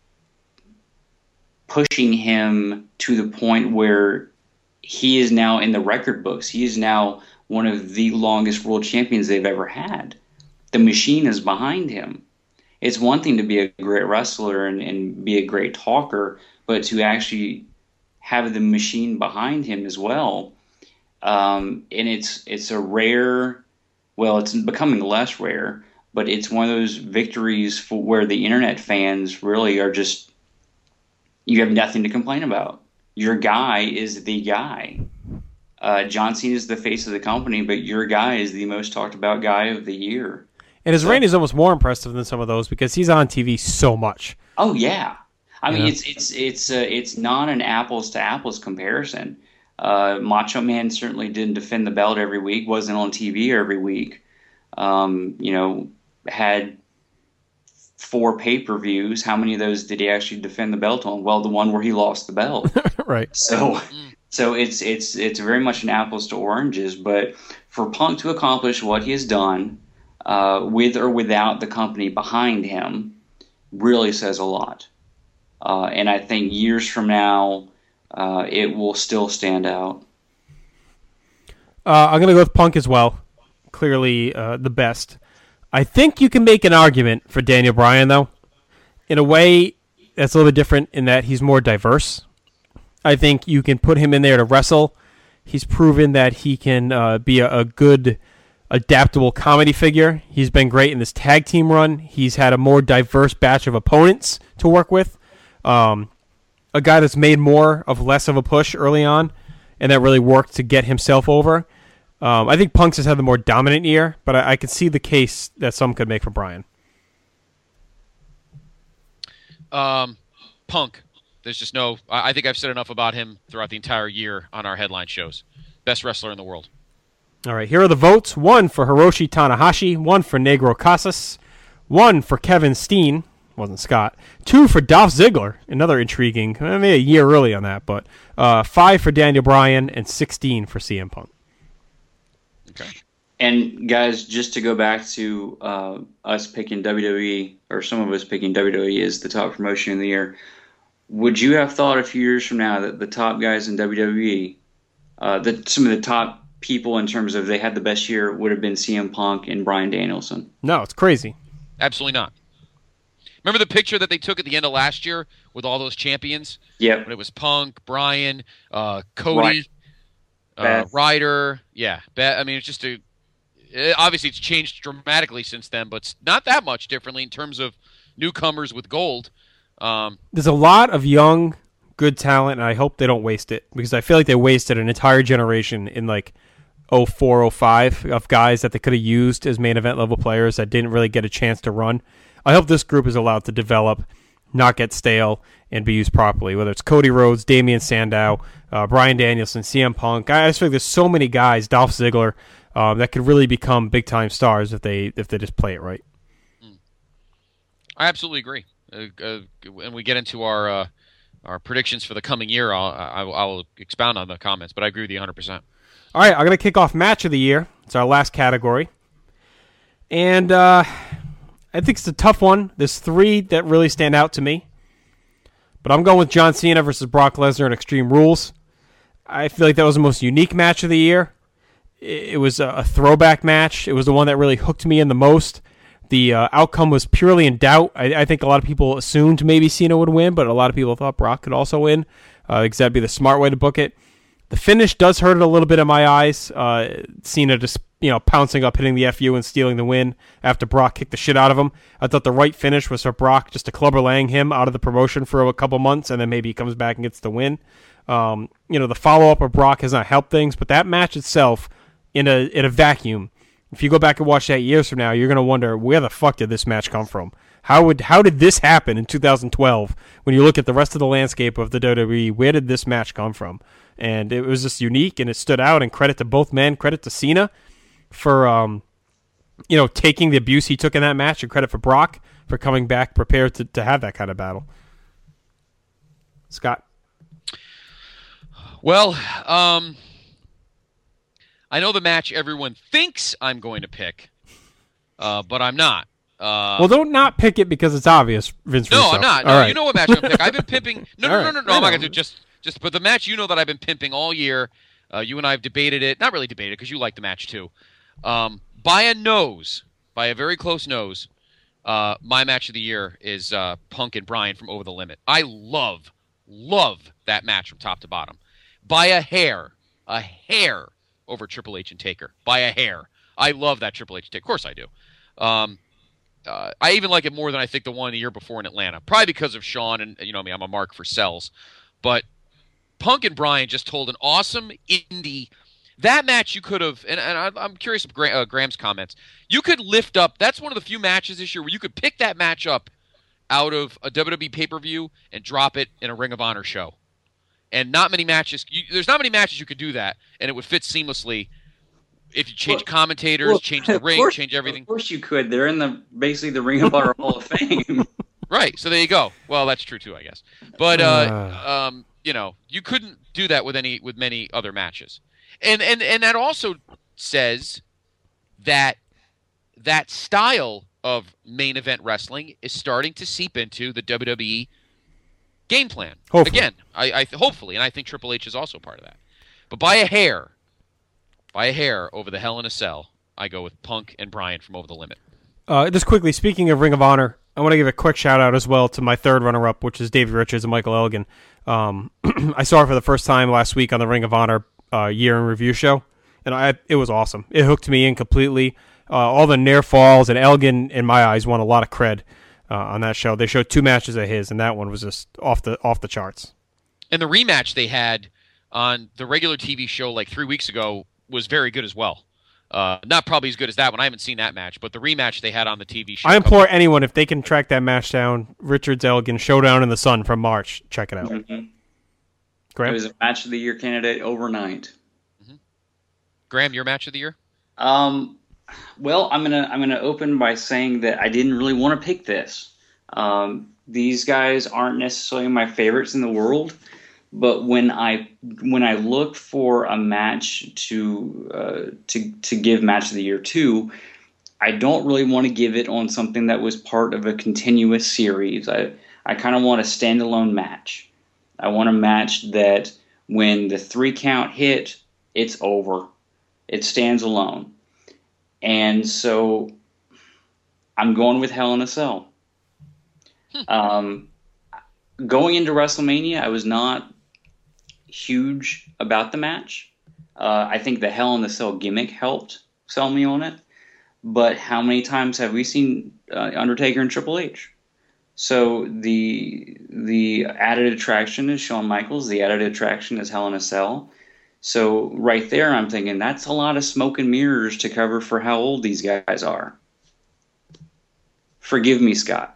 pushing him to the point where he is now in the record books. He is now one of the longest world champions they've ever had. The machine is behind him. It's one thing to be a great wrestler and be a great talker, but to actually have the machine behind him as well. And it's a rare, well, it's becoming less rare, but it's one of those victories where the internet fans really are just, you have nothing to complain about. Your guy is the guy. John Cena is the face of the company, but your guy is the most talked about guy of the year. And his reign is almost more impressive than some of those because he's on TV so much. Oh yeah, I mean it's not an apples to apples comparison. Macho Man certainly didn't defend the belt every week, wasn't on TV every week. Had 4 pay-per-views. How many of those did he actually defend the belt on? Well, the one where he lost the belt. Right. So it's very much an apples to oranges. But for Punk to accomplish what he has done, with or without the company behind him, really says a lot. And I think years from now, it will still stand out. I'm going to go with Punk as well. Clearly the best. I think you can make an argument for Daniel Bryan, though. In a way, that's a little bit different in that he's more diverse. I think you can put him in there to wrestle. He's proven that he can be a good, adaptable comedy figure. He's been great in this tag team run. He's had a more diverse batch of opponents to work with. A guy that's made more of less of a push early on, and that really worked to get himself over. I think Punk's has had the more dominant year, but I could see the case that some could make for Bryan. Punk. There's just no... I think I've said enough about him throughout the entire year on our headline shows. Best wrestler in the world. All right, here are the votes. 1 for Hiroshi Tanahashi, 1 for Negro Casas, 1 for Kevin Steen, wasn't Scott, 2 for Dolph Ziggler, another intriguing, maybe a year early on that, but 5 for Daniel Bryan, and 16 for CM Punk. Okay. And guys, just to go back to us picking WWE, or some of us picking WWE as the top promotion of the year, would you have thought a few years from now that the top guys in WWE, that some of the top people in terms of they had the best year would have been CM Punk and Bryan Danielson? No, it's crazy. Absolutely not. Remember the picture that they took at the end of last year with all those champions? Yeah. When it was Punk, Bryan, Cody, Ryder. Yeah. I mean, it's just obviously it's changed dramatically since then, but it's not that much differently in terms of newcomers with gold. There's a lot of young, good talent, and I hope they don't waste it, because I feel like they wasted an entire generation in like 04, 05 of guys that they could have used as main event level players that didn't really get a chance to run. I hope this group is allowed to develop, not get stale, and be used properly, whether it's Cody Rhodes, Damian Sandow, Bryan Danielson, CM Punk. I just feel like there's so many guys, Dolph Ziggler, that could really become big-time stars if they just play it right. I absolutely agree. When we get into our predictions for the coming year, I'll expound on the comments, but I agree with you 100%. All right, I'm going to kick off Match of the Year. It's our last category. And I think it's a tough one. There's 3 that really stand out to me. But I'm going with John Cena versus Brock Lesnar in Extreme Rules. I feel like that was the most unique match of the year. It was a throwback match. It was the one that really hooked me in the most. The outcome was purely in doubt. I think a lot of people assumed maybe Cena would win, but a lot of people thought Brock could also win, because that'd be the smart way to book it. The finish does hurt it a little bit in my eyes. Cena just pouncing up, hitting the FU, and stealing the win after Brock kicked the shit out of him. I thought the right finish was for Brock just to Clubber Lang him out of the promotion for a couple months, and then maybe he comes back and gets the win. The follow-up of Brock has not helped things, but that match itself, in a vacuum, if you go back and watch that years from now, you're going to wonder, where the fuck did this match come from? How did this happen in 2012? When you look at the rest of the landscape of the WWE, where did this match come from? And it was just unique, and it stood out, and credit to both men. Credit to Cena for taking the abuse he took in that match, and credit for Brock for coming back prepared to have that kind of battle. Scott? Well, I know the match everyone thinks I'm going to pick, but I'm not. Well, don't not pick it because it's obvious, Vince Russo. No, I'm not. No, right. You know what match I'm going to pick. I've been pimping. No, I'm not going to just. But the match that I've been pimping all year. You and I have debated it. Not really debated because you like the match too. By a very close nose, my match of the year is Punk and Bryan from Over the Limit. I love that match from top to bottom. By a hair over Triple H and Taker. By a hair. I love that Triple H Taker. Of course I do. I even like it more than I think the one the year before in Atlanta. Probably because of Shawn and, I'm a mark for sells. But Punk and Bryan just told an awesome indie. That match you could have, and I'm curious of Graham's comments. You could lift up, that's one of the few matches this year where you could pick that match up out of a WWE pay-per-view and drop it in a Ring of Honor show. And not many matches, there's not many matches you could do that, and it would fit seamlessly if you change commentators, change the ring, change everything. Of course you could. They're in basically the Ring of Honor Hall of Fame. Right, so there you go. Well, that's true too, I guess. But, you couldn't do that with many other matches. And that also says that style of main event wrestling is starting to seep into the WWE game plan. Hopefully. Again, I hopefully, and I think Triple H is also part of that. But by a hair over the Hell in a Cell, I go with Punk and Bryan from Over the Limit. Just quickly, speaking of Ring of Honor, I want to give a quick shout-out as well to my third runner-up, which is David Richards and Michael Elgin. I saw it for the first time last week on the Ring of Honor year in review show, and it was awesome. It hooked me in completely. All the near falls, and Elgin, in my eyes, won a lot of cred on that show. They showed 2 matches of his, and that one was just off the charts. And the rematch they had on the regular TV show like 3 weeks ago was very good as well. Not probably as good as that one. I haven't seen that match, but the rematch they had on the TV show. I implore anyone, if they can track that match down, Richards Elgin Showdown in the Sun from March, check it out. Mm-hmm. Graham? It was a match of the year candidate overnight. Mm-hmm. Graham, your match of the year? Well, I'm gonna open by saying that I didn't really want to pick this. These guys aren't necessarily my favorites in the world, but when I look for a match to give match of the year to, I don't really want to give it on something that was part of a continuous series. I kind of want a standalone match. I want a match that when the 3 count hit, it's over. It stands alone. And so I'm going with Hell in a Cell. Going into WrestleMania, I was not huge about the match. I think the Hell in a Cell gimmick helped sell me on it. But how many times have we seen Undertaker and Triple H? So the added attraction is Shawn Michaels. The added attraction is Hell in a Cell. So right there, I'm thinking that's a lot of smoke and mirrors to cover for how old these guys are. Forgive me, Scott.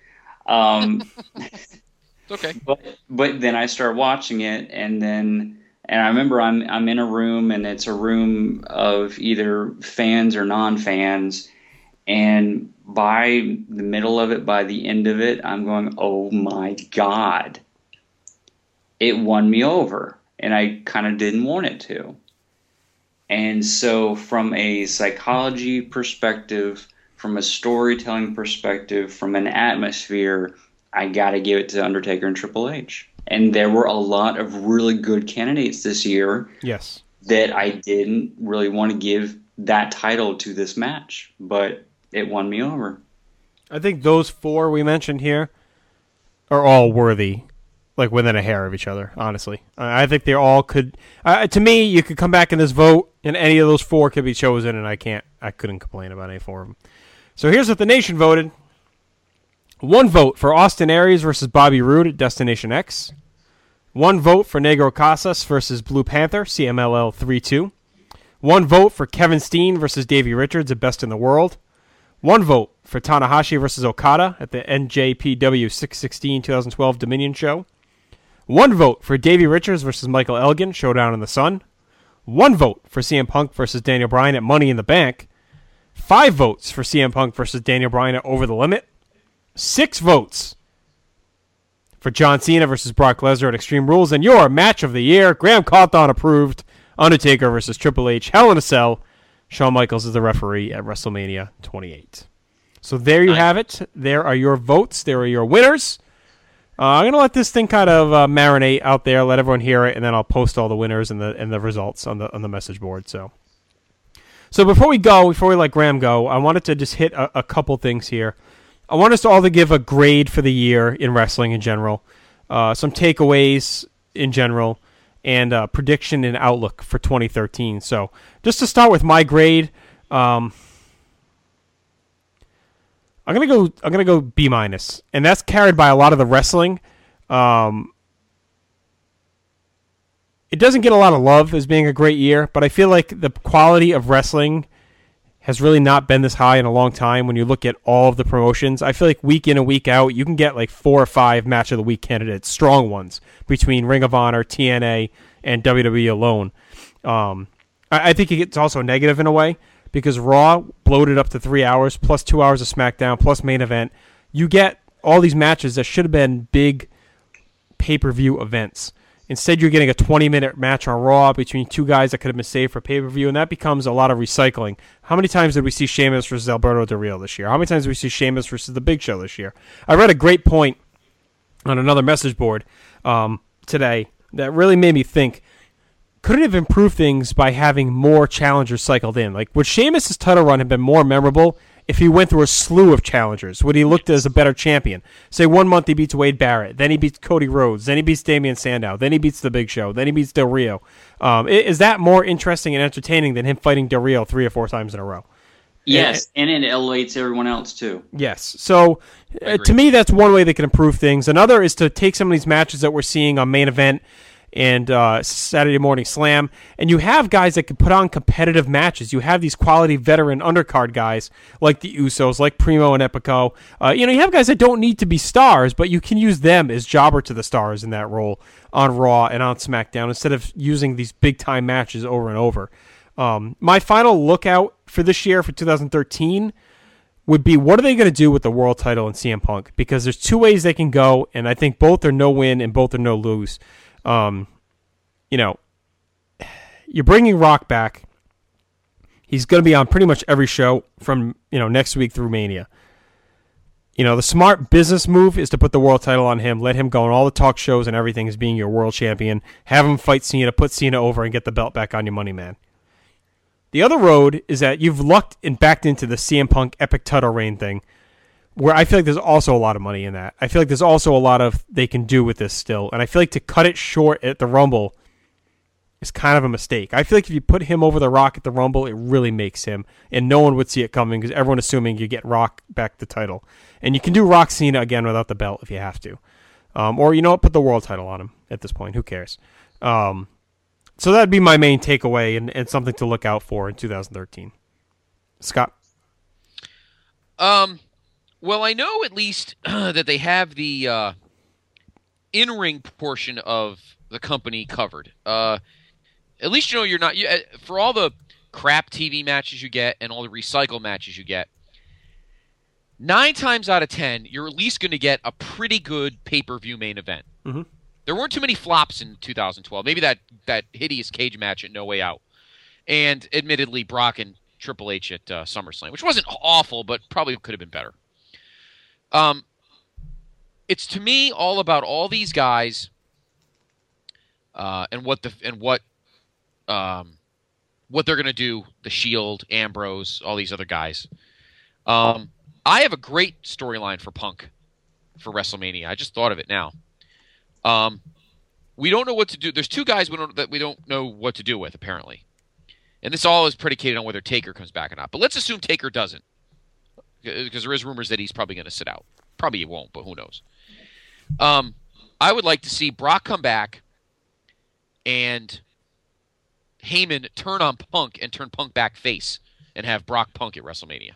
Okay. But then I start watching it, and I remember I'm in a room, and it's a room of either fans or non-fans, and by the middle of it, by the end of it, I'm going, oh my God. It won me over, and I kind of didn't want it to. And so from a psychology perspective, from a storytelling perspective, from an atmosphere, I got to give it to Undertaker and Triple H. And there were a lot of really good candidates this year. Yes. That I didn't really want to give that title to this match, but it won me over. I think those 4 we mentioned here are all worthy, like within a hair of each other, honestly. I think they all could... to me, you could come back in this vote, and any of those 4 could be chosen, and I couldn't complain about any 4 of them. So here's what the nation voted. 1 vote for Austin Aries versus Bobby Roode at Destination X. 1 vote for Negro Casas versus Blue Panther, CMLL 3-2. 1 vote for Kevin Steen versus Davey Richards at Best in the World. 1 vote for Tanahashi versus Okada at the NJPW 616 2012 Dominion Show. 1 vote for Davey Richards versus Michael Elgin, Showdown in the Sun. 1 vote for CM Punk versus Daniel Bryan at Money in the Bank. 5 votes for CM Punk versus Daniel Bryan at Over the Limit. 6 votes for John Cena versus Brock Lesnar at Extreme Rules. And your match of the year, Graham Cawthon approved, Undertaker versus Triple H, Hell in a Cell. Shawn Michaels is the referee at WrestleMania 28. So there you have it. There are your votes. There are your winners. I'm going to let this thing kind of marinate out there, let everyone hear it, and then I'll post all the winners and the results on the message board. So before we let Graham go, I wanted to just hit a couple things here. I want us all to give a grade for the year in wrestling in general, some takeaways in general, and prediction and outlook for 2013. So just to start with my grade, I'm gonna go B-, and that's carried by a lot of the wrestling. It doesn't get a lot of love as being a great year, but I feel like the quality of wrestling has really not been this high in a long time when you look at all of the promotions. I feel like week in and week out, you can get like 4 or 5 Match of the Week candidates, strong ones, between Ring of Honor, TNA, and WWE alone. I think it's also negative in a way, because Raw bloated up to 3 hours, plus 2 hours of SmackDown, plus main event. You get all these matches that should have been big pay-per-view events. Instead, you're getting a 20-minute match on Raw between 2 guys that could have been saved for pay-per-view, and that becomes a lot of recycling. How many times did we see Sheamus versus Alberto Del Rio this year? How many times did we see Sheamus versus The Big Show this year? I read a great point on another message board today that really made me think, couldn't it have improved things by having more challengers cycled in? Like, would Sheamus' title run have been more memorable if he went through a slew of challengers? Would he looked as a better champion? Say 1 month he beats Wade Barrett, then he beats Cody Rhodes, then he beats Damian Sandow, then he beats The Big Show, then he beats Del Rio. Is that more interesting and entertaining than him fighting Del Rio 3 or 4 times in a row? Yes, and it elevates everyone else too. Yes. So to me, that's one way they can improve things. Another is to take some of these matches that we're seeing on Main Event and Saturday Morning Slam, and you have guys that can put on competitive matches. You have these quality veteran undercard guys like the Usos, like Primo and Epico. You have guys that don't need to be stars, but you can use them as jobber to the stars in that role on Raw and on SmackDown instead of using these big-time matches over and over. My final lookout for this year, for 2013, would be what are they going to do with the world title and CM Punk? Because there's 2 ways they can go, and I think both are no-win and both are no-lose. You're bringing Rock back. He's going to be on pretty much every show from, next week through Mania. The smart business move is to put the world title on him, let him go on all the talk shows and everything as being your world champion, have him fight Cena, put Cena over, and get the belt back on your money, man. The other road is that you've lucked and backed into the CM Punk epic title reign thing, where I feel like there's also a lot of money in that. I feel like there's also a lot of they can do with this still. And I feel like to cut it short at the Rumble is kind of a mistake. I feel like if you put him over the Rock at the Rumble, it really makes him. And no one would see it coming because everyone assuming you get Rock back the title. And you can do Rock Cena again without the belt if you have to. Or, put the world title on him at this point. Who cares? So that'd be my main takeaway and something to look out for in 2013. Scott? Well, I know at least that they have the in-ring portion of the company covered. At least you're not for all the crap TV matches you get and all the recycle matches you get. 9 times out of 10, you're at least going to get a pretty good pay-per-view main event. Mm-hmm. There weren't too many flops in 2012. Maybe that hideous cage match at No Way Out, and admittedly Brock and Triple H at SummerSlam, which wasn't awful, but probably could have been better. it's to me all about all these guys and what they're going to do. The Shield, Ambrose, all these other guys. I have a great storyline for Punk for WrestleMania. I just thought of it now. We don't know what to do. There's two guys that we don't know what to do with, apparently. And this all is predicated on whether Taker comes back or not. But let's assume Taker doesn't. Because there is rumors that he's probably going to sit out. Probably he won't, but who knows. I would like to see Brock come back and Heyman turn on Punk and turn Punk back face and have Brock Punk at WrestleMania.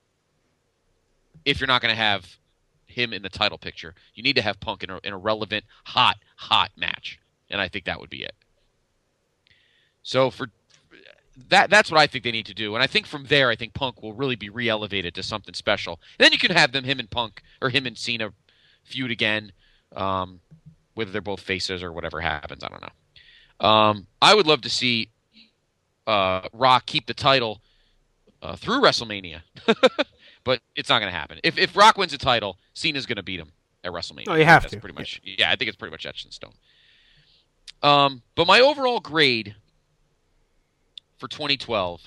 If you're not going to have him in the title picture, you need to have Punk in a relevant, hot match. And I think that would be it. So for that's what I think they need to do. And I think from there, I think Punk will really be re-elevated to something special. And then you can have him and Punk, or him and Cena feud again, whether they're both faces or whatever happens. I don't know. I would love to see Rock keep the title through WrestleMania. But it's not going to happen. If Rock wins the title, Cena's going to beat him at WrestleMania. Oh, you have to. Pretty much, yeah, I think it's pretty much etched in stone. But my overall grade for 2012,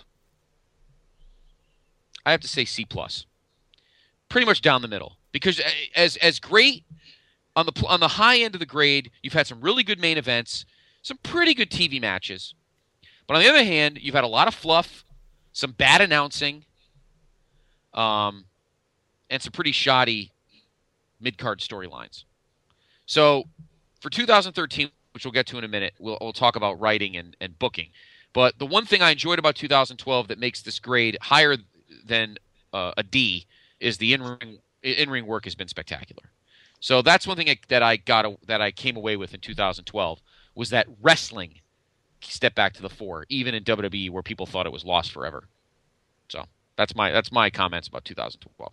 I have to say C+. Pretty much down the middle. Because as great on the high end of the grade, you've had some really good main events, some pretty good TV matches. But on the other hand, you've had a lot of fluff, some bad announcing, and some pretty shoddy mid-card storylines. So for 2013, which we'll get to in a minute, we'll talk about writing and booking. But the one thing I enjoyed about 2012 that makes this grade higher than a D is the in-ring work has been spectacular. So that's one thing that I came away with in 2012 was that wrestling stepped back to the fore, even in WWE where people thought it was lost forever. So that's my comments about 2012.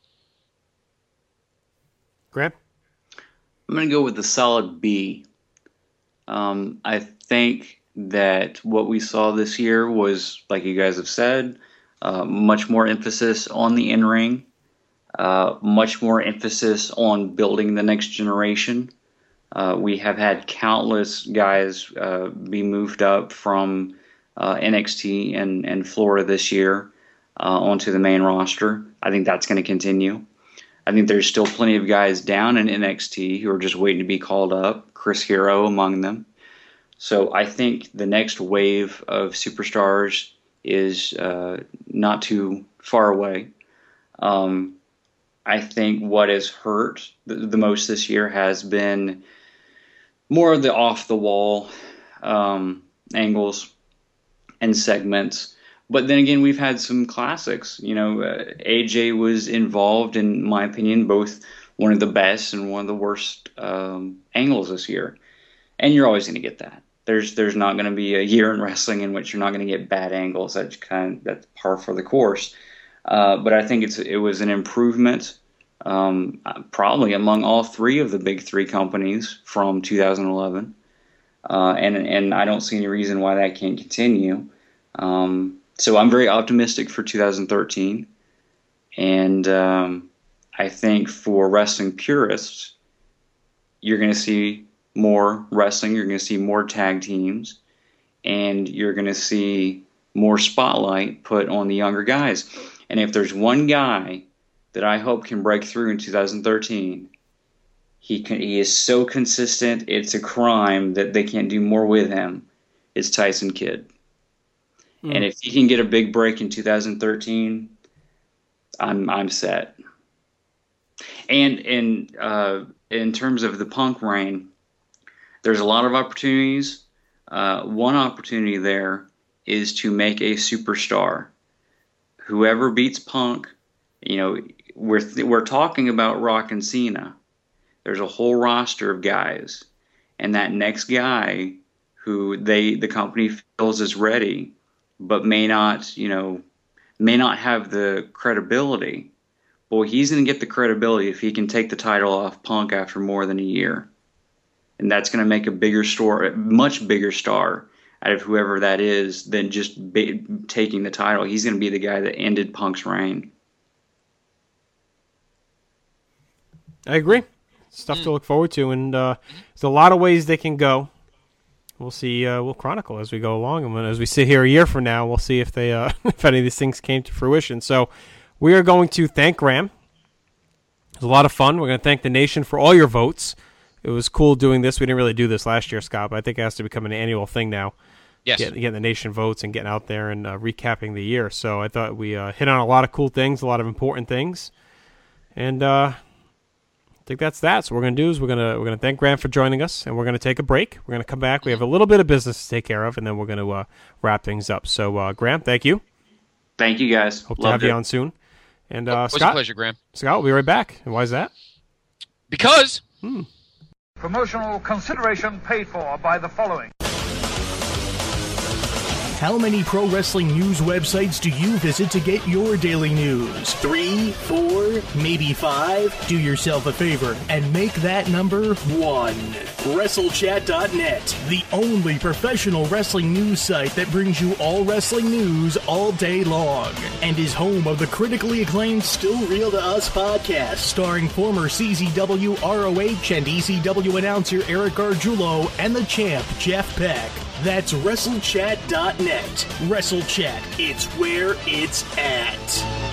Graham? I'm going to go with the solid B. I think that what we saw this year was, like you guys have said, much more emphasis on the in-ring, much more emphasis on building the next generation. We have had countless guys be moved up from NXT and Florida this year onto the main roster. I think that's going to continue. I think there's still plenty of guys down in NXT who are just waiting to be called up, Chris Hero among them. So I think the next wave of superstars is not too far away. I think what has hurt the most this year has been more of the off-the-wall angles and segments. But then again, we've had some classics. AJ was involved, in my opinion, both one of the best and one of the worst angles this year. And you're always going to get that. There's not going to be a year in wrestling in which you're not going to get bad angles. That's par for the course. But I think it was an improvement, probably among all three of the big three companies from 2011. And I don't see any reason why that can't continue. So I'm very optimistic for 2013. And I think for wrestling purists, you're going to see more wrestling, you're going to see more tag teams, and you're going to see more spotlight put on the younger guys. And if there's one guy that I hope can break through in 2013, he is so consistent, it's a crime that they can't do more with him. It's Tyson Kidd. And if he can get a big break in 2013, I'm set. And in terms of the Punk reign, there's a lot of opportunities. One opportunity there is to make a superstar. Whoever beats Punk, we're talking about Rock and Cena. There's a whole roster of guys, and that next guy who the company feels is ready, but may not have the credibility. Boy, he's going to get the credibility if he can take the title off Punk after more than a year. And that's going to make a much bigger star out of whoever that is than just taking the title. He's going to be the guy that ended Punk's reign. I agree. stuff to look forward to, and there's a lot of ways they can go. We'll see. We'll chronicle as we go along, and as we sit here a year from now, we'll see if they, if any of these things came to fruition. So, we are going to thank Graham. It was a lot of fun. We're going to thank the nation for all your votes. It was cool doing this. We didn't really do this last year, Scott, but I think it has to become an annual thing now. Yes. Getting the nation votes and getting out there and recapping the year. So I thought we hit on a lot of cool things, a lot of important things, and I think that's that. So what we're going to do is we're going to thank Graham for joining us, and we're going to take a break. We're going to come back. We have a little bit of business to take care of, and then we're going to wrap things up. So Graham, thank you. Thank you, guys. Hope to have you on soon. And it was Scott, a pleasure, Graham. Scott, we'll be right back. And why is that? Because promotional consideration paid for by the following. How many pro wrestling news websites do you visit to get your daily news? 3, 4, maybe 5? Do yourself a favor and make that number 1. WrestleChat.net, the only professional wrestling news site that brings you all wrestling news all day long, and is home of the critically acclaimed Still Real to Us podcast, starring former CZW, ROH, and ECW announcer Eric Gargiulo and the champ Jeff Beck. That's WrestleChat.net. WrestleChat, it's where it's at.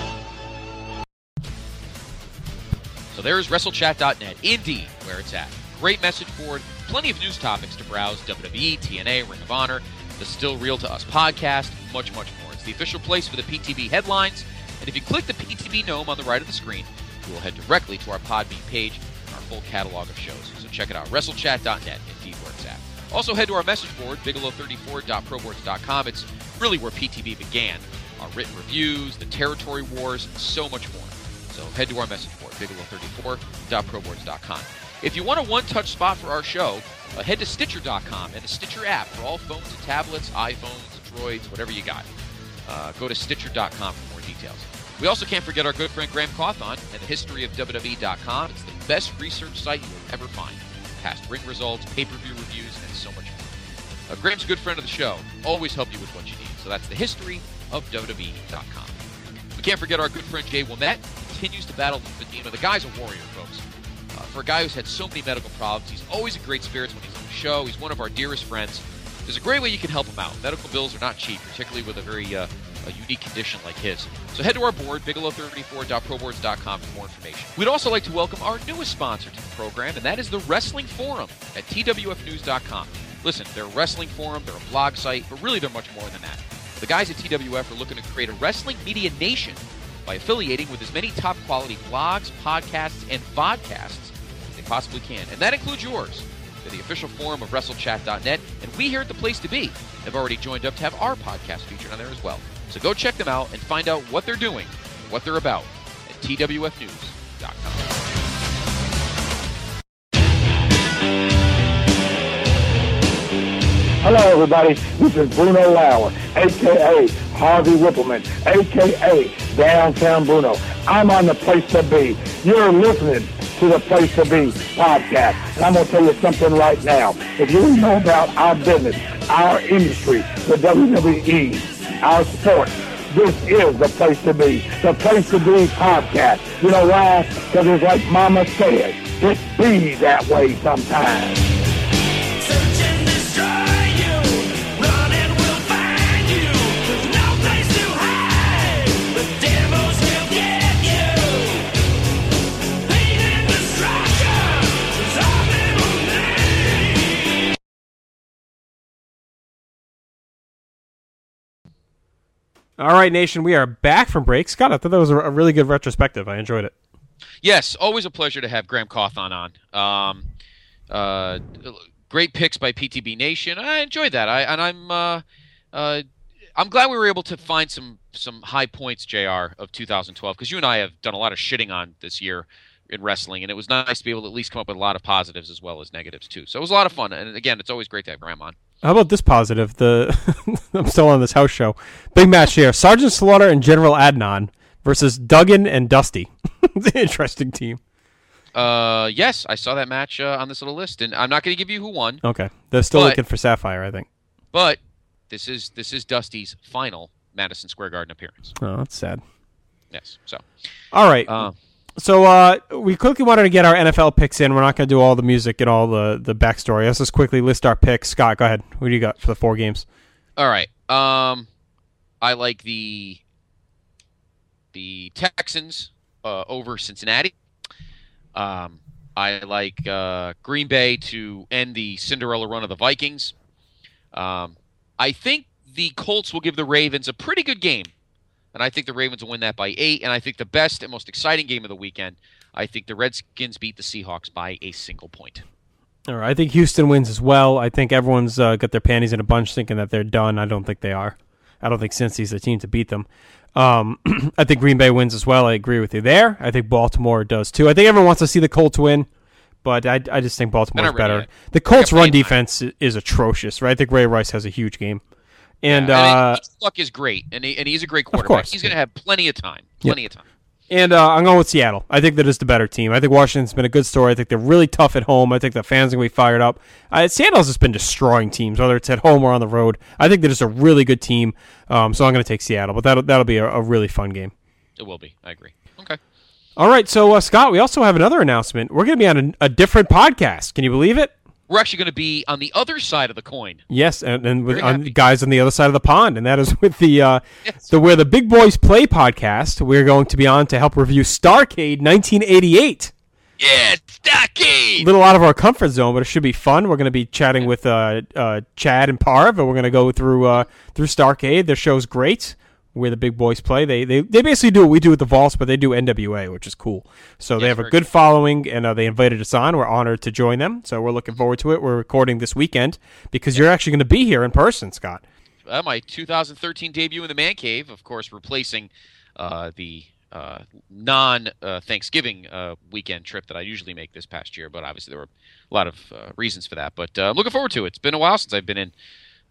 So there's WrestleChat.net, indeed, where it's at. Great message board, plenty of news topics to browse, WWE, TNA, Ring of Honor, the Still Real to Us podcast, much, much more. It's the official place for the PTB headlines, and if you click the PTB gnome on the right of the screen, you will head directly to our Podbean page and our full catalog of shows. So check it out, WrestleChat.net, indeed, where it's at. Also, head to our message board, bigelow34.proboards.com. It's really where PTB began. Our written reviews, the territory wars, and so much more. So head to our message board, bigelow34.proboards.com. If you want a one-touch spot for our show, head to Stitcher.com and the Stitcher app for all phones and tablets, iPhones, Droids, whatever you got. Go to Stitcher.com for more details. We also can't forget our good friend Graham Cawthon and the historyofWWE.com. It's the best research site you will ever find. Past ring results, pay-per-view reviews, and so much more. Graham's a good friend of the show. Always help you with what you need. So that's the history of WWE.com. We can't forget our good friend Jay Wilmette. Continues to battle lymphedema. The guy's a warrior, folks. For a guy who's had so many medical problems, he's always in great spirits when he's on the show. He's one of our dearest friends. There's a great way you can help him out. Medical bills are not cheap, particularly with a very a unique condition like his. So head to our board, bigelow34.proboards.com for more information. We'd also like to welcome our newest sponsor to the program, and that is the Wrestling Forum at twfnews.com. Listen, they're a wrestling forum, they're a blog site, but really they're much more than that. The guys at TWF are looking to create a wrestling media nation by affiliating with as many top-quality blogs, podcasts, and vodcasts as they possibly can. And that includes yours. They're the official forum of WrestleChat.net, and we here at The Place to Be have already joined up to have our podcast featured on there as well. So go check them out and find out what they're doing, what they're about at twfnews.com. Hello, everybody. This is Bruno Lauer, a.k.a. Harvey Whippleman, a.k.a. Downtown Bruno. I'm on The Place to Be. You're listening to The Place to Be podcast. And I'm going to tell you something right now. If you want to know about our business, our industry, the WWE, our sports, this is The Place to Be. The Place to Be podcast. You know why? Because it's like Mama said, it be that way sometimes. All right, Nation, we are back from break. Scott, I thought that was a really good retrospective. I enjoyed it. Yes, always a pleasure to have Graham Cawthon on. Great picks by PTB Nation. I enjoyed that. I'm glad we were able to find some high points, JR, of 2012, because you and I have done a lot of shitting on this year in wrestling, and it was nice to be able to at least come up with a lot of positives as well as negatives, too. So it was a lot of fun, and again, it's always great to have Graham on. How about this positive? I'm still on this house show. Big match here. Sergeant Slaughter and General Adnan versus Duggan and Dusty. It's an interesting team. Yes, I saw that match on this little list, and I'm not going to give you who won. Okay. They're still looking for Sapphire, I think. But this is Dusty's final Madison Square Garden appearance. Oh, that's sad. Yes, so. All right. So we quickly wanted to get our NFL picks in. We're not going to do all the music and all the backstory. Let's just quickly list our picks. Scott, go ahead. What do you got for the 4 games? All right. I like the Texans over Cincinnati. I like Green Bay to end the Cinderella run of the Vikings. I think the Colts will give the Ravens a pretty good game. And I think the Ravens will win that by 8. And I think the best and most exciting game of the weekend, I think the Redskins beat the Seahawks by a single point. All right. I think Houston wins as well. I think everyone's got their panties in a bunch thinking that they're done. I don't think they are. I don't think Cincy's the team to beat them. I think Green Bay wins as well. I agree with you there. I think Baltimore does too. I think everyone wants to see the Colts win, but I just think Baltimore's better. Really the Colts' run defense is atrocious, right? I think Ray Rice has a huge game. And Luck is great, and he's a great quarterback. Of course, he's going to have plenty of time. Plenty of time. And I'm going with Seattle. I think that is the better team. I think Washington's been a good story. I think they're really tough at home. I think the fans are going to be fired up. Seattle's just been destroying teams, whether it's at home or on the road. I think they're just a really good team, so I'm going to take Seattle. But that'll be a really fun game. It will be. I agree. Okay. All right, so Scott, we also have another announcement. We're going to be on a different podcast. Can you believe it? We're actually going to be on the other side of the coin. Yes, and with guys on the other side of the pond, and that is with the Where the Big Boys Play podcast. We're going to be on to help review Starcade 1988. Yeah, Starcade! A little out of our comfort zone, but it should be fun. We're going to be chatting with Chad and Parv, and we're going to go through Starcade. Their show's great. Where the Big Boys Play. They basically do what we do with the Vaults, but they do NWA, which is cool. So they have a good following, and they invited us on. We're honored to join them, so we're looking forward to it. We're recording this weekend because you're actually going to be here in person, Scott. My 2013 debut in the Man Cave, of course, replacing the non-Thanksgiving weekend trip that I usually make this past year, but obviously there were a lot of reasons for that. But I'm looking forward to it. It's been a while since I've been in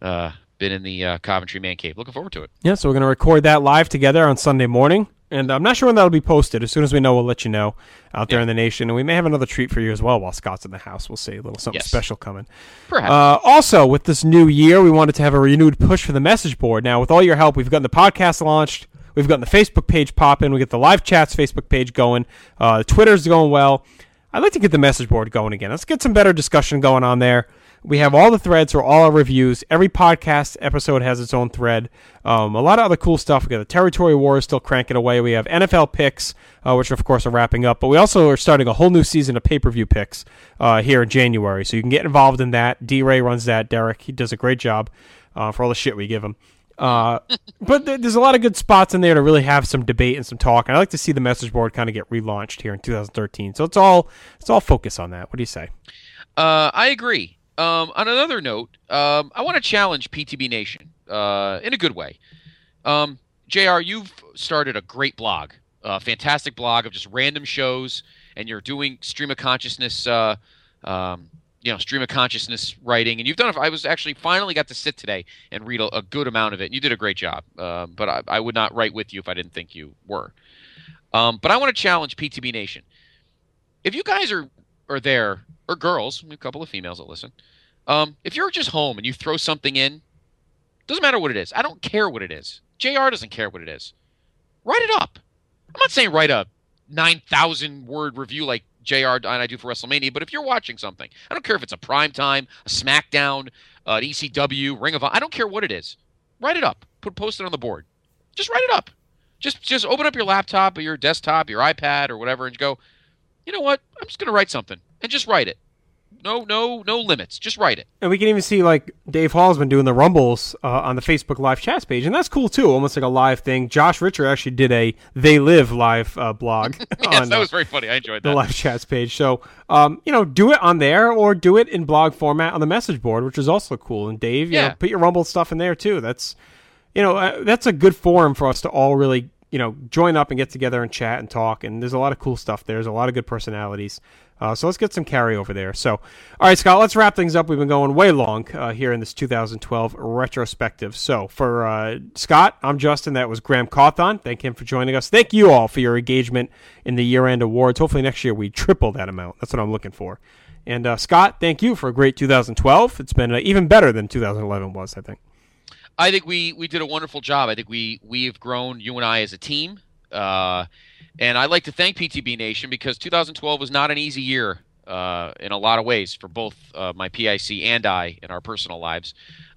the Coventry Man Cave. Looking forward to it. Yeah, so we're going to record that live together on Sunday morning, and I'm not sure when that'll be posted. As soon as we know, we'll let you know out there in the nation, and we may have another treat for you as well while Scott's in the house. We'll see a little something special coming. Perhaps. Also, with this new year, we wanted to have a renewed push for the message board. Now, with all your help, we've gotten the podcast launched. We've gotten the Facebook page popping. We get the live chats Facebook page going. Twitter's going well. I'd like to get the message board going again. Let's get some better discussion going on there. We have all the threads for all our reviews. Every podcast episode has its own thread. A lot of other cool stuff. We got the Territory Wars still cranking away. We have NFL picks, which of course are wrapping up. But we also are starting a whole new season of pay-per-view picks here in January. So you can get involved in that. D-Ray runs that. Derek, he does a great job for all the shit we give him. But there's a lot of good spots in there to really have some debate and some talk. And I'd like to see the message board kind of get relaunched here in 2013. So it's all focus on that. What do you say? I agree. On another note, I want to challenge PTB Nation in a good way. JR, you've started a great blog, a fantastic blog of just random shows, and you're doing stream of consciousness, stream of consciousness writing, and you've done it. I was actually finally got to sit today and read a good amount of it. And you did a great job, but I would not write with you if I didn't think you were. But I want to challenge PTB Nation. If you guys are there, or girls, a couple of females that listen, if you're just home and you throw something in, doesn't matter what it is. I don't care what it is. JR doesn't care what it is. Write it up. I'm not saying write a 9,000 word review like JR and I do for WrestleMania, but if you're watching something, I don't care if it's a primetime, a SmackDown, an ECW, Ring of Honor, I don't care what it is. Write it up. Post it on the board. Just write it up. Just open up your laptop or your desktop, your iPad or whatever, and go, you know what? I'm just going to write something. And just write it. No limits. Just write it. And we can even see, like, Dave Hall's been doing the Rumbles on the Facebook Live chats page, and that's cool, too. Almost like a live thing. Josh Richer actually did a They Live live blog. Yes, that was very funny. I enjoyed that. The live chats page. So, do it on there or do it in blog format on the message board, which is also cool. And Dave, put your Rumble stuff in there, too. That's, that's a good forum for us to all really, join up and get together and chat and talk. And there's a lot of cool stuff there. There's a lot of good personalities. So let's get some carryover there. So, all right, Scott, let's wrap things up. We've been going way long here in this 2012 retrospective. So for Scott, I'm Justin. That was Graham Cawthon. Thank him for joining us. Thank you all for your engagement in the year-end awards. Hopefully next year we triple that amount. That's what I'm looking for. And Scott, thank you for a great 2012. It's been even better than 2011 was, I think. I think we did a wonderful job. I think we have grown, you and I, as a team. And I'd like to thank PTB Nation because 2012 was not an easy year in a lot of ways for both my PIC and I in our personal lives.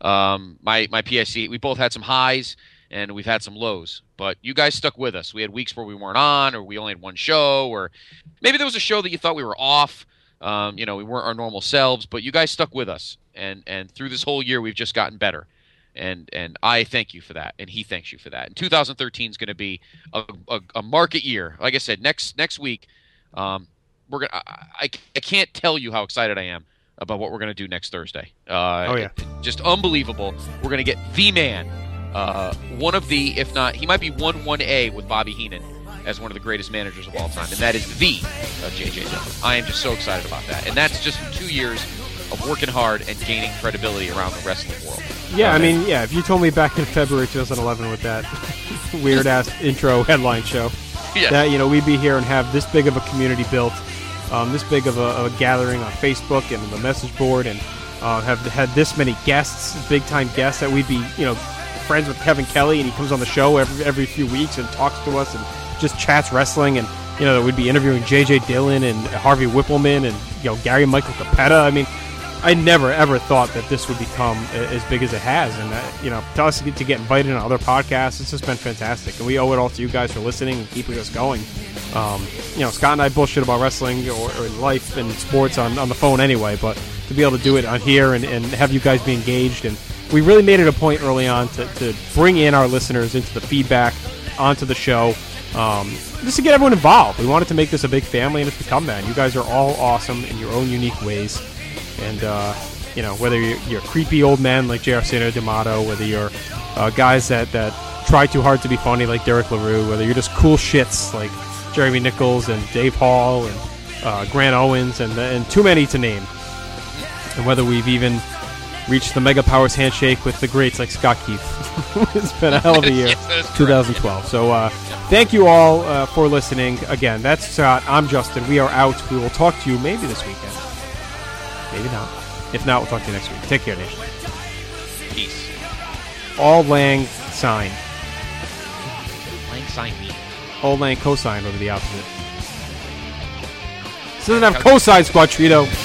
My PIC, we both had some highs and we've had some lows, but you guys stuck with us. We had weeks where we weren't on, or we only had one show, or maybe there was a show that you thought we were off. We weren't our normal selves, but you guys stuck with us, and through this whole year, we've just gotten better. And I thank you for that, and he thanks you for that. And 2013 is going to be a market year. Like I said, next week, we're gonna. I can't tell you how excited I am about what we're going to do next Thursday. Just unbelievable. We're going to get the man, one of the, if not, he might be 1A with Bobby Heenan as one of the greatest managers of all time, and that is the J.J. Dillon. I am just so excited about that, and that's just 2 years of working hard and gaining credibility around the wrestling world. Yeah, if you told me back in February 2011 with that weird-ass intro headline show, that, we'd be here and have this big of a community built, this big of a gathering on Facebook and the message board, and have had this many guests, big-time guests, that we'd be, friends with Kevin Kelly, and he comes on the show every few weeks and talks to us and just chats wrestling, and, that we'd be interviewing J.J. Dillon and Harvey Whippleman and, Gary Michael Capetta. I never, ever thought that this would become as big as it has. And, to us to get invited on other podcasts, it's just been fantastic. And we owe it all to you guys for listening and keeping us going. Scott and I bullshit about wrestling or in life and sports on the phone anyway, but to be able to do it on here and have you guys be engaged. And we really made it a point early on to bring in our listeners into the feedback onto the show, just to get everyone involved. We wanted to make this a big family, and it's become that. You guys are all awesome in your own unique ways. And, whether you're creepy old men like J.R. Sano D'Amato, whether you're guys that try too hard to be funny like Derek LaRue, whether you're just cool shits like Jeremy Nichols and Dave Hall and Grant Owens and too many to name, and whether we've even reached the Mega Powers handshake with the greats like Scott Keith. It's been a hell of a year, 2012. So thank you all for listening. Again, that's Scott. I'm Justin. We are out. We will talk to you maybe this weekend. Maybe not. If not, we'll talk to you next week. Take care, Nation. Peace. All Lang sign. Lang sign me. All Lang cosine would be the opposite. This doesn't have cosine, Squad Trito.